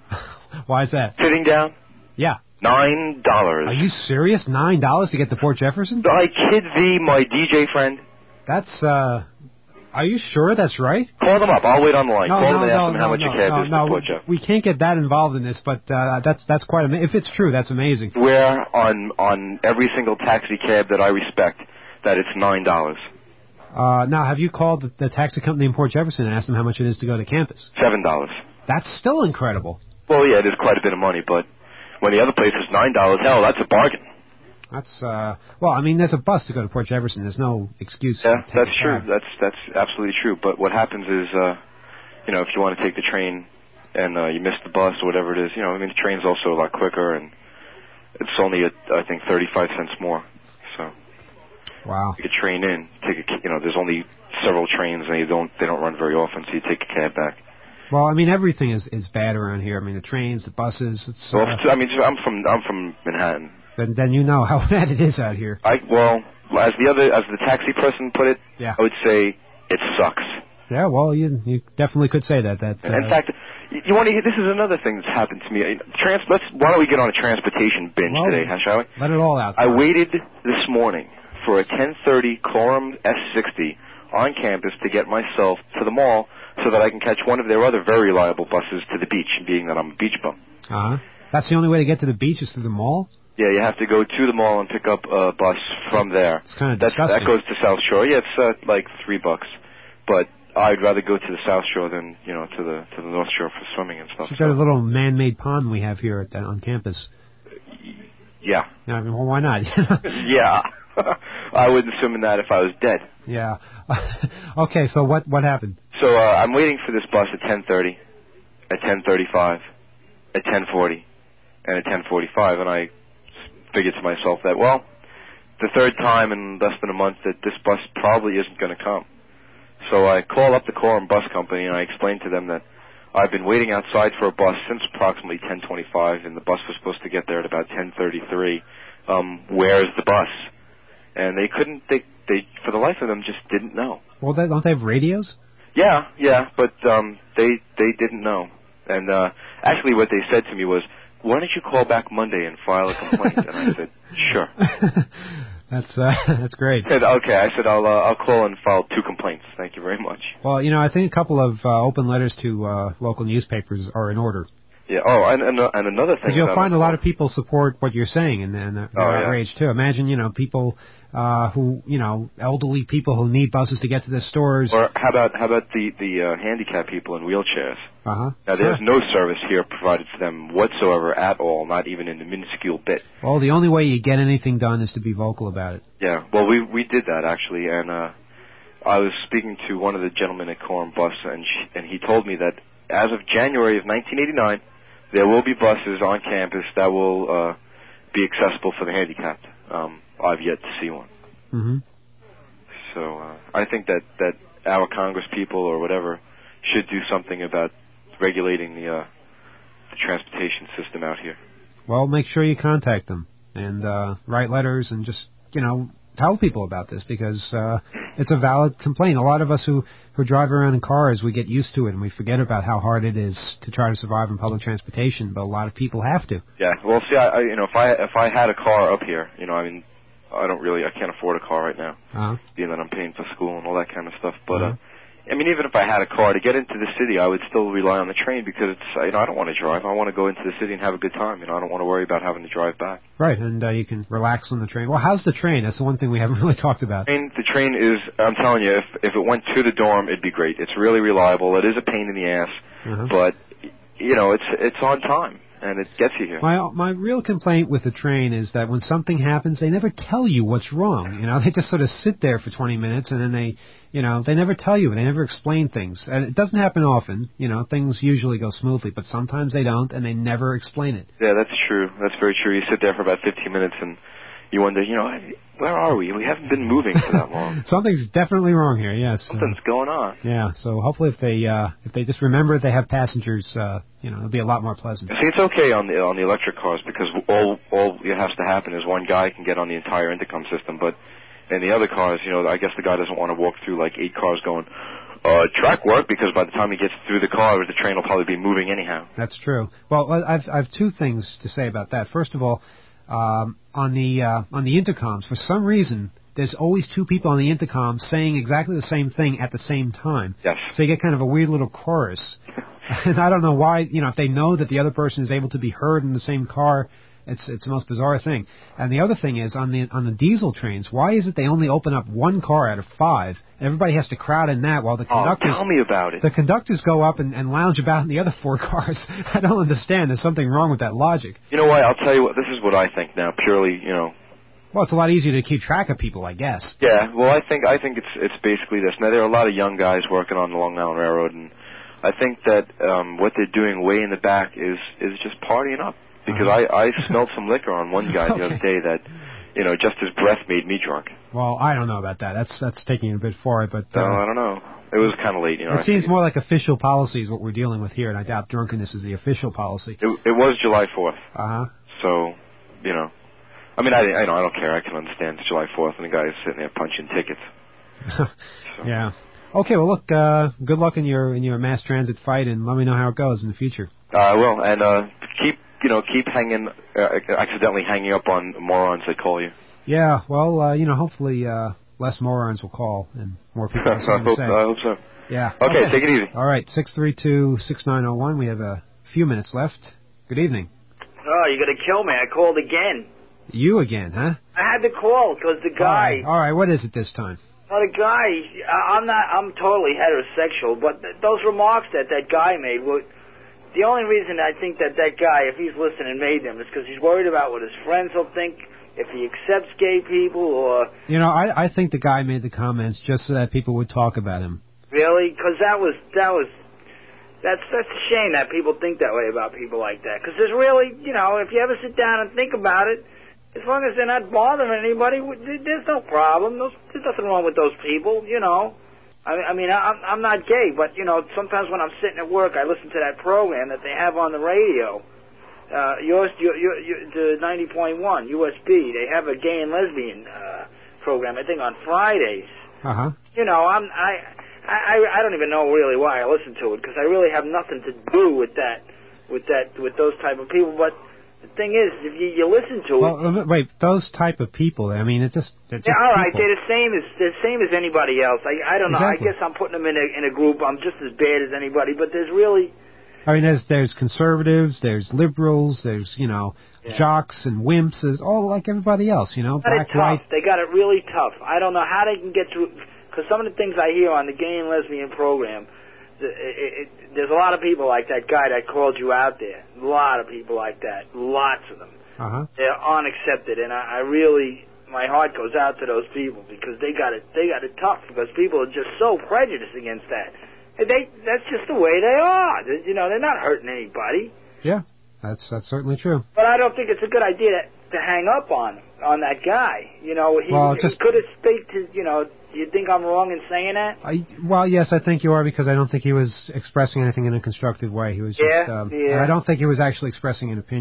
S2: Why is that?
S18: Sitting down.
S2: Yeah.
S18: Nine dollars.
S2: Are you serious? Nine dollars to get to Port Jefferson?
S18: I kid thee, my D J friend.
S2: That's uh. Are you sure that's right?
S18: Call them up. I'll wait on the line.
S2: No,
S18: Call
S2: no,
S18: them and ask
S2: no,
S18: them how
S2: no,
S18: much
S2: no,
S18: a cab
S2: no,
S18: is
S2: no,
S18: to Port Jeff.
S2: We can't get that involved in this, but uh, that's that's quite amazing. If it's true, that's amazing.
S18: Where on on every single taxi cab that I respect, that it's nine dollars.
S2: Uh, now, have you called the, the taxi company in Port Jefferson and asked them how much it is to go to campus?
S18: Seven dollars.
S2: That's still incredible.
S18: Well, yeah, it is quite a bit of money, but when the other place is nine dollars, hell, that's a bargain.
S2: That's uh, well, I mean, there's a bus to go to Port Jefferson. There's no excuse.
S18: Yeah,
S2: to take
S18: that's
S2: a
S18: true.
S2: cab.
S18: That's that's absolutely true. But what happens is, uh, you know, if you want to take the train and uh, you miss the bus or whatever it is, you know, I mean, the train's also a lot quicker, and it's only, a, I think, thirty-five cents more. So,
S2: wow,
S18: take a train in, take a, you know, there's only several trains, and they don't they don't run very often, so you take a cab back.
S2: Well, I mean, everything is is bad around here. I mean, the trains, the buses. It's,
S18: well,
S2: uh,
S18: I mean, I'm from I'm from Manhattan.
S2: Then, then you know how bad it is out here.
S18: I well, as the other as the taxi person put it,
S2: yeah.
S18: I would say it sucks.
S2: Yeah, well, you you definitely could say that. That uh,
S18: in fact, you, you want to hear? This is another thing that's happened to me. Trans. Let's. Why don't we get on a transportation binge
S2: well,
S18: today, huh, shall we?
S2: Let it all out.
S18: I waited this morning for a ten thirty Corum S sixty on campus to get myself to the mall so that I can catch one of their other very reliable buses to the beach, being that I'm a beach bum.
S2: Uh huh. That's the only way to get to the beach is through the mall?
S18: Yeah, you have to go to the mall and pick up a bus from there.
S2: It's kind of
S18: That's,
S2: disgusting.
S18: That goes to South Shore. Yeah, it's uh, like three bucks. But I'd rather go to the South Shore than, you know, to the to the North Shore for swimming and stuff.
S2: You've got a little man-made pond we have here at the, on campus.
S18: Yeah.
S2: I mean, well, why not?
S18: Yeah. I wouldn't swim in that if I was dead.
S2: Yeah. Okay, so what what happened?
S18: So uh, I'm waiting for this bus at ten thirty, at ten thirty-five, at ten forty, and at ten forty-five, and I figured to myself that, well, the third time in less than a month that this bus probably isn't going to come. So I call up the Corum Bus Company, and I explain to them that I've been waiting outside for a bus since approximately ten twenty-five, and the bus was supposed to get there at about ten thirty-three. Um, where's the bus? And they couldn't, they, they, for the life of them, just didn't know.
S2: Well, they, don't they have radios?
S18: Yeah, yeah, but um, they they didn't know. And uh, actually what they said to me was, why don't you call back Monday and file a complaint? And I said, sure.
S2: That's uh, that's great.
S18: I said, okay, I said, I'll, uh, I'll call and file two complaints. Thank you very much.
S2: Well, you know, I think a couple of uh, open letters to uh, local newspapers are in order.
S18: Yeah. Oh, and and, uh, and another thing.
S2: Because you'll find a lot of people support what you're saying, and, and they're
S18: oh,
S2: outraged
S18: yeah.
S2: too. Imagine, you know, people uh, who, you know, elderly people who need buses to get to the stores.
S18: Or how about how about the the uh, handicapped people in wheelchairs?
S2: Uh huh.
S18: Now, there's no service here provided for them whatsoever at all, not even in the minuscule bit.
S2: Well, the only way you get anything done is to be vocal about it.
S18: Yeah. Well, we we did that actually, and uh, I was speaking to one of the gentlemen at Corum Bus, and she, and he told me that as of January of nineteen eighty-nine. There will be buses on campus that will uh, be accessible for the handicapped. Um, I've yet to see one.
S2: Mm-hmm.
S18: So uh, I think that, that our Congress people or whatever should do something about regulating the, uh, the transportation system out here.
S2: Well, make sure you contact them and uh, write letters and just, you know, tell people about this because uh, it's a valid complaint. A lot of us who, who drive around in cars, we get used to it and we forget about how hard it is to try to survive in public transportation. But a lot of people have to.
S18: Yeah. Well, see, I, I you know, if I if I had a car up here, you know, I mean, I don't really, I can't afford a car right now,
S2: uh-huh.
S18: being that I'm paying for school and all that kind of stuff. But
S2: uh-huh.
S18: uh, I mean, even if I had a car to get into the city, I would still rely on the train because it's, you know, I don't want to drive. I want to go into the city and have a good time. You know, I don't want to worry about having to drive back.
S2: Right, and uh, you can relax on the train. Well, how's the train? That's the one thing we haven't really talked about.
S18: I mean, the train is, I'm telling you, if if it went to the dorm, it'd be great. It's really reliable. It is a pain in the ass,
S2: uh-huh.
S18: but you know, it's it's on time. And it gets you here.
S2: My my real complaint with the train is that when something happens, they never tell you what's wrong. You know, they just sort of sit there for twenty minutes, and then they, you know, they never tell you. They never explain things. And it doesn't happen often. You know, things usually go smoothly, but sometimes they don't, and they never explain it.
S18: Yeah, that's true. That's very true. You sit there for about fifteen minutes, and you wonder, you know, where are we? We haven't been moving for that long.
S2: Something's definitely wrong here. Yes,
S18: something's uh, going on.
S2: Yeah. So hopefully, if they uh, if they just remember they have passengers, uh, you know, it'll be a lot more pleasant.
S18: See, it's okay on the on the electric cars because all all it has to happen is one guy can get on the entire intercom system. But in the other cars, you know, I guess the guy doesn't want to walk through like eight cars going uh, track work because by the time he gets through the car, the train will probably be moving anyhow.
S2: That's true. Well, I've I've two things to say about that. First of all. Um, on the uh, on the intercoms, for some reason, there's always two people on the intercom saying exactly the same thing at the same time.
S18: Yes.
S2: So you get kind of a weird little chorus. And I don't know why, you know, if they know that the other person is able to be heard in the same car, it's it's the most bizarre thing. And the other thing is, on the on the diesel trains, why is it they only open up one car out of five? Everybody has to crowd in that while the conductors...
S18: Oh, tell me about it.
S2: The conductors go up and, and lounge about in the other four cars. I don't understand. There's something wrong with that logic.
S18: You know what? I'll tell you what. This is what I think now, purely, you know...
S2: Well, it's a lot easier to keep track of people, I guess.
S18: Yeah, well, I think I think it's it's basically this. Now, there are a lot of young guys working on the Long Island Railroad, and I think that um, what they're doing way in the back is, is just partying up. Because uh-huh. I, I smelled some liquor on one guy okay. the other day that, you know, just his breath made me drunk.
S2: Well, I don't know about that. That's that's taking it a bit far, but... Uh,
S18: no, I don't know. It was kind of late, you know.
S2: It I seems more like official policy is what we're dealing with here, and I doubt drunkenness is the official policy.
S18: It, it was July fourth.
S2: Uh-huh.
S18: So, you know... I mean, I, I know I don't care. I can understand it's July fourth, and the guy's sitting there punching tickets.
S2: So. Yeah. Okay. Well, look. Uh, good luck in your in your mass transit fight, and let me know how it goes in the future.
S18: I uh, will, and uh, keep you know keep hanging, uh, accidentally hanging up on morons that call you.
S2: Yeah. Well, uh, you know, hopefully uh, less morons will call and more people.
S18: I hope.
S2: Say.
S18: I hope so.
S2: Yeah.
S18: Okay, okay. Take it easy.
S2: All right. Six three two six nine zero one. We have a few minutes left. Good evening.
S14: Oh, you're gonna kill me! I called again.
S2: You again, huh?
S14: I had to call because the guy...
S2: All right. All right, what is it this time?
S14: Well, the guy, I'm not, I'm totally heterosexual, but th- those remarks that that guy made were... The only reason I think that that guy, if he's listening, made them is because he's worried about what his friends will think, if he accepts gay people, or...
S2: You know, I, I think the guy made the comments just so that people would talk about him.
S14: Really? Because that was, that was... That's that's a shame that people think that way about people like that. Because there's really, you know, if you ever sit down and think about it, as long as they're not bothering anybody, there's no problem. There's nothing wrong with those people, you know. I, I mean, I'm, I'm not gay, but, you know, sometimes when I'm sitting at work, I listen to that program that they have on the radio. Uh, yours, you, you, you, the ninety point one, U S B. They have a gay and lesbian uh, program, I think, on Fridays.
S2: Uh-huh.
S14: You know, I'm, I, I, I don't even know really why I listen to it, because I really have nothing to do with that, with that, with those type of people, but... The thing is, if you, you listen to
S2: well,
S14: it...
S2: Well, wait, those type of people, I mean, it's just... It's
S14: yeah,
S2: just
S14: all right,
S2: people.
S14: they're the same as they're the same as anybody else. I, I don't know,
S2: exactly.
S14: I guess I'm putting them in a, in a group. I'm just as bad as anybody, but there's really...
S2: I mean, there's there's conservatives, there's liberals, there's, you know, yeah. jocks and wimps, there's all like everybody else, you know,
S14: black,
S2: black, white...
S14: They got it really tough. I don't know how they can get through... Because some of the things I hear on the gay and lesbian program... It, it, it, there's a lot of people like that guy that called you out there. A lot of people like that. Lots of them.
S2: Uh-huh.
S14: They're unaccepted, and I, I really, my heart goes out to those people because they got it. They got it tough because people are just so prejudiced against that. And they, that's just the way they are. They, you know, they're not hurting anybody.
S2: Yeah, that's that's certainly true.
S14: But I don't think it's a good idea to, to hang up on on that guy. You know, he,
S2: well,
S14: he
S2: just,
S14: could have speak to. You know, do you think I'm wrong in saying that?
S2: I, well, yes, I think you are because I don't think he was expressing anything in a constructive way. He was just.
S14: Yeah,
S2: Um,
S14: yeah.
S2: And I don't think he was actually expressing an opinion.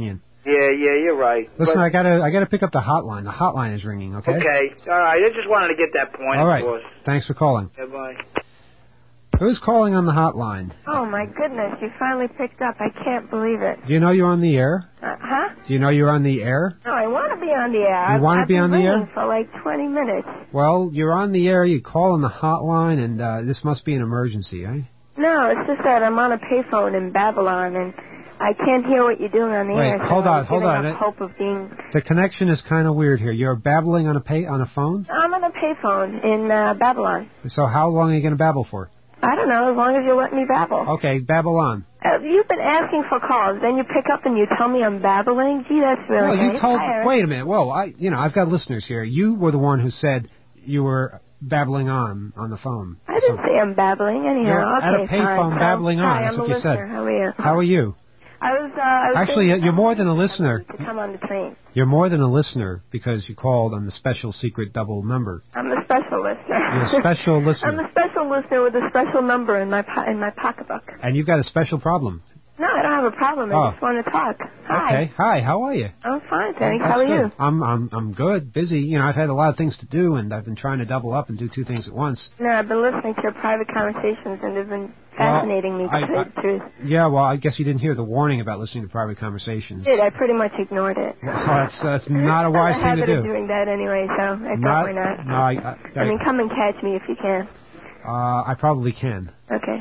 S14: Yeah, yeah, you're right.
S2: Listen,
S14: But-
S2: I gotta, I gotta pick up the hotline. The hotline is ringing. Okay.
S14: Okay. All right. I just wanted to get that point
S2: All right.
S14: across.
S2: Thanks for calling.
S14: Yeah, bye.
S2: Who's calling on the hotline?
S19: Oh, my goodness, you finally picked up. I can't believe it.
S2: Do you know you're on the air?
S19: Uh, huh?
S2: Do you know you're on the air?
S19: No, I want to be on the air.
S2: You
S19: I've-
S2: wanna
S19: I've
S2: be
S19: been
S2: on the air?
S19: ringing for like twenty minutes.
S2: Well, you're on the air. You call on the hotline, and uh, this must be an emergency, eh?
S19: No, it's just that I'm on a payphone in Babylon, and I can't hear what you're doing on the
S2: Wait,
S19: air. so
S2: hold on,
S19: I'm
S2: hold
S19: giving
S2: on.
S19: up hope of being...
S2: The connection is kind of weird here. You're babbling on a pay on a phone.
S19: I'm on a payphone in uh, Babylon.
S2: So how long are you going to babble for?
S19: I don't know, as long as you let me babble.
S2: Okay, babble on.
S19: Uh, you've been asking for calls, then you pick up and you tell me I'm babbling. Gee, that's really
S2: Well, you
S19: nice.
S2: told.
S19: Hi, Eric.
S2: Wait a minute. Whoa, I, you know, I've got listeners here. You were the one who said you were babbling on on the phone.
S19: I didn't say I'm babbling anyhow.
S2: You're
S19: okay,
S2: at a payphone
S19: fine.
S2: babbling
S19: so,
S2: on.
S19: Hi,
S2: That's
S19: I'm
S2: what
S19: a
S2: you
S19: listener.
S2: said.
S19: How are you?
S2: How are you?
S19: I was, uh, I was
S2: Actually,
S19: saying
S2: you're more than a listener.
S19: to come on the train.
S2: You're more than a listener because you called on the special secret double number.
S19: I'm a special listener.
S2: You're a special listener.
S19: I'm a special listener with a special number in my po- in my pocketbook.
S2: And you've got a special problem.
S19: No, I don't have a problem. I
S2: Oh.
S19: just want to talk. Hi.
S2: Okay. Hi. How are you?
S19: I'm fine, thanks.
S2: That's
S19: How are
S2: good.
S19: you?
S2: I'm I'm I'm good. Busy. You know, I've had a lot of things to do, and I've been trying to double up and do two things at once.
S19: No, I've been listening to your private conversations, and they've been fascinating me, to
S2: I-
S19: say
S2: I-
S19: the truth.
S2: Yeah. Well, I guess you didn't hear the warning about listening to private conversations.
S19: Did I pretty much ignored it?
S2: Well, that's that's not a wise
S19: I
S2: thing to
S19: habit of
S2: do.
S19: doing that anyway, so I thought
S2: Not-
S19: why not?
S2: No, I, I,
S19: I mean, come and catch me if you can.
S2: uh, I probably can.
S19: Okay.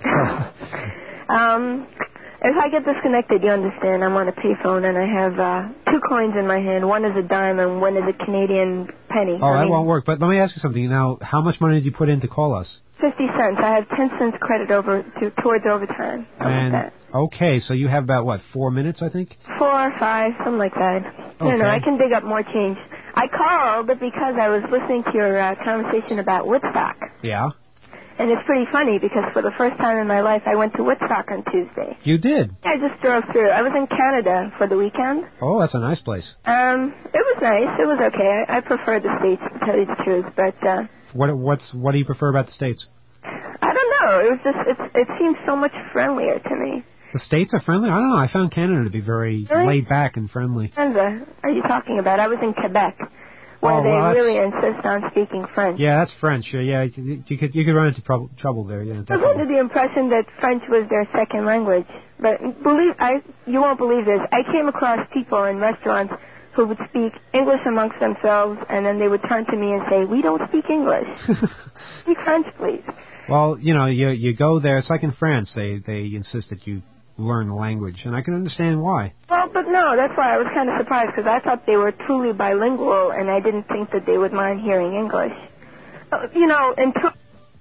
S19: um, if I get disconnected, you understand, I'm on a payphone and I have uh, two coins in my hand. One is a dime and one is a Canadian penny.
S2: Oh,
S19: I
S2: that
S19: mean,
S2: won't work. But let me ask you something. Now, how much money did you put in to call us?
S19: fifty cents. I have ten cents credit over to towards overtime. Something
S2: And
S19: like that.
S2: okay, so you have about what four minutes, I think.
S19: Four or five, something like that. I don't know.
S2: Okay.
S19: I can dig up more change. I called because I was listening to your uh, conversation about Woodstock.
S2: Yeah.
S19: And it's pretty funny because for the first time in my life, I went to Woodstock on Tuesday.
S2: You did.
S19: I just drove through. I was in Canada for the weekend.
S2: Oh, that's a nice place.
S19: Um, it was nice. It was okay. I, I prefer the States, to tell you the truth. But uh,
S2: What what's what do you prefer about the States?
S19: I don't know. It was just it, it seemed so much friendlier to me.
S2: The States are friendly. I don't know. I found Canada to be very
S19: Really?
S2: laid back and friendly.
S19: Canada, are you talking about? I was in Quebec, where
S2: Oh,
S19: they
S2: well, that's-
S19: really insist on speaking French.
S2: Yeah, that's French. Yeah, yeah. You, you could you could run into trouble trouble there. Yeah,
S19: I was
S2: definitely.
S19: under the impression that French was their second language, but believe I, you won't believe this. I came across people in restaurants who would speak English amongst themselves, and then they would turn to me and say, "We don't speak English. Speak French, please."
S2: Well, you know, you you go there. It's like in France. They they insist that you learn the language, and I can understand why.
S19: Well, but no, that's why I was kind of surprised because I thought they were truly bilingual, and I didn't think that they would mind hearing English. Uh, you know, in tu-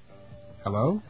S2: Hello.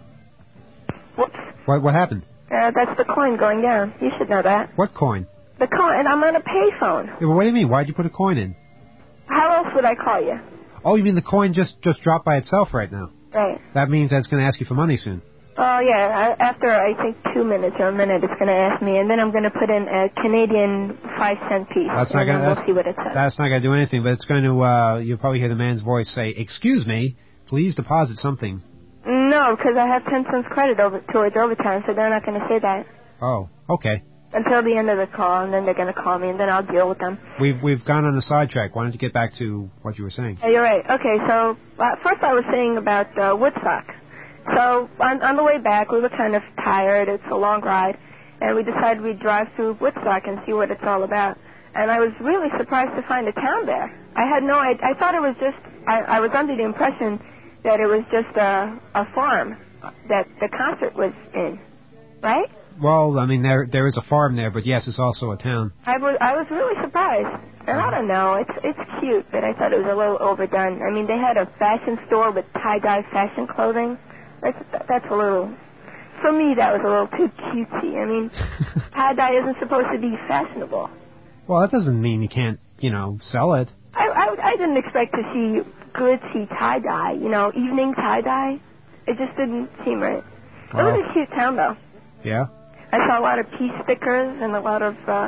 S19: whoops,
S2: What what happened?
S19: uh, that's the coin going down. You should know that.
S2: What coin?
S19: The coin, and I'm on a payphone.
S2: Yeah, well, what do you mean? Why'd you put a coin in?
S19: How else would I call you?
S2: Oh, you mean the coin just just dropped by itself right now?
S19: Right.
S2: That means that it's going to ask you for money soon.
S19: Oh, yeah. I, after, I think, two minutes or a minute, it's going to ask me, and then I'm going to put in a Canadian five-cent piece,
S2: That's not
S19: and
S2: going
S19: then
S2: to.
S19: we'll see what it says.
S2: That's not going to do anything, but it's going to. Uh, you'll probably hear the man's voice say, "Excuse me, please deposit something."
S19: No, because I have ten cents credit over towards overtime, so they're not going to say that
S2: Oh, okay.
S19: until the end of the call, and then they're going to call me, and then I'll deal with them.
S2: We've we've gone on a sidetrack. Why don't you get back to what you were saying?
S19: Yeah, you're right. Okay, so uh, first I was saying about uh, Woodstock. So on, on the way back, we were kind of tired. It's a long ride, and we decided we'd drive through Woodstock and see what it's all about. And I was really surprised to find a town there. I had no idea. I thought it was just. I, I was under the impression that it was just a, a farm that the concert was in, right?
S2: Well, I mean, there there is a farm there, but yes, it's also a town.
S19: I was I was really surprised, and I don't know, it's it's cute, but I thought it was a little overdone. I mean, they had a fashion store with tie-dye fashion clothing. That's that's a little, for me, that was a little too cutesy. I mean, tie-dye isn't supposed to be fashionable.
S2: Well, that doesn't mean you can't, you know, sell it.
S19: I I, I didn't expect to see glitzy tie-dye, you know, evening tie-dye. It just didn't seem right. It was a cute town, though.
S2: Yeah.
S19: I saw a lot of peace stickers and a lot of, uh,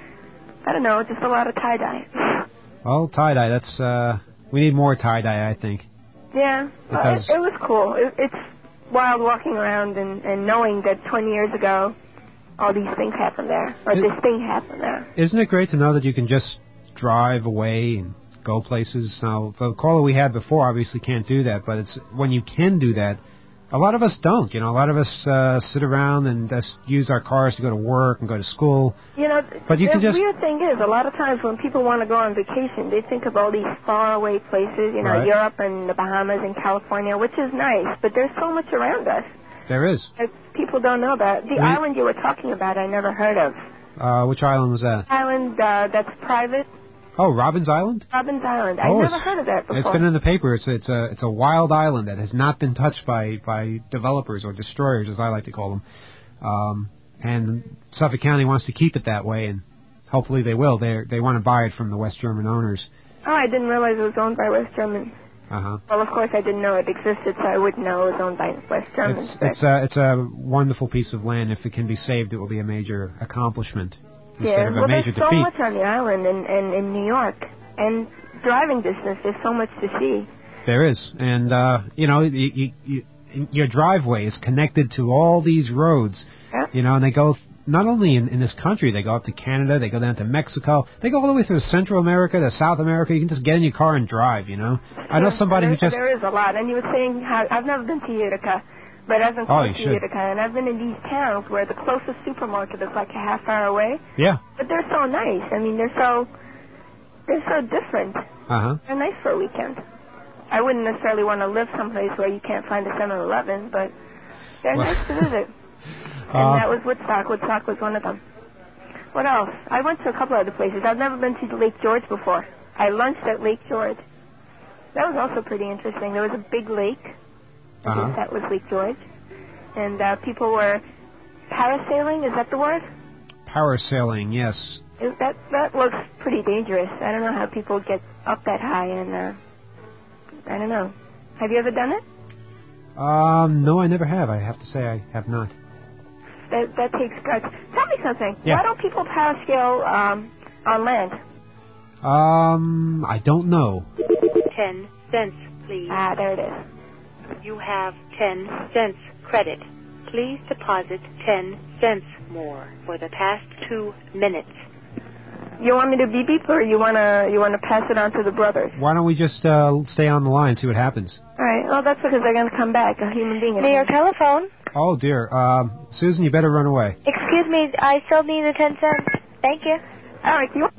S19: I don't know, just a lot of tie-dye.
S2: Well, tie dye. That's uh, we need more tie dye, I think.
S19: Yeah, well,
S2: Because-
S19: it, it was cool. It, it's wild walking around and, and knowing that twenty years ago, all these things happen there, or
S2: It-
S19: this thing happened there.
S2: Isn't it great to know that you can just drive away and go places? Now, the caller we had before obviously can't do that, but it's when you can do that, a lot of us don't. You know, a lot of us uh, sit around and just use our cars to go to work and go to school.
S19: You know,
S2: But you
S19: the
S2: can just-
S19: weird thing is, a lot of times when people want to go on vacation, they think of all these faraway places, you know,
S2: Right.
S19: Europe and the Bahamas and California, which is nice, but there's so much around us
S2: There is.
S19: that people don't know about. The
S2: We-
S19: island you were talking about, I never heard of.
S2: Uh, which island was that?
S19: Island uh, that's private,
S2: Oh, Robbins Island?
S19: Robbins Island. I
S2: Oh,
S19: never
S2: it's-
S19: heard of that before.
S2: It's been in the paper. It's it's a it's a wild island that has not been touched by by developers or destroyers, as I like to call them. Um, and Suffolk County wants to keep it that way, and hopefully they will. They they want to buy it from the West German owners.
S19: Oh, I didn't realize it was owned by West Germans.
S2: Uh huh.
S19: Well, of course, I didn't know it existed, so I wouldn't know it was owned by West Germans.
S2: It's
S19: but-
S2: it's a it's a wonderful piece of land. If it can be saved, it will be a major accomplishment instead
S19: yeah,
S2: of a
S19: well,
S2: major
S19: there's so
S2: defeat.
S19: much on the island and, and in New York. And driving distance, there's so much to see.
S2: There is, and uh, you know, you, you, you, your driveway is connected to all these roads.
S19: Yeah.
S2: You know, and they go not only in, in this country, they go up to Canada, they go down to Mexico, they go all the way through Central America to South America. You can just get in your car and drive. You know, I know
S19: Yeah,
S2: somebody
S19: there,
S2: who just
S19: There is a lot. And you were saying how I've never been to Utica, but I've been
S2: Oh,
S19: close
S2: you
S19: to
S2: should.
S19: Utica, and I've been in these towns where the closest supermarket is like a half hour away.
S2: yeah,
S19: But they're so nice. I mean, they're so they're so different.
S2: uh huh.
S19: They're nice for a weekend. I wouldn't necessarily want to live someplace where you can't find a seven eleven, but they're
S2: Well-
S19: nice to visit. And
S2: Uh,
S19: that was Woodstock. Woodstock was one of them. What else? I went to a couple other places. I've never been to Lake George before. I lunched at Lake George. That was also pretty interesting. There was a big lake. I
S2: Uh-huh.
S19: guess that was Lake George. And uh, people were parasailing. Is that the word?
S2: Parasailing, yes.
S19: It, that that looks pretty dangerous. I don't know how people get up that high, and uh, I don't know. Have you ever done it?
S2: Um, no, I never have. I have to say, I have not.
S19: That that takes guts. Tell me something.
S2: Yeah.
S19: Why don't people parascale um, on land?
S2: Um, I don't know.
S20: Ten cents, please.
S19: Ah, there it is.
S20: You have ten cents credit. Please deposit ten cents more for the past two minutes.
S19: You want me to beep beep, or you wanna you wanna pass it on to the brothers?
S2: Why don't we just uh, stay on the line and see what happens?
S19: All right. Well, that's because they're gonna come back. A human being.
S20: May your telephone?
S2: Oh dear, um, Susan, you better run away.
S20: Excuse me, I still need the ten cents. Thank you.
S19: All right. You.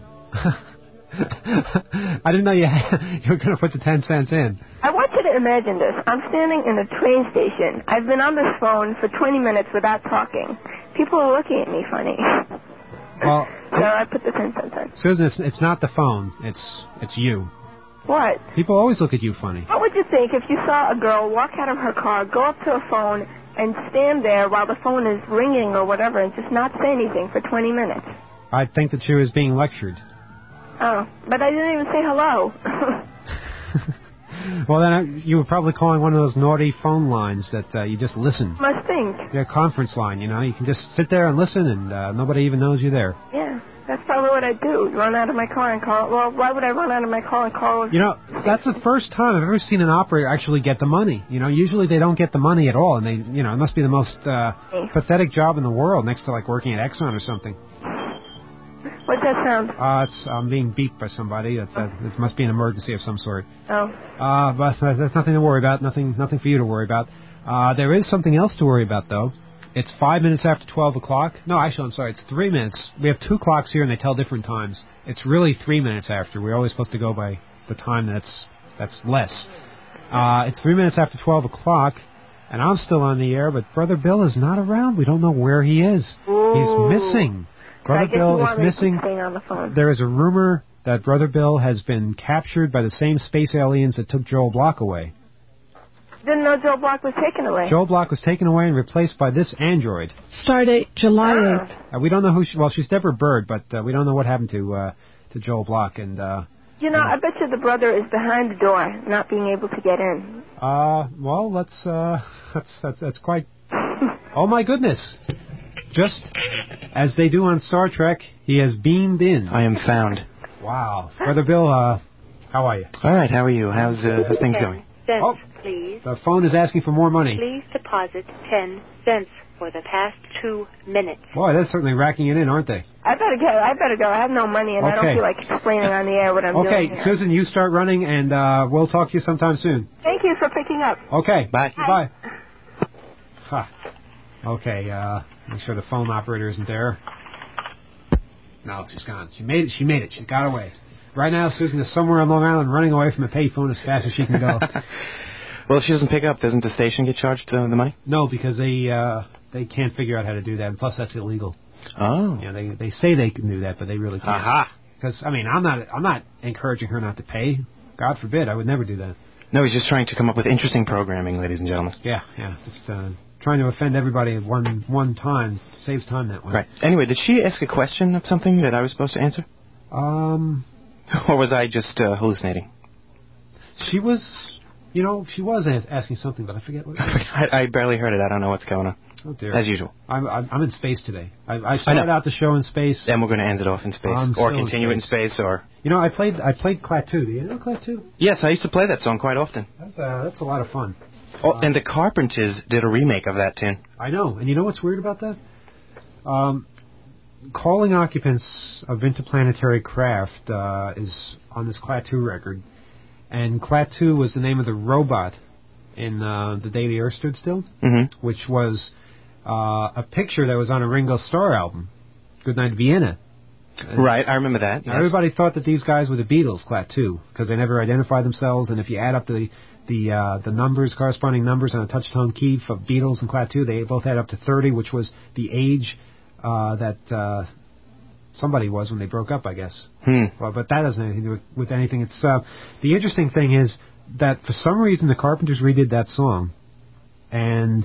S2: I didn't know you you were going to put the ten cents in.
S19: I want you to imagine this. I'm standing in a train station. I've been on this phone for twenty minutes without talking. People are looking at me funny.
S2: Well,
S19: So I put the ten cents in.
S2: Susan, it's, it's not the phone. It's it's you.
S19: What?
S2: People always look at you funny.
S19: What would you think if you saw a girl walk out of her car, go up to a phone, and stand there while the phone is ringing or whatever, and just not say anything for twenty minutes?
S2: I'd think that she was being lectured.
S19: Oh, but I didn't even say hello.
S2: Well, then I, you were probably calling one of those naughty phone lines that uh, you just listen.
S19: Must think.
S2: Your conference line, you know. You can just sit there and listen, and uh, nobody even knows you're there.
S19: Yeah, that's probably what I do. Run out of my car and call. Well, why would I run out of my car and call?
S2: You know, that's the first time I've ever seen an operator actually get the money. You know, usually they don't get the money at all, and they, you know, it must be the most uh, pathetic job in the world, next to like working at Exxon or something.
S19: What's that sound?
S2: Uh, it's I'm being beeped by somebody. That, that it must be an emergency of some sort.
S19: Oh.
S2: Uh, but that's nothing to worry about. Nothing, nothing for you to worry about. Uh, there is something else to worry about, though. It's five minutes after twelve o'clock. No, actually, I'm sorry. It's three minutes. We have two clocks here, and they tell different times. It's really three minutes after. We're always supposed to go by the time that's that's less. Uh, it's three minutes after twelve o'clock, and I'm still on the air, but Brother Bill is not around. We don't know where he is.
S19: Ooh.
S2: He's missing.
S19: So I
S2: Brother
S19: guess you
S2: Bill is
S19: want me to keep
S2: missing.
S19: staying on the phone.
S2: There is a rumor that Brother Bill has been captured by the same space aliens that took Joel Block away.
S19: Didn't know Joe Block was taken away.
S2: Joel Block was taken away and replaced by this android.
S1: Stardate July eighth.
S2: Uh, we don't know who. She, well, she's Deborah Bird, but uh, we don't know what happened to uh, to Joel Block. And uh,
S19: You know, I bet you the brother is behind the door, not being able to get in.
S2: uh, well, that's uh, that's that's that's quite. Oh my goodness! Just as they do on Star Trek, he has beamed in.
S21: I am found.
S2: Wow, Brother Bill, uh, how are you?
S21: All right, how are you? How's uh, how's things going?
S20: Cents,
S2: Oh.
S20: please.
S2: The phone is asking for more money.
S20: Please deposit ten cents for the past two minutes.
S2: Boy, they're certainly racking it in, aren't they?
S19: I better go. I better go. I have no money, and I
S2: Okay.
S19: don't feel like explaining on the air what I'm
S2: Okay,
S19: doing here.
S2: Susan, you start running, and uh, we'll talk to you sometime soon.
S19: Thank you for picking up.
S2: Okay.
S21: Bye.
S2: Bye. Huh. Okay, uh, make sure the phone operator isn't there. No, she's gone. She made it. She made it. She got away. Right now, Susan is somewhere on Long Island running away from a payphone as fast as she can go.
S21: Well, if she doesn't pick up, doesn't the station get charged uh, the money?
S2: No, because they uh, they can't figure out how to do that, and plus that's illegal.
S21: Oh.
S2: You know, they they say they can do that, but they really can't.
S21: Aha.
S2: Because I mean, I'm not I'm not encouraging her not to pay. God forbid, I would never do that.
S21: No, he's just trying to come up with interesting programming, ladies and gentlemen.
S2: Yeah, yeah. Just uh, trying to offend everybody at one one time saves time that way.
S21: Right. Anyway, did she ask a question of something that I was supposed to answer?
S2: Um.
S21: Or was I just uh, hallucinating?
S2: She was, you know, she was as- asking something, but I forget what it was.
S21: I, I barely heard it. I don't know what's going on.
S2: Oh, dear.
S21: As usual.
S2: I'm, I'm, I'm in space today. I, I
S21: I
S2: started
S21: know.
S2: out the show in space.
S21: And we're going to end it off in space.
S2: I'm
S21: or
S2: still in
S21: continue it in space, or...
S2: You know, I played I played Klaatu. Do you know Klaatu?
S21: Yes, I used to play that song quite often.
S2: That's, uh, that's a lot of fun.
S21: Oh,
S2: Uh,
S21: and the Carpenters did a remake of that tune.
S2: I know. And you know what's weird about that? Um, calling occupants of interplanetary craft uh, is on this Klaatu record. And Klaatu was the name of the robot in uh, The Day the Earth Stood Still,
S21: Mm-hmm.
S2: which was uh, a picture that was on a Ringo Starr album, Goodnight Vienna.
S21: Right, I remember that.
S2: Now,
S21: yes.
S2: everybody thought that these guys were the Beatles, Klaatu, because they never identified themselves. And if you add up the the uh, the numbers, corresponding numbers on a touch-tone key for Beatles and Klaatu, they both add up to thirty, which was the age uh, that uh, somebody was when they broke up, I guess.
S21: Hmm.
S2: Well, but that doesn't have anything to do with, with anything. It's uh, the interesting thing is that for some reason the Carpenters redid that song, and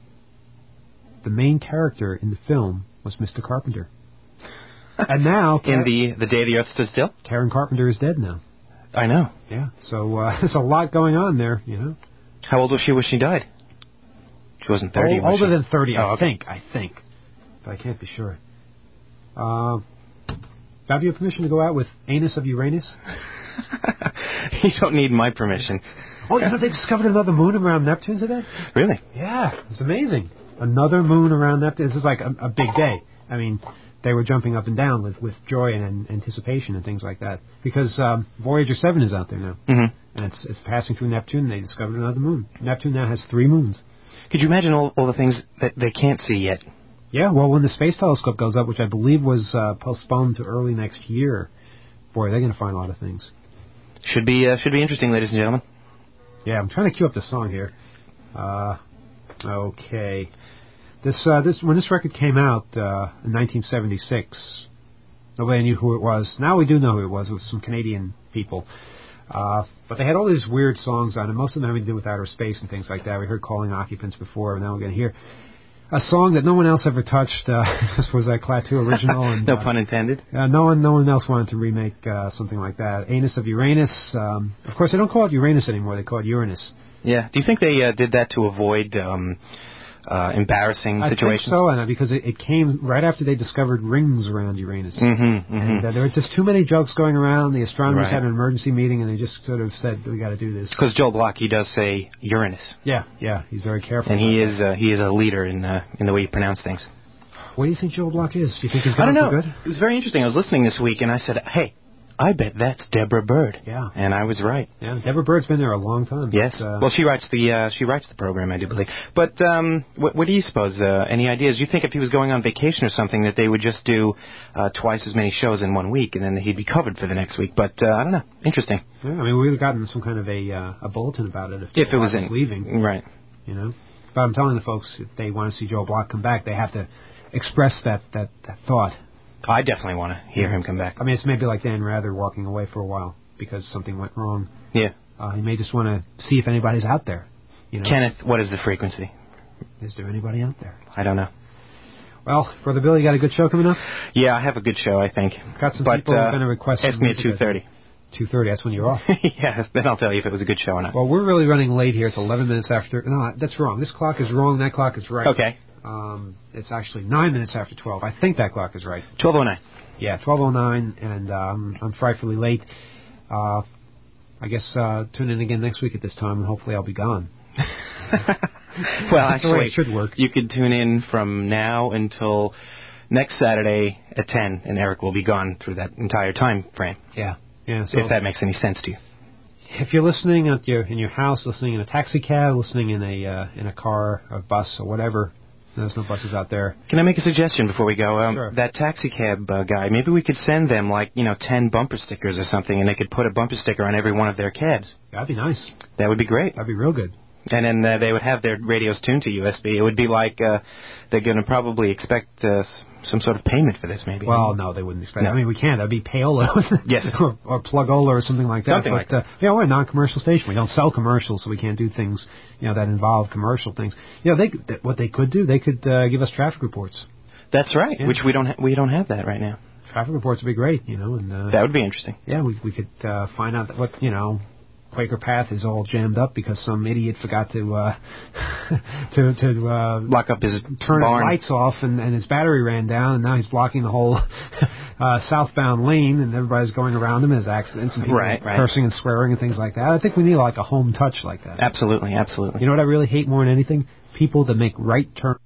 S2: the main character in the film was Mister Carpenter. And now,
S21: In the the Day the Earth Stood Still?
S2: Karen Carpenter is dead now.
S21: I know.
S2: Yeah, so uh, there's a lot going on there, you know.
S21: How old was she when she died? She wasn't thirty,
S2: O-
S21: was
S2: older
S21: she?
S2: than thirty, I
S21: Oh, okay.
S2: think. I think, but I can't be sure. Uh, have you permission to go out with Anus of Uranus?
S21: You don't need my permission.
S2: Oh, you know they discovered another moon around Neptune today?
S21: Really?
S2: Yeah, it's amazing. Another moon around Neptune. This is like a, a big day. I mean, they were jumping up and down with, with joy and, and anticipation and things like that. Because um, Voyager seven is out there now.
S21: Mm-hmm.
S2: And it's it's passing through Neptune, and they discovered another moon. Neptune now has three moons.
S21: Could you imagine all, all the things that they can't see yet?
S2: Yeah, well, when the Space Telescope goes up, which I believe was uh, postponed to early next year, boy, they're going to find a lot of things.
S21: Should be uh, should be interesting, ladies and gentlemen.
S2: Yeah, I'm trying to cue up the song here. Uh, okay. This uh, this when this record came out uh, in nineteen seventy-six, nobody knew who it was. Now we do know who it was. It was some Canadian people. Uh, but they had all these weird songs on it, most of them having to do with outer space and things like that. We heard Calling Occupants before, and now we're going to hear a song that no one else ever touched. Uh, this was a Klaatu original. And,
S21: No
S2: uh,
S21: pun intended.
S2: Uh, no one, no one else wanted to remake uh, something like that. Anus of Uranus. Um, of course, they don't call it Uranus anymore. They call it Uranus.
S21: Yeah. Do you think they uh, did that to avoid um, uh, embarrassing
S2: I
S21: situations?
S2: think so, and uh, because it, it came right after they discovered rings around Uranus.
S21: Mm-hmm, mm-hmm.
S2: And uh, there were just too many jokes going around. The astronomers
S21: Right.
S2: had an emergency meeting, and they just sort of said, "We got to do this."
S21: Because Joel Block, he does say Uranus,
S2: Yeah, yeah, he's very careful.
S21: and he is uh, he is a leader in uh, in the way you pronounce things.
S2: What do you think Joel Block is? Do you think he's
S21: I
S2: got
S21: don't
S2: it
S21: know.
S2: for good?
S21: It was very interesting. I was listening this week, and I said, "Hey, I bet that's Deborah Bird."
S2: Yeah.
S21: And I was right.
S2: Yeah, Deborah Bird's been there a long time.
S21: Yes.
S2: But, uh,
S21: Well, she writes the uh, she writes the program, I do believe. But um, what, what do you suppose? Uh, any ideas? You think if he was going on vacation or something, that they would just do uh, twice as many shows in one week, and then he'd be covered for the next week? But uh, I don't know. Interesting.
S2: yeah, I mean, we would have gotten some kind of a uh, a bulletin about it if,
S21: If it
S2: Joel
S21: was
S2: Block
S21: in
S2: leaving.
S21: right.
S2: You know, but I'm telling the folks, if they want to see Joel Block come back, they have to express that that, that thought.
S21: I definitely want to hear him come back.
S2: I mean, it's maybe like Dan Rather walking away for a while because something went wrong.
S21: Yeah.
S2: Uh, he may just want to see if anybody's out there. You know?
S21: Kenneth, what is the frequency?
S2: Is there anybody out there?
S21: I don't know.
S2: Well, Brother Bill, you got a good show coming up?
S21: Yeah, I have a good show, I think.
S2: Got some
S21: but,
S2: people who
S21: uh,
S2: are going to request
S21: ask
S2: some
S21: me at
S2: music,
S21: two thirty.
S2: two thirty, that's when you're off.
S21: Yeah, then I'll tell you if it was a good show or not.
S2: Well, we're really running late here. It's eleven minutes after. No, that's wrong. This clock is wrong. That clock is right.
S21: Okay.
S2: Um, it's actually nine minutes after twelve. I think that clock is right.
S21: twelve oh nine.
S2: Yeah, twelve oh nine, and um, I'm frightfully late. Uh, I guess uh, tune in again next week at this time, and hopefully I'll be gone.
S21: Well,
S2: That's the way
S21: actually,
S2: it should work.
S21: you could tune in from now until next Saturday at ten, and Eric will be gone through that entire time frame.
S2: Yeah. Yeah. So
S21: If that makes any sense to you.
S2: if you're listening at your in your house, listening in a taxi cab, listening in a uh, in a car, a bus, or whatever, there's no buses out there.
S21: Can I make a suggestion before we go? Um,
S2: Sure.
S21: That taxi cab uh, guy, maybe we could send them, like, you know, ten bumper stickers or something, and they could put a bumper sticker on every one of their cabs.
S2: That'd be nice.
S21: That would be great.
S2: That'd be real good.
S21: And then uh, they would have their radios tuned to U S B. It would be like uh, they're going to probably expect uh, s- some sort of payment for this, maybe.
S2: Well, no, they wouldn't expect
S21: No.
S2: it. I mean, we can't. That'd be payola.
S21: Yes.
S2: or, or plugola or something like that.
S21: Something
S2: but,
S21: like that.
S2: Uh, yeah, we're a non-commercial station. We don't sell commercials, so we can't do things, you know, that involve commercial things. You know, they could- th- what they could do, they could uh, give us traffic reports.
S21: That's right,
S2: Yeah.
S21: which we don't ha- we don't have that right now.
S2: Traffic reports would be great, you know. and uh,
S21: That would be interesting.
S2: Yeah, we we could uh, find out that what, you know, Quaker Path is all jammed up because some idiot forgot to uh, to to uh,
S21: Lock up his
S2: turn
S21: barn.
S2: his lights off, and, and his battery ran down, and now he's blocking the whole uh, southbound lane, and everybody's going around him. There's accidents and people
S21: Right, right.
S2: cursing and swearing and things like that. I think we need like a home touch like that.
S21: Absolutely, absolutely.
S2: You know what I really hate more than anything? People that make right turns.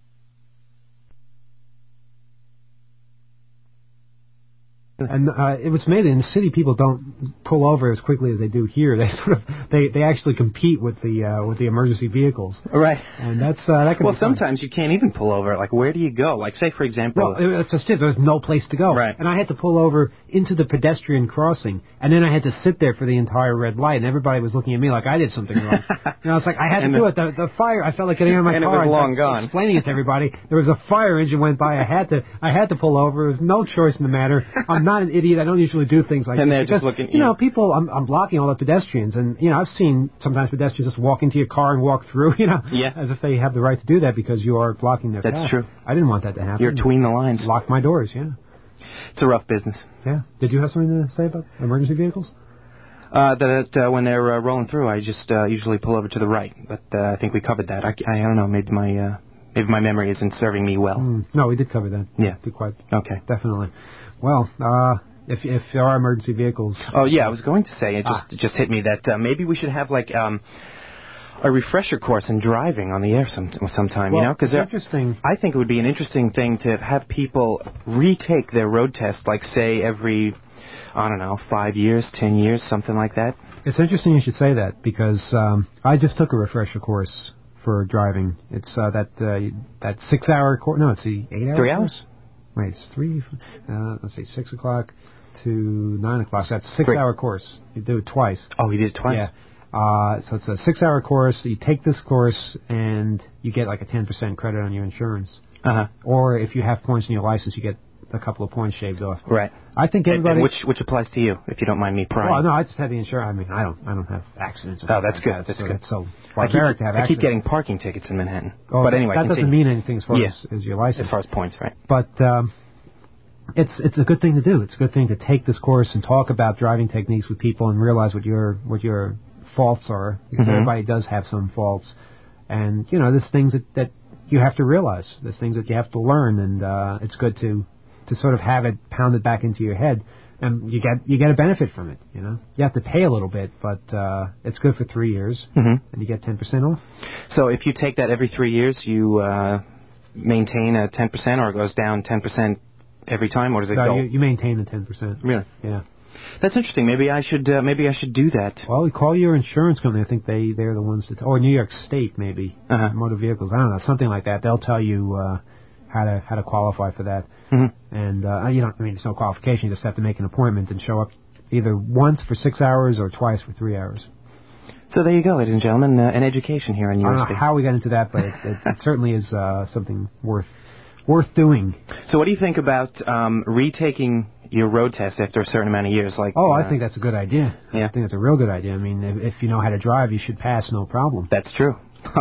S2: And uh, it was made in the city. People don't pull over as quickly as they do here. They sort of they, they actually compete with the uh, with the emergency vehicles.
S21: Right.
S2: And that's uh, that can
S21: Well,
S2: be fun.
S21: sometimes you can't even pull over. Like, where do you go? Like, say, for example...
S2: Well, it's just it. There's no place to go.
S21: Right.
S2: And I had to pull over into the pedestrian crossing, and then I had to sit there for the entire red light, and everybody was looking at me like I did something wrong. You know, it's like I had
S21: And
S2: to do
S21: the-
S2: it. The, the fire. I felt like getting out of my
S21: And it
S2: car
S21: was
S2: and
S21: long
S2: just
S21: gone.
S2: explaining it to everybody. There was a fire engine went by. I had to. I had to pull over. There was no choice in the matter. I'm not an idiot. I don't usually do things like
S21: And
S2: this.
S21: they're just
S2: because,
S21: looking at
S2: You know,
S21: you.
S2: people. I'm, I'm blocking all the pedestrians, and you know, I've seen sometimes pedestrians just walk into your car and walk through. You know,
S21: Yeah.
S2: as if they have the right to do that because you are blocking their
S21: That's
S2: path.
S21: true.
S2: I didn't want that to happen.
S21: You're between the lines.
S2: Lock my doors. Yeah.
S21: It's a rough business.
S2: Yeah. Did you have something to say about emergency vehicles?
S21: Uh, that uh, when they're uh, rolling through, I just uh, usually pull over to the right. But uh, I think we covered that. I, I, I don't know. Maybe my uh, maybe my memory isn't serving me well.
S2: Mm, no, we did cover that.
S21: Yeah.
S2: Did quite
S21: Okay.
S2: definitely. Well, uh, if if there are emergency vehicles.
S21: Oh yeah, I was going to say it just
S2: Ah.
S21: it just hit me that uh, maybe we should have like um, a refresher course in driving on the air some sometime.
S2: Well,
S21: you know, because
S2: it's interesting.
S21: I think it would be an interesting thing to have people retake their road test, like say every I don't know five years, ten years, something like that.
S2: It's interesting you should say that because um, I just took a refresher course for driving. It's uh, that uh, that six hour course. No, it's the eight hour.
S21: Three
S2: course?
S21: hours?
S2: Wait, it's three. Uh, let's see, six o'clock to nine o'clock. So that's a six
S21: Great.
S2: hour course. You do it twice.
S21: Oh, you did it twice.
S2: Yeah. Uh, so it's a six hour course. You take this course and you get like a ten percent credit on your insurance.
S21: Uh huh.
S2: Or if you have points in your license, you get a couple of points shaved off.
S21: Right.
S2: I think
S21: And-
S2: everybody.
S21: and which which applies to you, if you don't mind me prying.
S2: Well, no, I just have the insurance. I mean, I don't, I don't have accidents. Or
S21: Oh, that's
S2: like
S21: good.
S2: That,
S21: That's
S2: so
S21: good.
S2: It's so
S21: I keep,
S2: barbaric to have
S21: I keep
S2: accidents.
S21: getting parking tickets in Manhattan.
S2: Oh,
S21: but
S2: that-
S21: anyway,
S2: that doesn't
S21: continue.
S2: mean anything as far
S21: Yeah.
S2: as, as your license.
S21: As far as points, right?
S2: But um, it's it's a good thing to do. It's a good thing to take this course and talk about driving techniques with people and realize what your what your faults are, because
S21: Mhm.
S2: everybody does have some faults, and you know there's things that, that you have to realize. There's things that you have to learn, and uh, it's good to to sort of have it pounded back into your head, and you get you get a benefit from it. You know, you have to pay a little bit, but uh, it's good for three years,
S21: Mhm.
S2: and you get ten percent off.
S21: So if you take that every three years, you uh, maintain a ten percent, or it goes down ten percent every time, or does it
S2: No,
S21: go?
S2: you, you maintain the ten percent.
S21: Really?
S2: Yeah.
S21: That's interesting. Maybe I should. Uh, maybe I should do that.
S2: Well, you call your insurance company. I think they they're the ones that, or New York State maybe,
S21: Uh-huh.
S2: motor vehicles. I don't know, something like that. They'll tell you uh, how to how to qualify for that.
S21: Mhm.
S2: And uh, you don't. I mean, it's no qualification. You just have to make an appointment and show up either once for six hours or twice for three hours.
S21: So there you go, ladies and gentlemen, uh, an education here on
S2: I don't
S21: U S
S2: know
S21: B.
S2: how we got into that, but it, it, it certainly is uh, something worth worth doing.
S21: So what do you think about um, retaking your road test after a certain amount of years? Like,
S2: Oh,
S21: uh,
S2: I think that's a good idea.
S21: Yeah.
S2: I think that's a real good idea. I mean, if, if you know how to drive, you should pass no problem.
S21: That's true.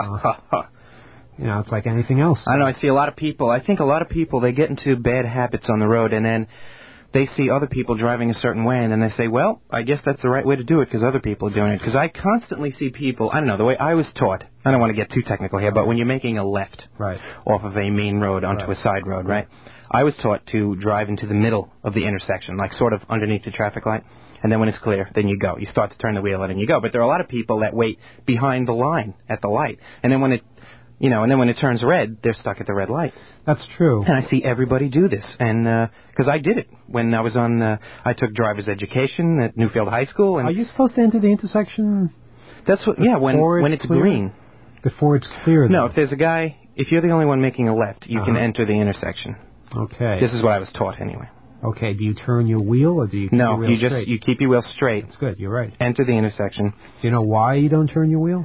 S2: Uh, you know, it's like anything else.
S21: I know. I see a lot of people. I think a lot of people, they get into bad habits on the road, and then they see other people driving a certain way, and then they say, well, I guess that's the right way to do it because other people are doing it. Because I constantly see people, I don't know, the way I was taught, I don't want to get too technical here, but when you're making a left
S2: Right.
S21: off of a main road onto
S2: Right.
S21: a side road, right, I was taught to drive into the middle of the intersection, like sort of underneath the traffic light. And then when it's clear, then you go. You start to turn the wheel and then you go. But there are a lot of people that wait behind the line at the light. And then when it You know, and then when it turns red, they're stuck at the red light.
S2: That's true.
S21: And I see everybody do this. And because I did it when I was on, uh, I took driver's education at Newfield High School. And
S2: Are you supposed to enter the intersection?
S21: That's what. Yeah, when
S2: before
S21: when
S2: it's
S21: it's
S2: clear?
S21: green.
S2: Before it's clear.
S21: No,
S2: though.
S21: if there's a guy, if you're the only one making a left, you can
S2: Uh-huh.
S21: enter the intersection.
S2: Okay.
S21: This is what I was taught anyway.
S2: Okay. Do you turn your wheel or do you keep
S21: No,
S2: your wheel
S21: you just
S2: straight?
S21: you keep your wheel straight.
S2: That's good. You're right.
S21: Enter the intersection.
S2: Do you know why you don't turn your wheel?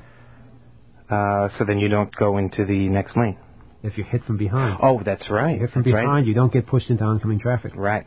S21: Uh, so then you don't go into the next lane.
S2: If you're hit from behind.
S21: Oh, that's right.
S2: If you're from
S21: That's
S2: behind,
S21: right.
S2: you don't get pushed into oncoming traffic.
S21: Right.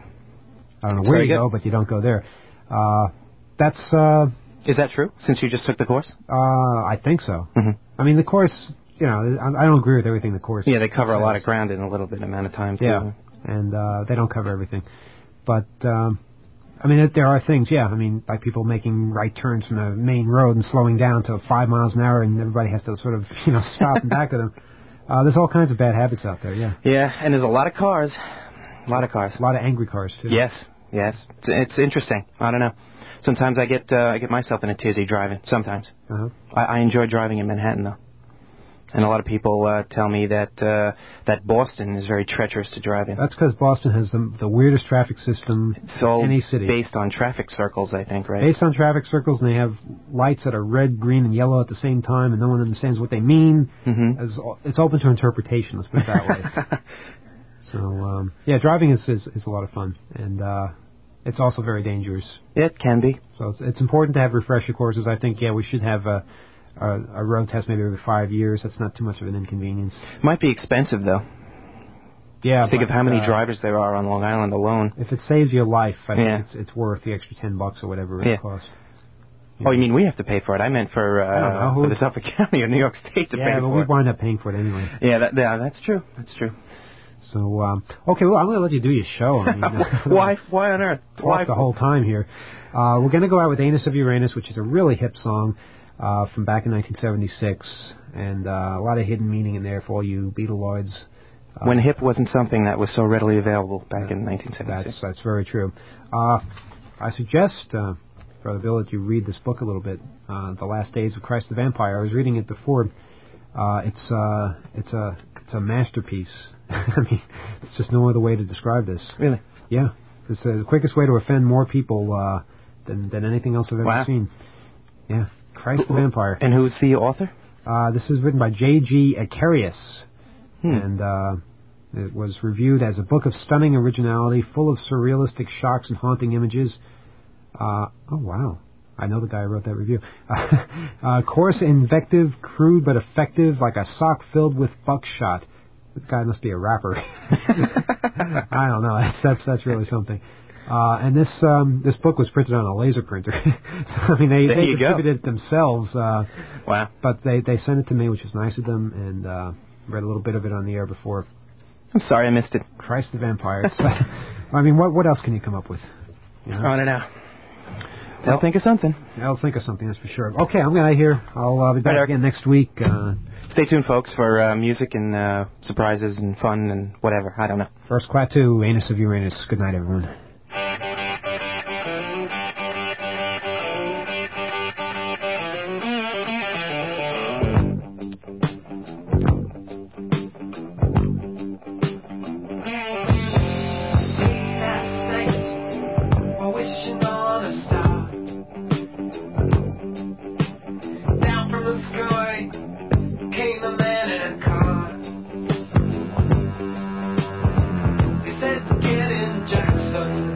S2: I don't know
S21: That's
S2: where
S21: very
S2: you
S21: good.
S2: go, but you don't go there. Uh, that's. Uh,
S21: Is that true? Since you just took the course?
S2: uh, I think so.
S21: Mm-hmm.
S2: I mean, the course. You know, I I don't agree with everything the course.
S21: Yeah, they cover a
S2: says.
S21: lot of ground in a little bit amount of time. Too.
S2: Yeah, and uh, they don't cover everything. But um, I mean, it, there are things. Yeah, I mean, like people making right turns from the main road and slowing down to five miles an hour, and everybody has to sort of you know stop and back to them. Uh, there's all kinds of bad habits out there. Yeah.
S21: Yeah, and there's a lot of cars. A lot of cars.
S2: A lot of angry cars too.
S21: Yes, yes. It's, it's interesting. I don't know. Sometimes I get uh, I get myself in a tizzy driving. Sometimes.
S2: Uh-huh.
S21: I, I enjoy driving in Manhattan though, and a lot of people uh, tell me that uh, that Boston is very treacherous to drive in.
S2: That's because Boston has the, the weirdest traffic system
S21: It's all
S2: in any city.
S21: based on traffic circles, I think, right?
S2: Based on traffic circles, and they have lights that are red, green, and yellow at the same time, and no one understands what they mean.
S21: Mm-hmm.
S2: As, it's open to interpretation. Let's put it that way. So um, yeah, driving is, is is a lot of fun, and uh, it's also very dangerous.
S21: It can be.
S2: So it's, it's important to have refresher courses. I think yeah, we should have a, a, a road test maybe every five years. That's not too much of an inconvenience.
S21: Might be expensive though.
S2: Yeah,
S21: Think
S2: but,
S21: of how many
S2: uh,
S21: drivers there are on Long Island alone.
S2: If it saves your life, I
S21: Yeah.
S2: think it's it's worth the extra ten bucks or whatever
S21: Yeah.
S2: it costs.
S21: Oh, you mean we have to pay for it? I meant for
S2: I don't know,
S21: uh,
S2: who
S21: for the
S2: is-
S21: Suffolk County or New York State to
S2: yeah,
S21: pay
S2: but
S21: for
S2: we
S21: it.
S2: wind up paying for it anyway.
S21: Yeah, that, yeah, that's true. That's true.
S2: So um, okay, well I'm going to let you do your show. I mean,
S21: Why? Why on earth?
S2: talk
S21: Why
S2: the whole time here. Uh, we're going to go out with Anus of Uranus, which is a really hip song uh, from back in nineteen seventy-six, and uh, a lot of hidden meaning in there for all you Beatleoids. Uh,
S21: When hip wasn't something that was so readily available back in nineteen seventy-six.
S2: That's that's very true. Uh, I suggest, uh, Brother Bill, that you read this book a little bit, uh, The Last Days of Christ the Vampire. I was reading it before. Uh, it's uh, it's a it's a masterpiece. I mean, it's just no other way to describe this.
S21: Really?
S2: Yeah, it's uh, the quickest way to offend more people uh, than than anything else I've ever
S21: Wow.
S2: seen. Yeah, Christ the Vampire.
S21: And who's the author?
S2: Uh, this is written by J G Acarius,
S21: Hmm.
S2: and uh, it was reviewed as a book of stunning originality, full of surrealistic shocks and haunting images. Uh, oh, wow. I know the guy who wrote that review. uh, coarse invective, crude but effective, like a sock filled with buckshot. This guy must be a rapper. I don't know. That's that's, that's really something. Uh, and this um, this book was printed on a laser printer. So, I mean, they,
S21: There
S2: they
S21: you go.
S2: distributed it themselves. Uh,
S21: Wow.
S2: but they, they sent it to me, which was nice of them, and uh, read a little bit of it on the air before.
S21: I'm sorry I missed it.
S2: Christ the Vampire. It's, uh, I mean, what what else can you come up with? You know?
S21: I don't know. They'll think of something.
S2: I'll think of something, that's for sure. Okay, I'm going to hear. I'll uh, be back
S21: Right,
S2: again next week. Uh,
S21: Stay tuned, folks, for uh, music and uh, surprises and fun and whatever. I don't know.
S2: first Quatu, Anus of Uranus. Good night, everyone.
S3: Wishing on a star down from the sky came a man in a car. He said, "Get in, Jackson."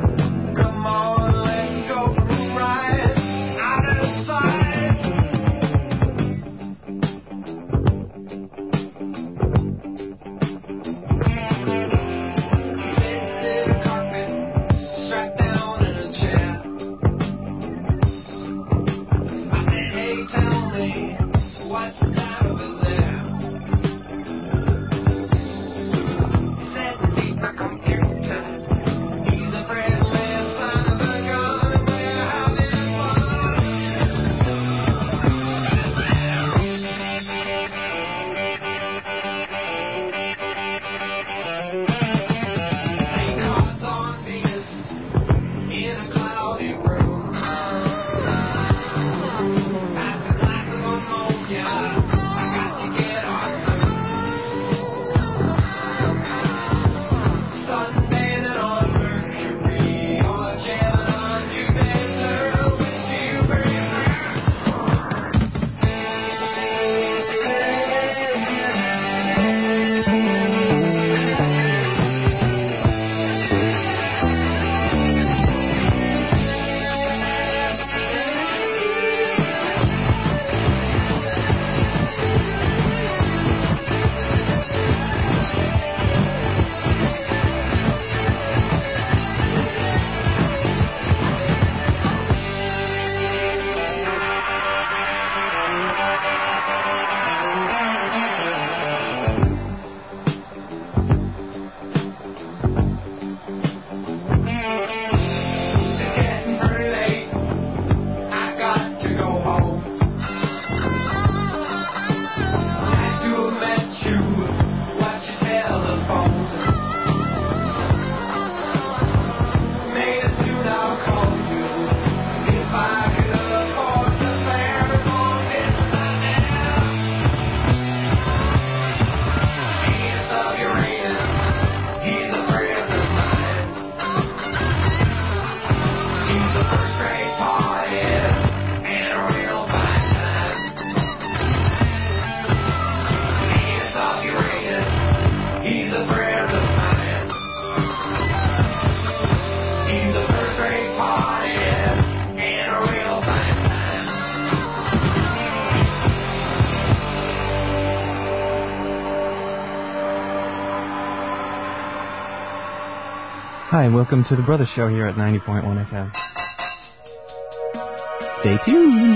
S5: Hi, and welcome to the Brothers Show here at ninety point one F M. Stay tuned.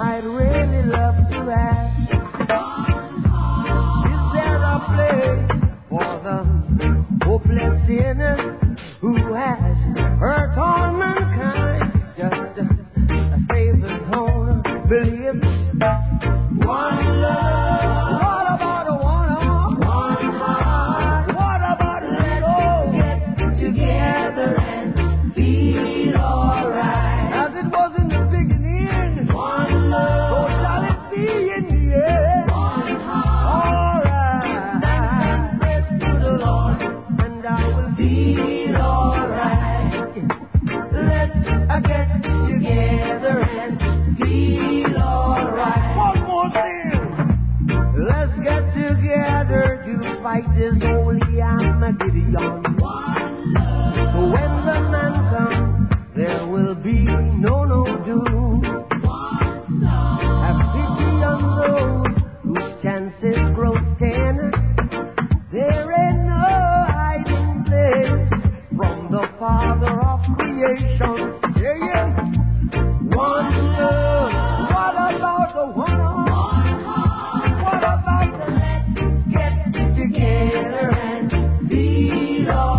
S3: Is there a place bless sinners who has hurt all mankind. Just a, a favorite home, believe one love. What about a one, one heart? What about let's all get together and feel alright? As it was in the beginning, one love. So shall it be in the end. One heart. Alright. Thanks and praise to the Lord, and I will feel alright. Let's uh, get together and feel alright. One more thing. Let's get together to fight this holy Armageddon. One love. So when the man comes, there will be no no doom. One love. Have pity on those whose chances grow thin. There ain't no hiding place from the Father of creation. Yeah, yeah. One love. What about the one? One heart. What about the let's get together and feel all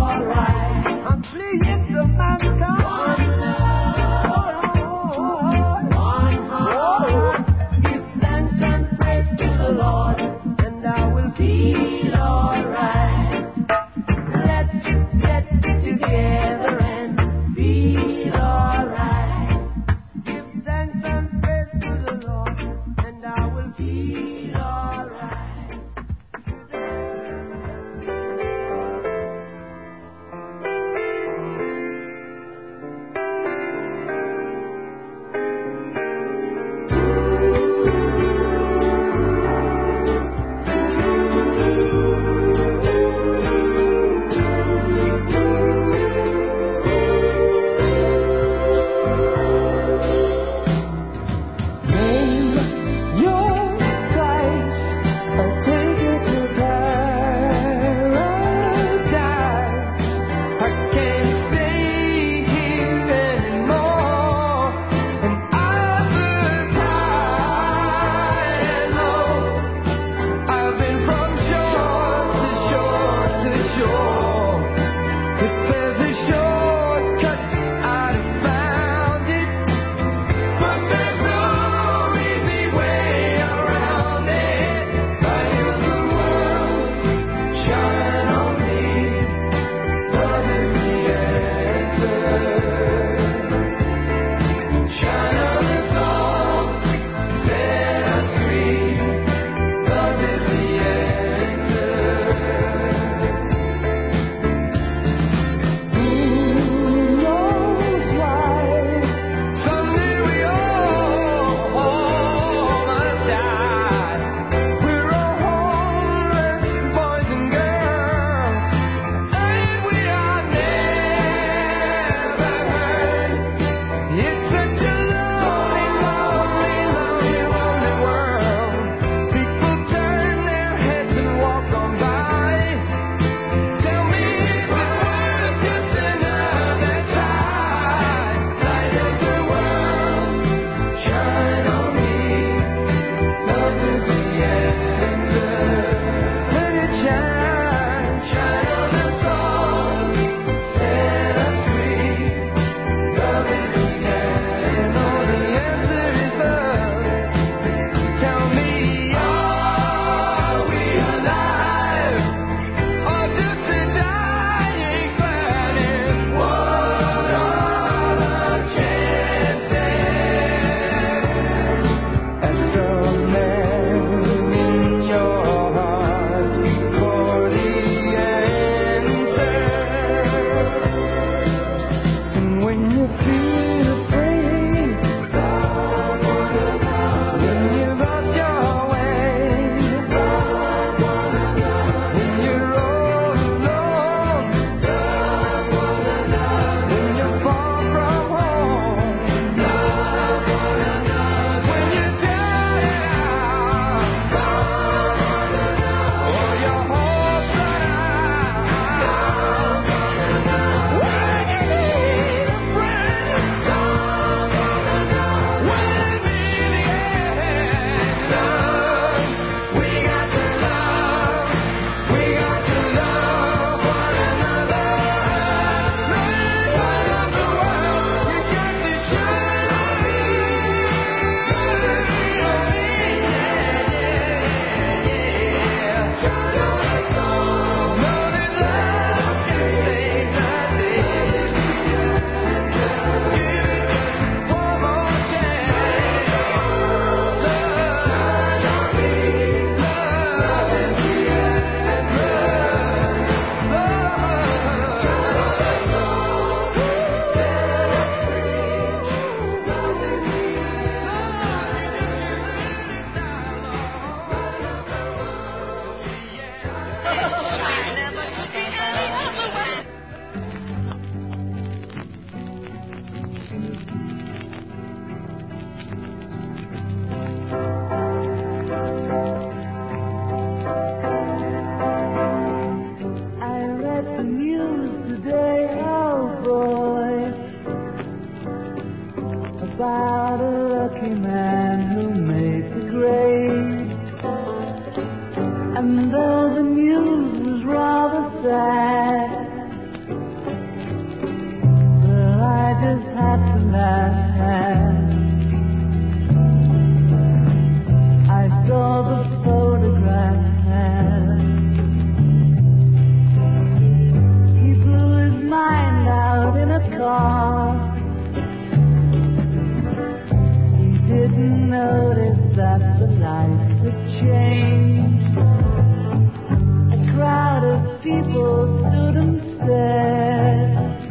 S3: noticed that the lights had changed. A crowd of people stood and stared.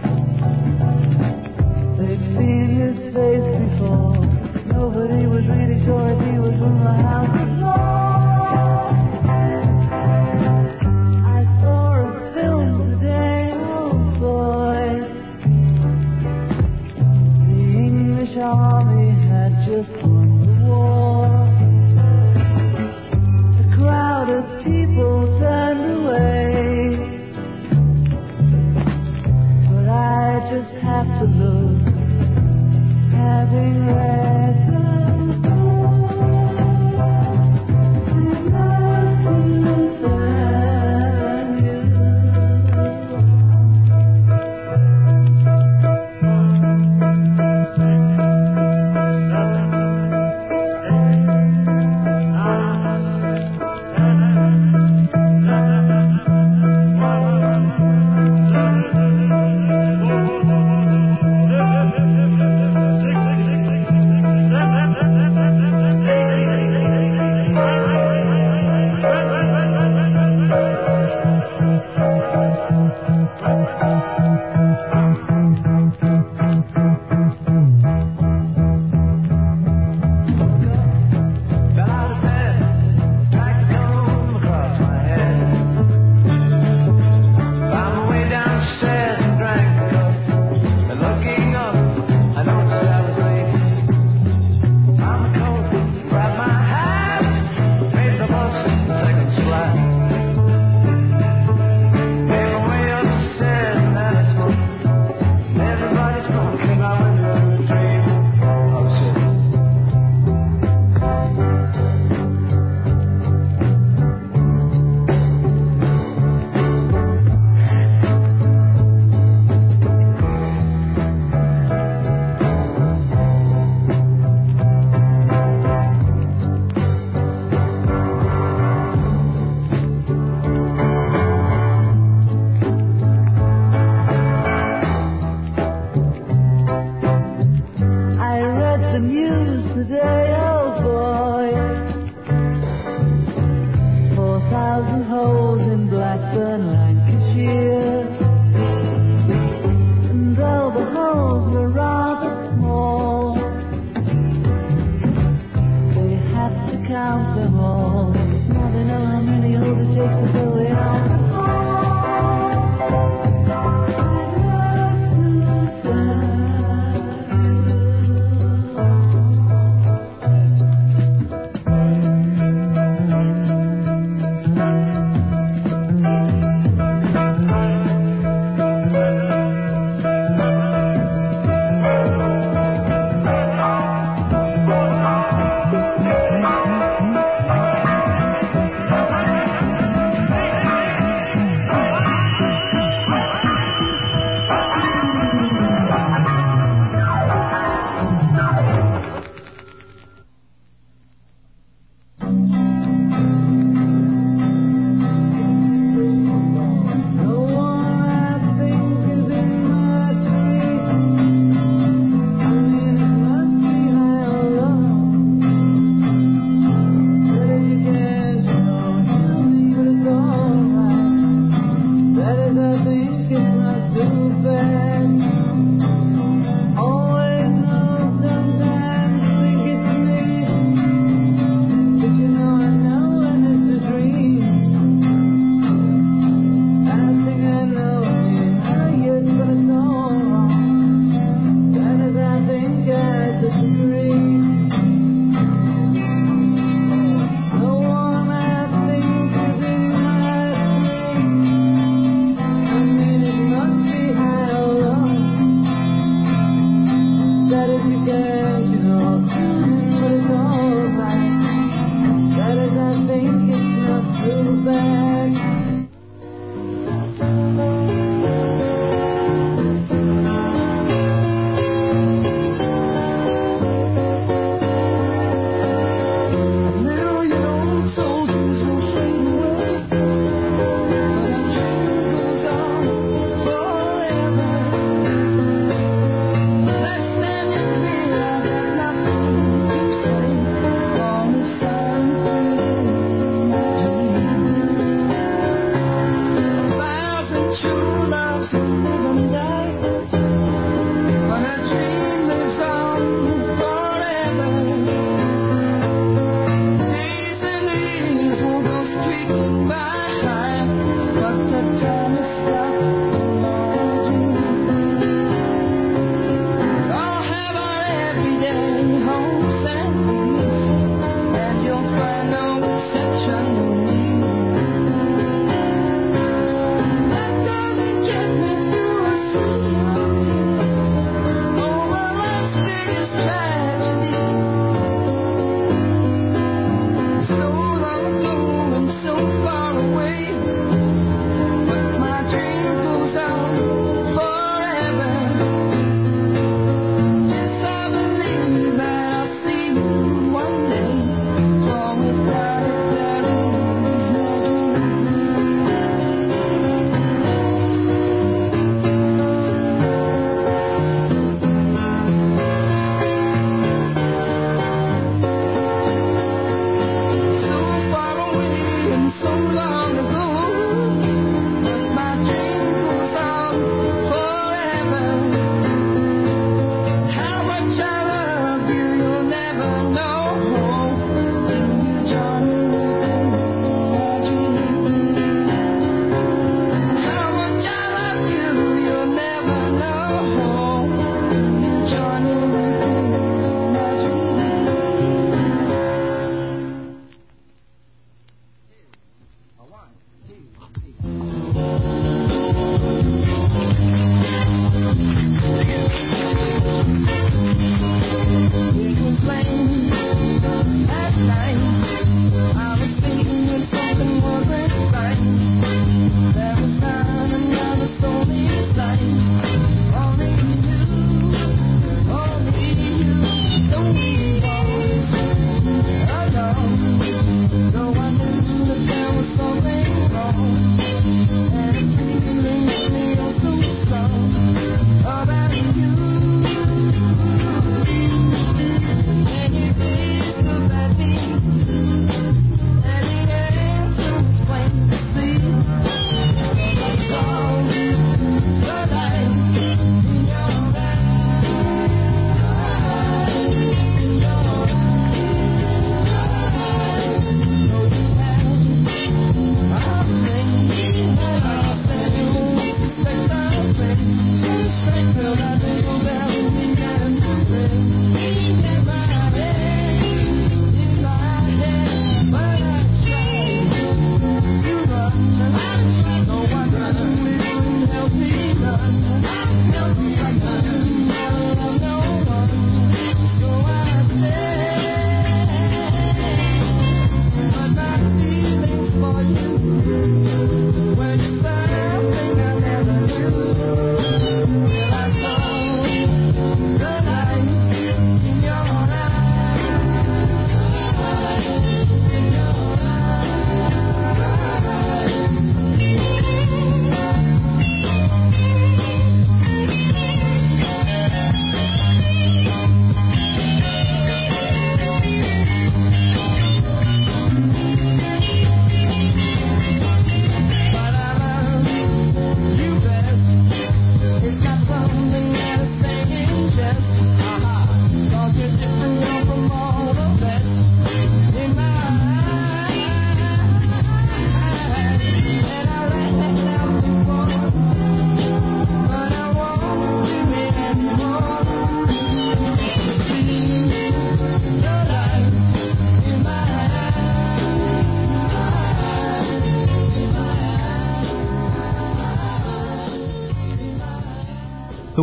S3: They'd seen his face before. Nobody was really sure if he was from the house before. I saw a film today, oh boy. The English army had just won the war. A crowd of people turned away, but I just have to look, having read the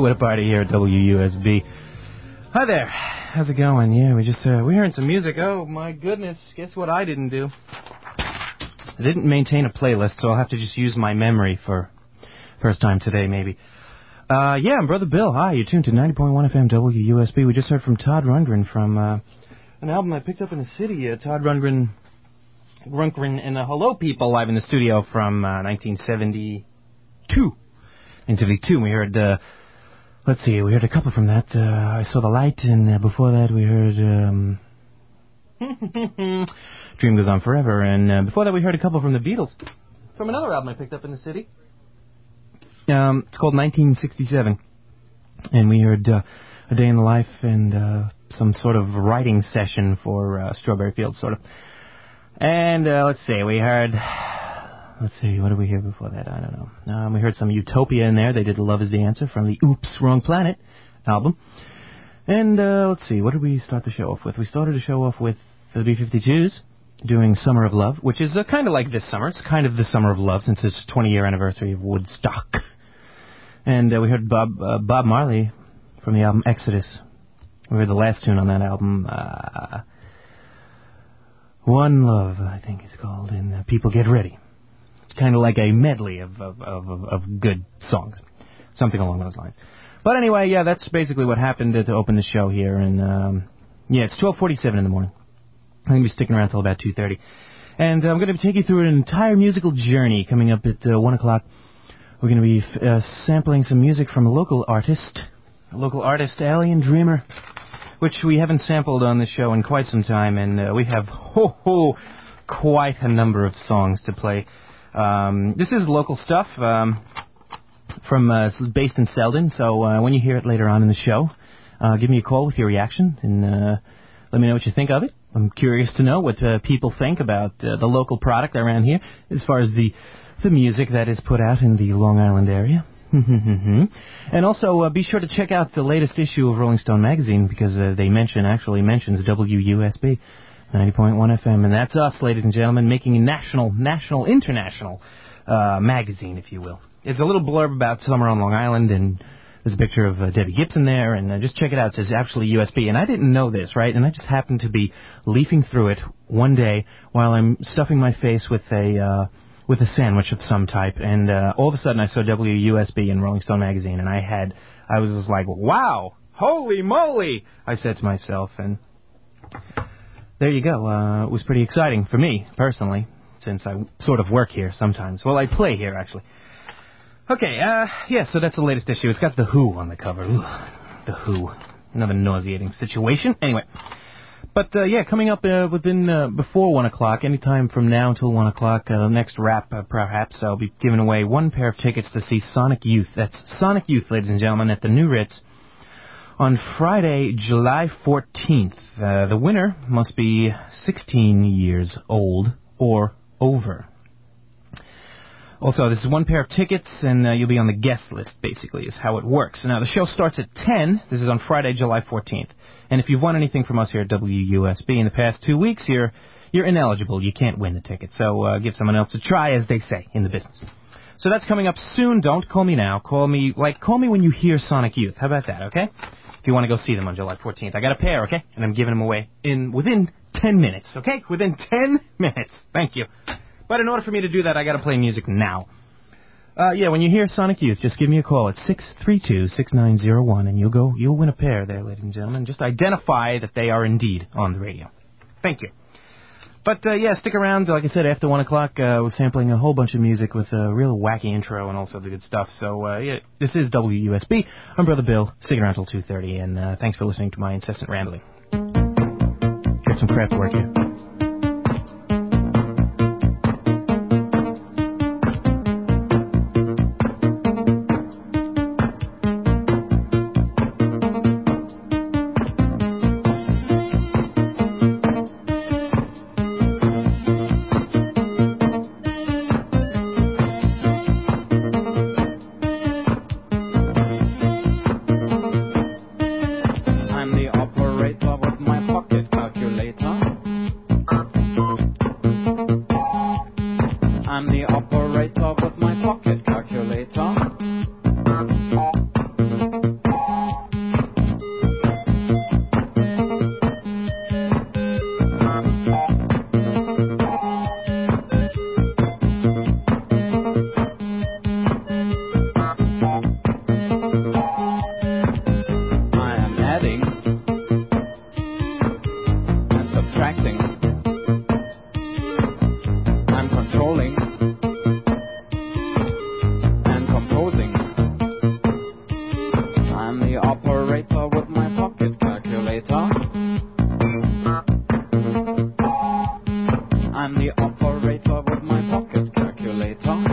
S21: What a party here at W U S B. Hi there. How's it going? Yeah, we just, uh, we're hearing some music. Oh, my goodness. Guess what I didn't do? I didn't maintain a playlist, so I'll have to just use my memory for first time today, maybe. Uh, yeah, I'm Brother Bill. Hi, you're tuned to ninety point one F M W U S B. We just heard from Todd Rundgren from, uh, an album I picked up in the city. Uh, Todd Rundgren, Rundgren and the Hello People live in the studio from, uh, nineteen seventy-two. nineteen seventy-two, we heard, uh, let's see, we heard a couple from that. Uh, I Saw the Light, and uh, before that we heard, um, Dream Goes On Forever, and uh, before that we heard a couple from the Beatles, from another album I picked up in the city. Um, it's called nineteen sixty-seven, and we heard uh, A Day in the Life and uh, some sort of writing session for uh, Strawberry Fields, sort of. And uh, let's see, we heard... Let's see, what did we hear before that? I don't know. Um, we heard some Utopia in there. They did Love Is the Answer from the Oops, Wrong Planet album. And uh, let's see, what did we start the show off with? We started the show off with the B fifty-twos doing Summer of Love, which is uh, kind of like this summer. It's kind of the Summer of Love since it's twenty-year anniversary of Woodstock. And uh, we heard Bob uh, Bob Marley from the album Exodus. We heard the last tune on that album, uh, One Love, I think it's called, and uh, People Get Ready. Kind of like a medley of, of, of, of good songs. Something along those lines. But anyway, yeah, that's basically what happened to, to open the show here. And, um, yeah, it's twelve forty-seven in the morning. I'm going to be sticking around until about two thirty. And I'm going to take you through an entire musical journey coming up at uh, one o'clock. We're going to be uh, sampling some music from a local artist, a local artist, Alien Dreamer, which we haven't sampled on the show in quite some time. And uh, we have, ho, ho, quite a number of songs to play. Um, this is local stuff um, from uh, based in Selden, so uh, when you hear it later on in the show, uh, give me a call with your reaction and uh, let me know what you think of it. I'm curious to know what uh, people think about uh, the local product around here as far as the the music that is put out in the Long Island area. And also uh, be sure to check out the latest issue of Rolling Stone magazine because uh, they mention actually mentions W U S B. ninety point one F M, and that's us, ladies and gentlemen, making a national, national, international uh, magazine, if you will. It's a little blurb about summer on Long Island, and there's a picture of uh, Debbie Gibson there, and uh, just check it out. It says actually U S B, and I didn't know this, right? And I just happened to be leafing through it one day while I'm stuffing my face with a uh, with a sandwich of some type, and uh, all of a sudden I saw W U S B in Rolling Stone magazine, and I had, I was just like, wow, holy moly, I said to myself, and there you go. Uh, it was pretty exciting for me, personally, since I sort of work here sometimes. Well, I play here, actually. Okay, uh, yeah, so that's the latest issue. It's got The Who on the cover. Ooh, The Who. Another nauseating situation. Anyway. But, uh, yeah, coming up uh, within, uh, before one o'clock, anytime from now until one o'clock, uh, next wrap, uh, perhaps, I'll be giving away one pair of tickets to see Sonic Youth. That's Sonic Youth, ladies and gentlemen, at the New Ritz on Friday, July fourteenth. Uh, the winner must be sixteen years old or over. Also, this is one pair of tickets, and uh, you'll be on the guest list, basically, is how it works. Now, the show starts at ten. This is on Friday, July fourteenth. And if you've won anything from us here at W U S B in the past two weeks, you're you're ineligible. You can't win the ticket. So uh, give someone else a try, as they say in the business. So that's coming up soon. Don't call me now. Call me, like, call me when you hear Sonic Youth. How about that, okay? If you want to go see them on July fourteenth. I got a pair, okay? And I'm giving them away in within ten minutes, okay? Within ten minutes. Thank you. But in order for me to do that, I got to play music now. Uh, yeah, when you hear Sonic Youth, just give me a call at six three two, six nine zero one, and you'll go, you'll win a pair there, ladies and gentlemen. Just identify that they are indeed on the radio. Thank you. But, uh, yeah, stick around. Like I said, after one o'clock, uh, we're sampling a whole bunch of music with a real wacky intro and also the good stuff. So, uh, yeah, this is W U S B. I'm Brother Bill. Stick around till two thirty, and uh, thanks for listening to my incessant rambling. Get some craft work here.
S7: I'm the operator with my pocket calculator. pressing. I'm controlling and composing. I'm the operator with my pocket calculator. I'm the operator with my pocket calculator.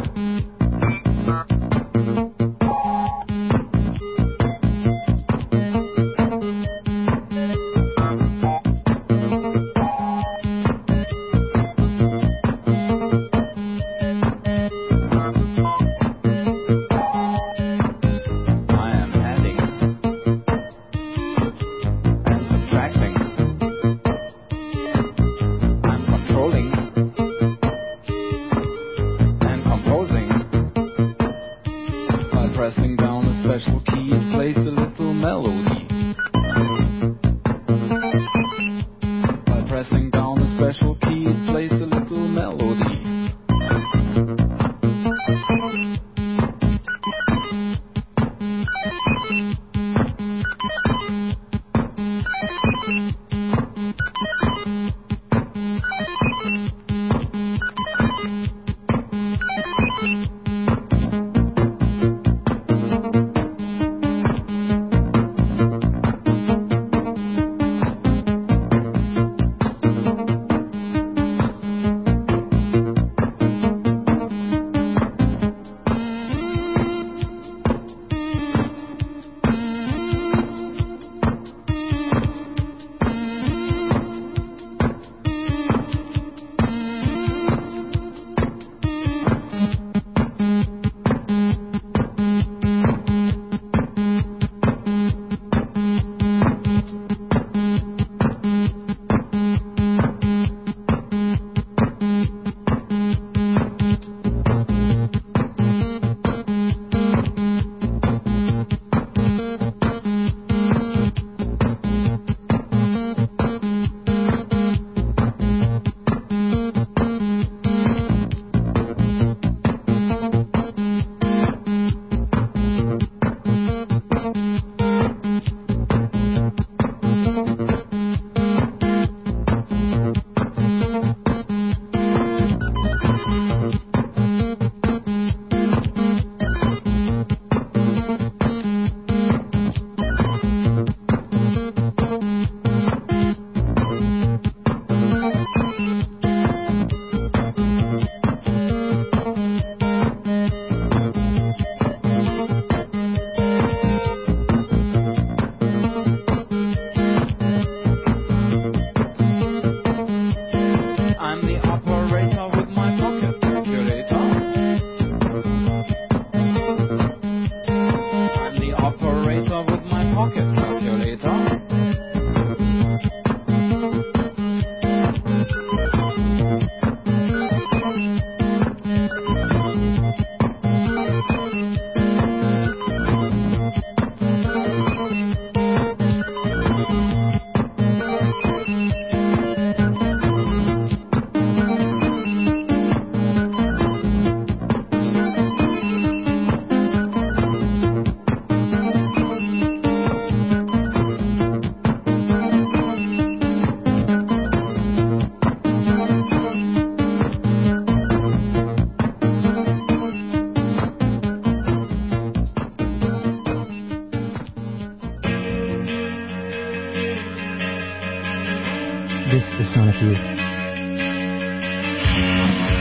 S22: This is Sonic Youth.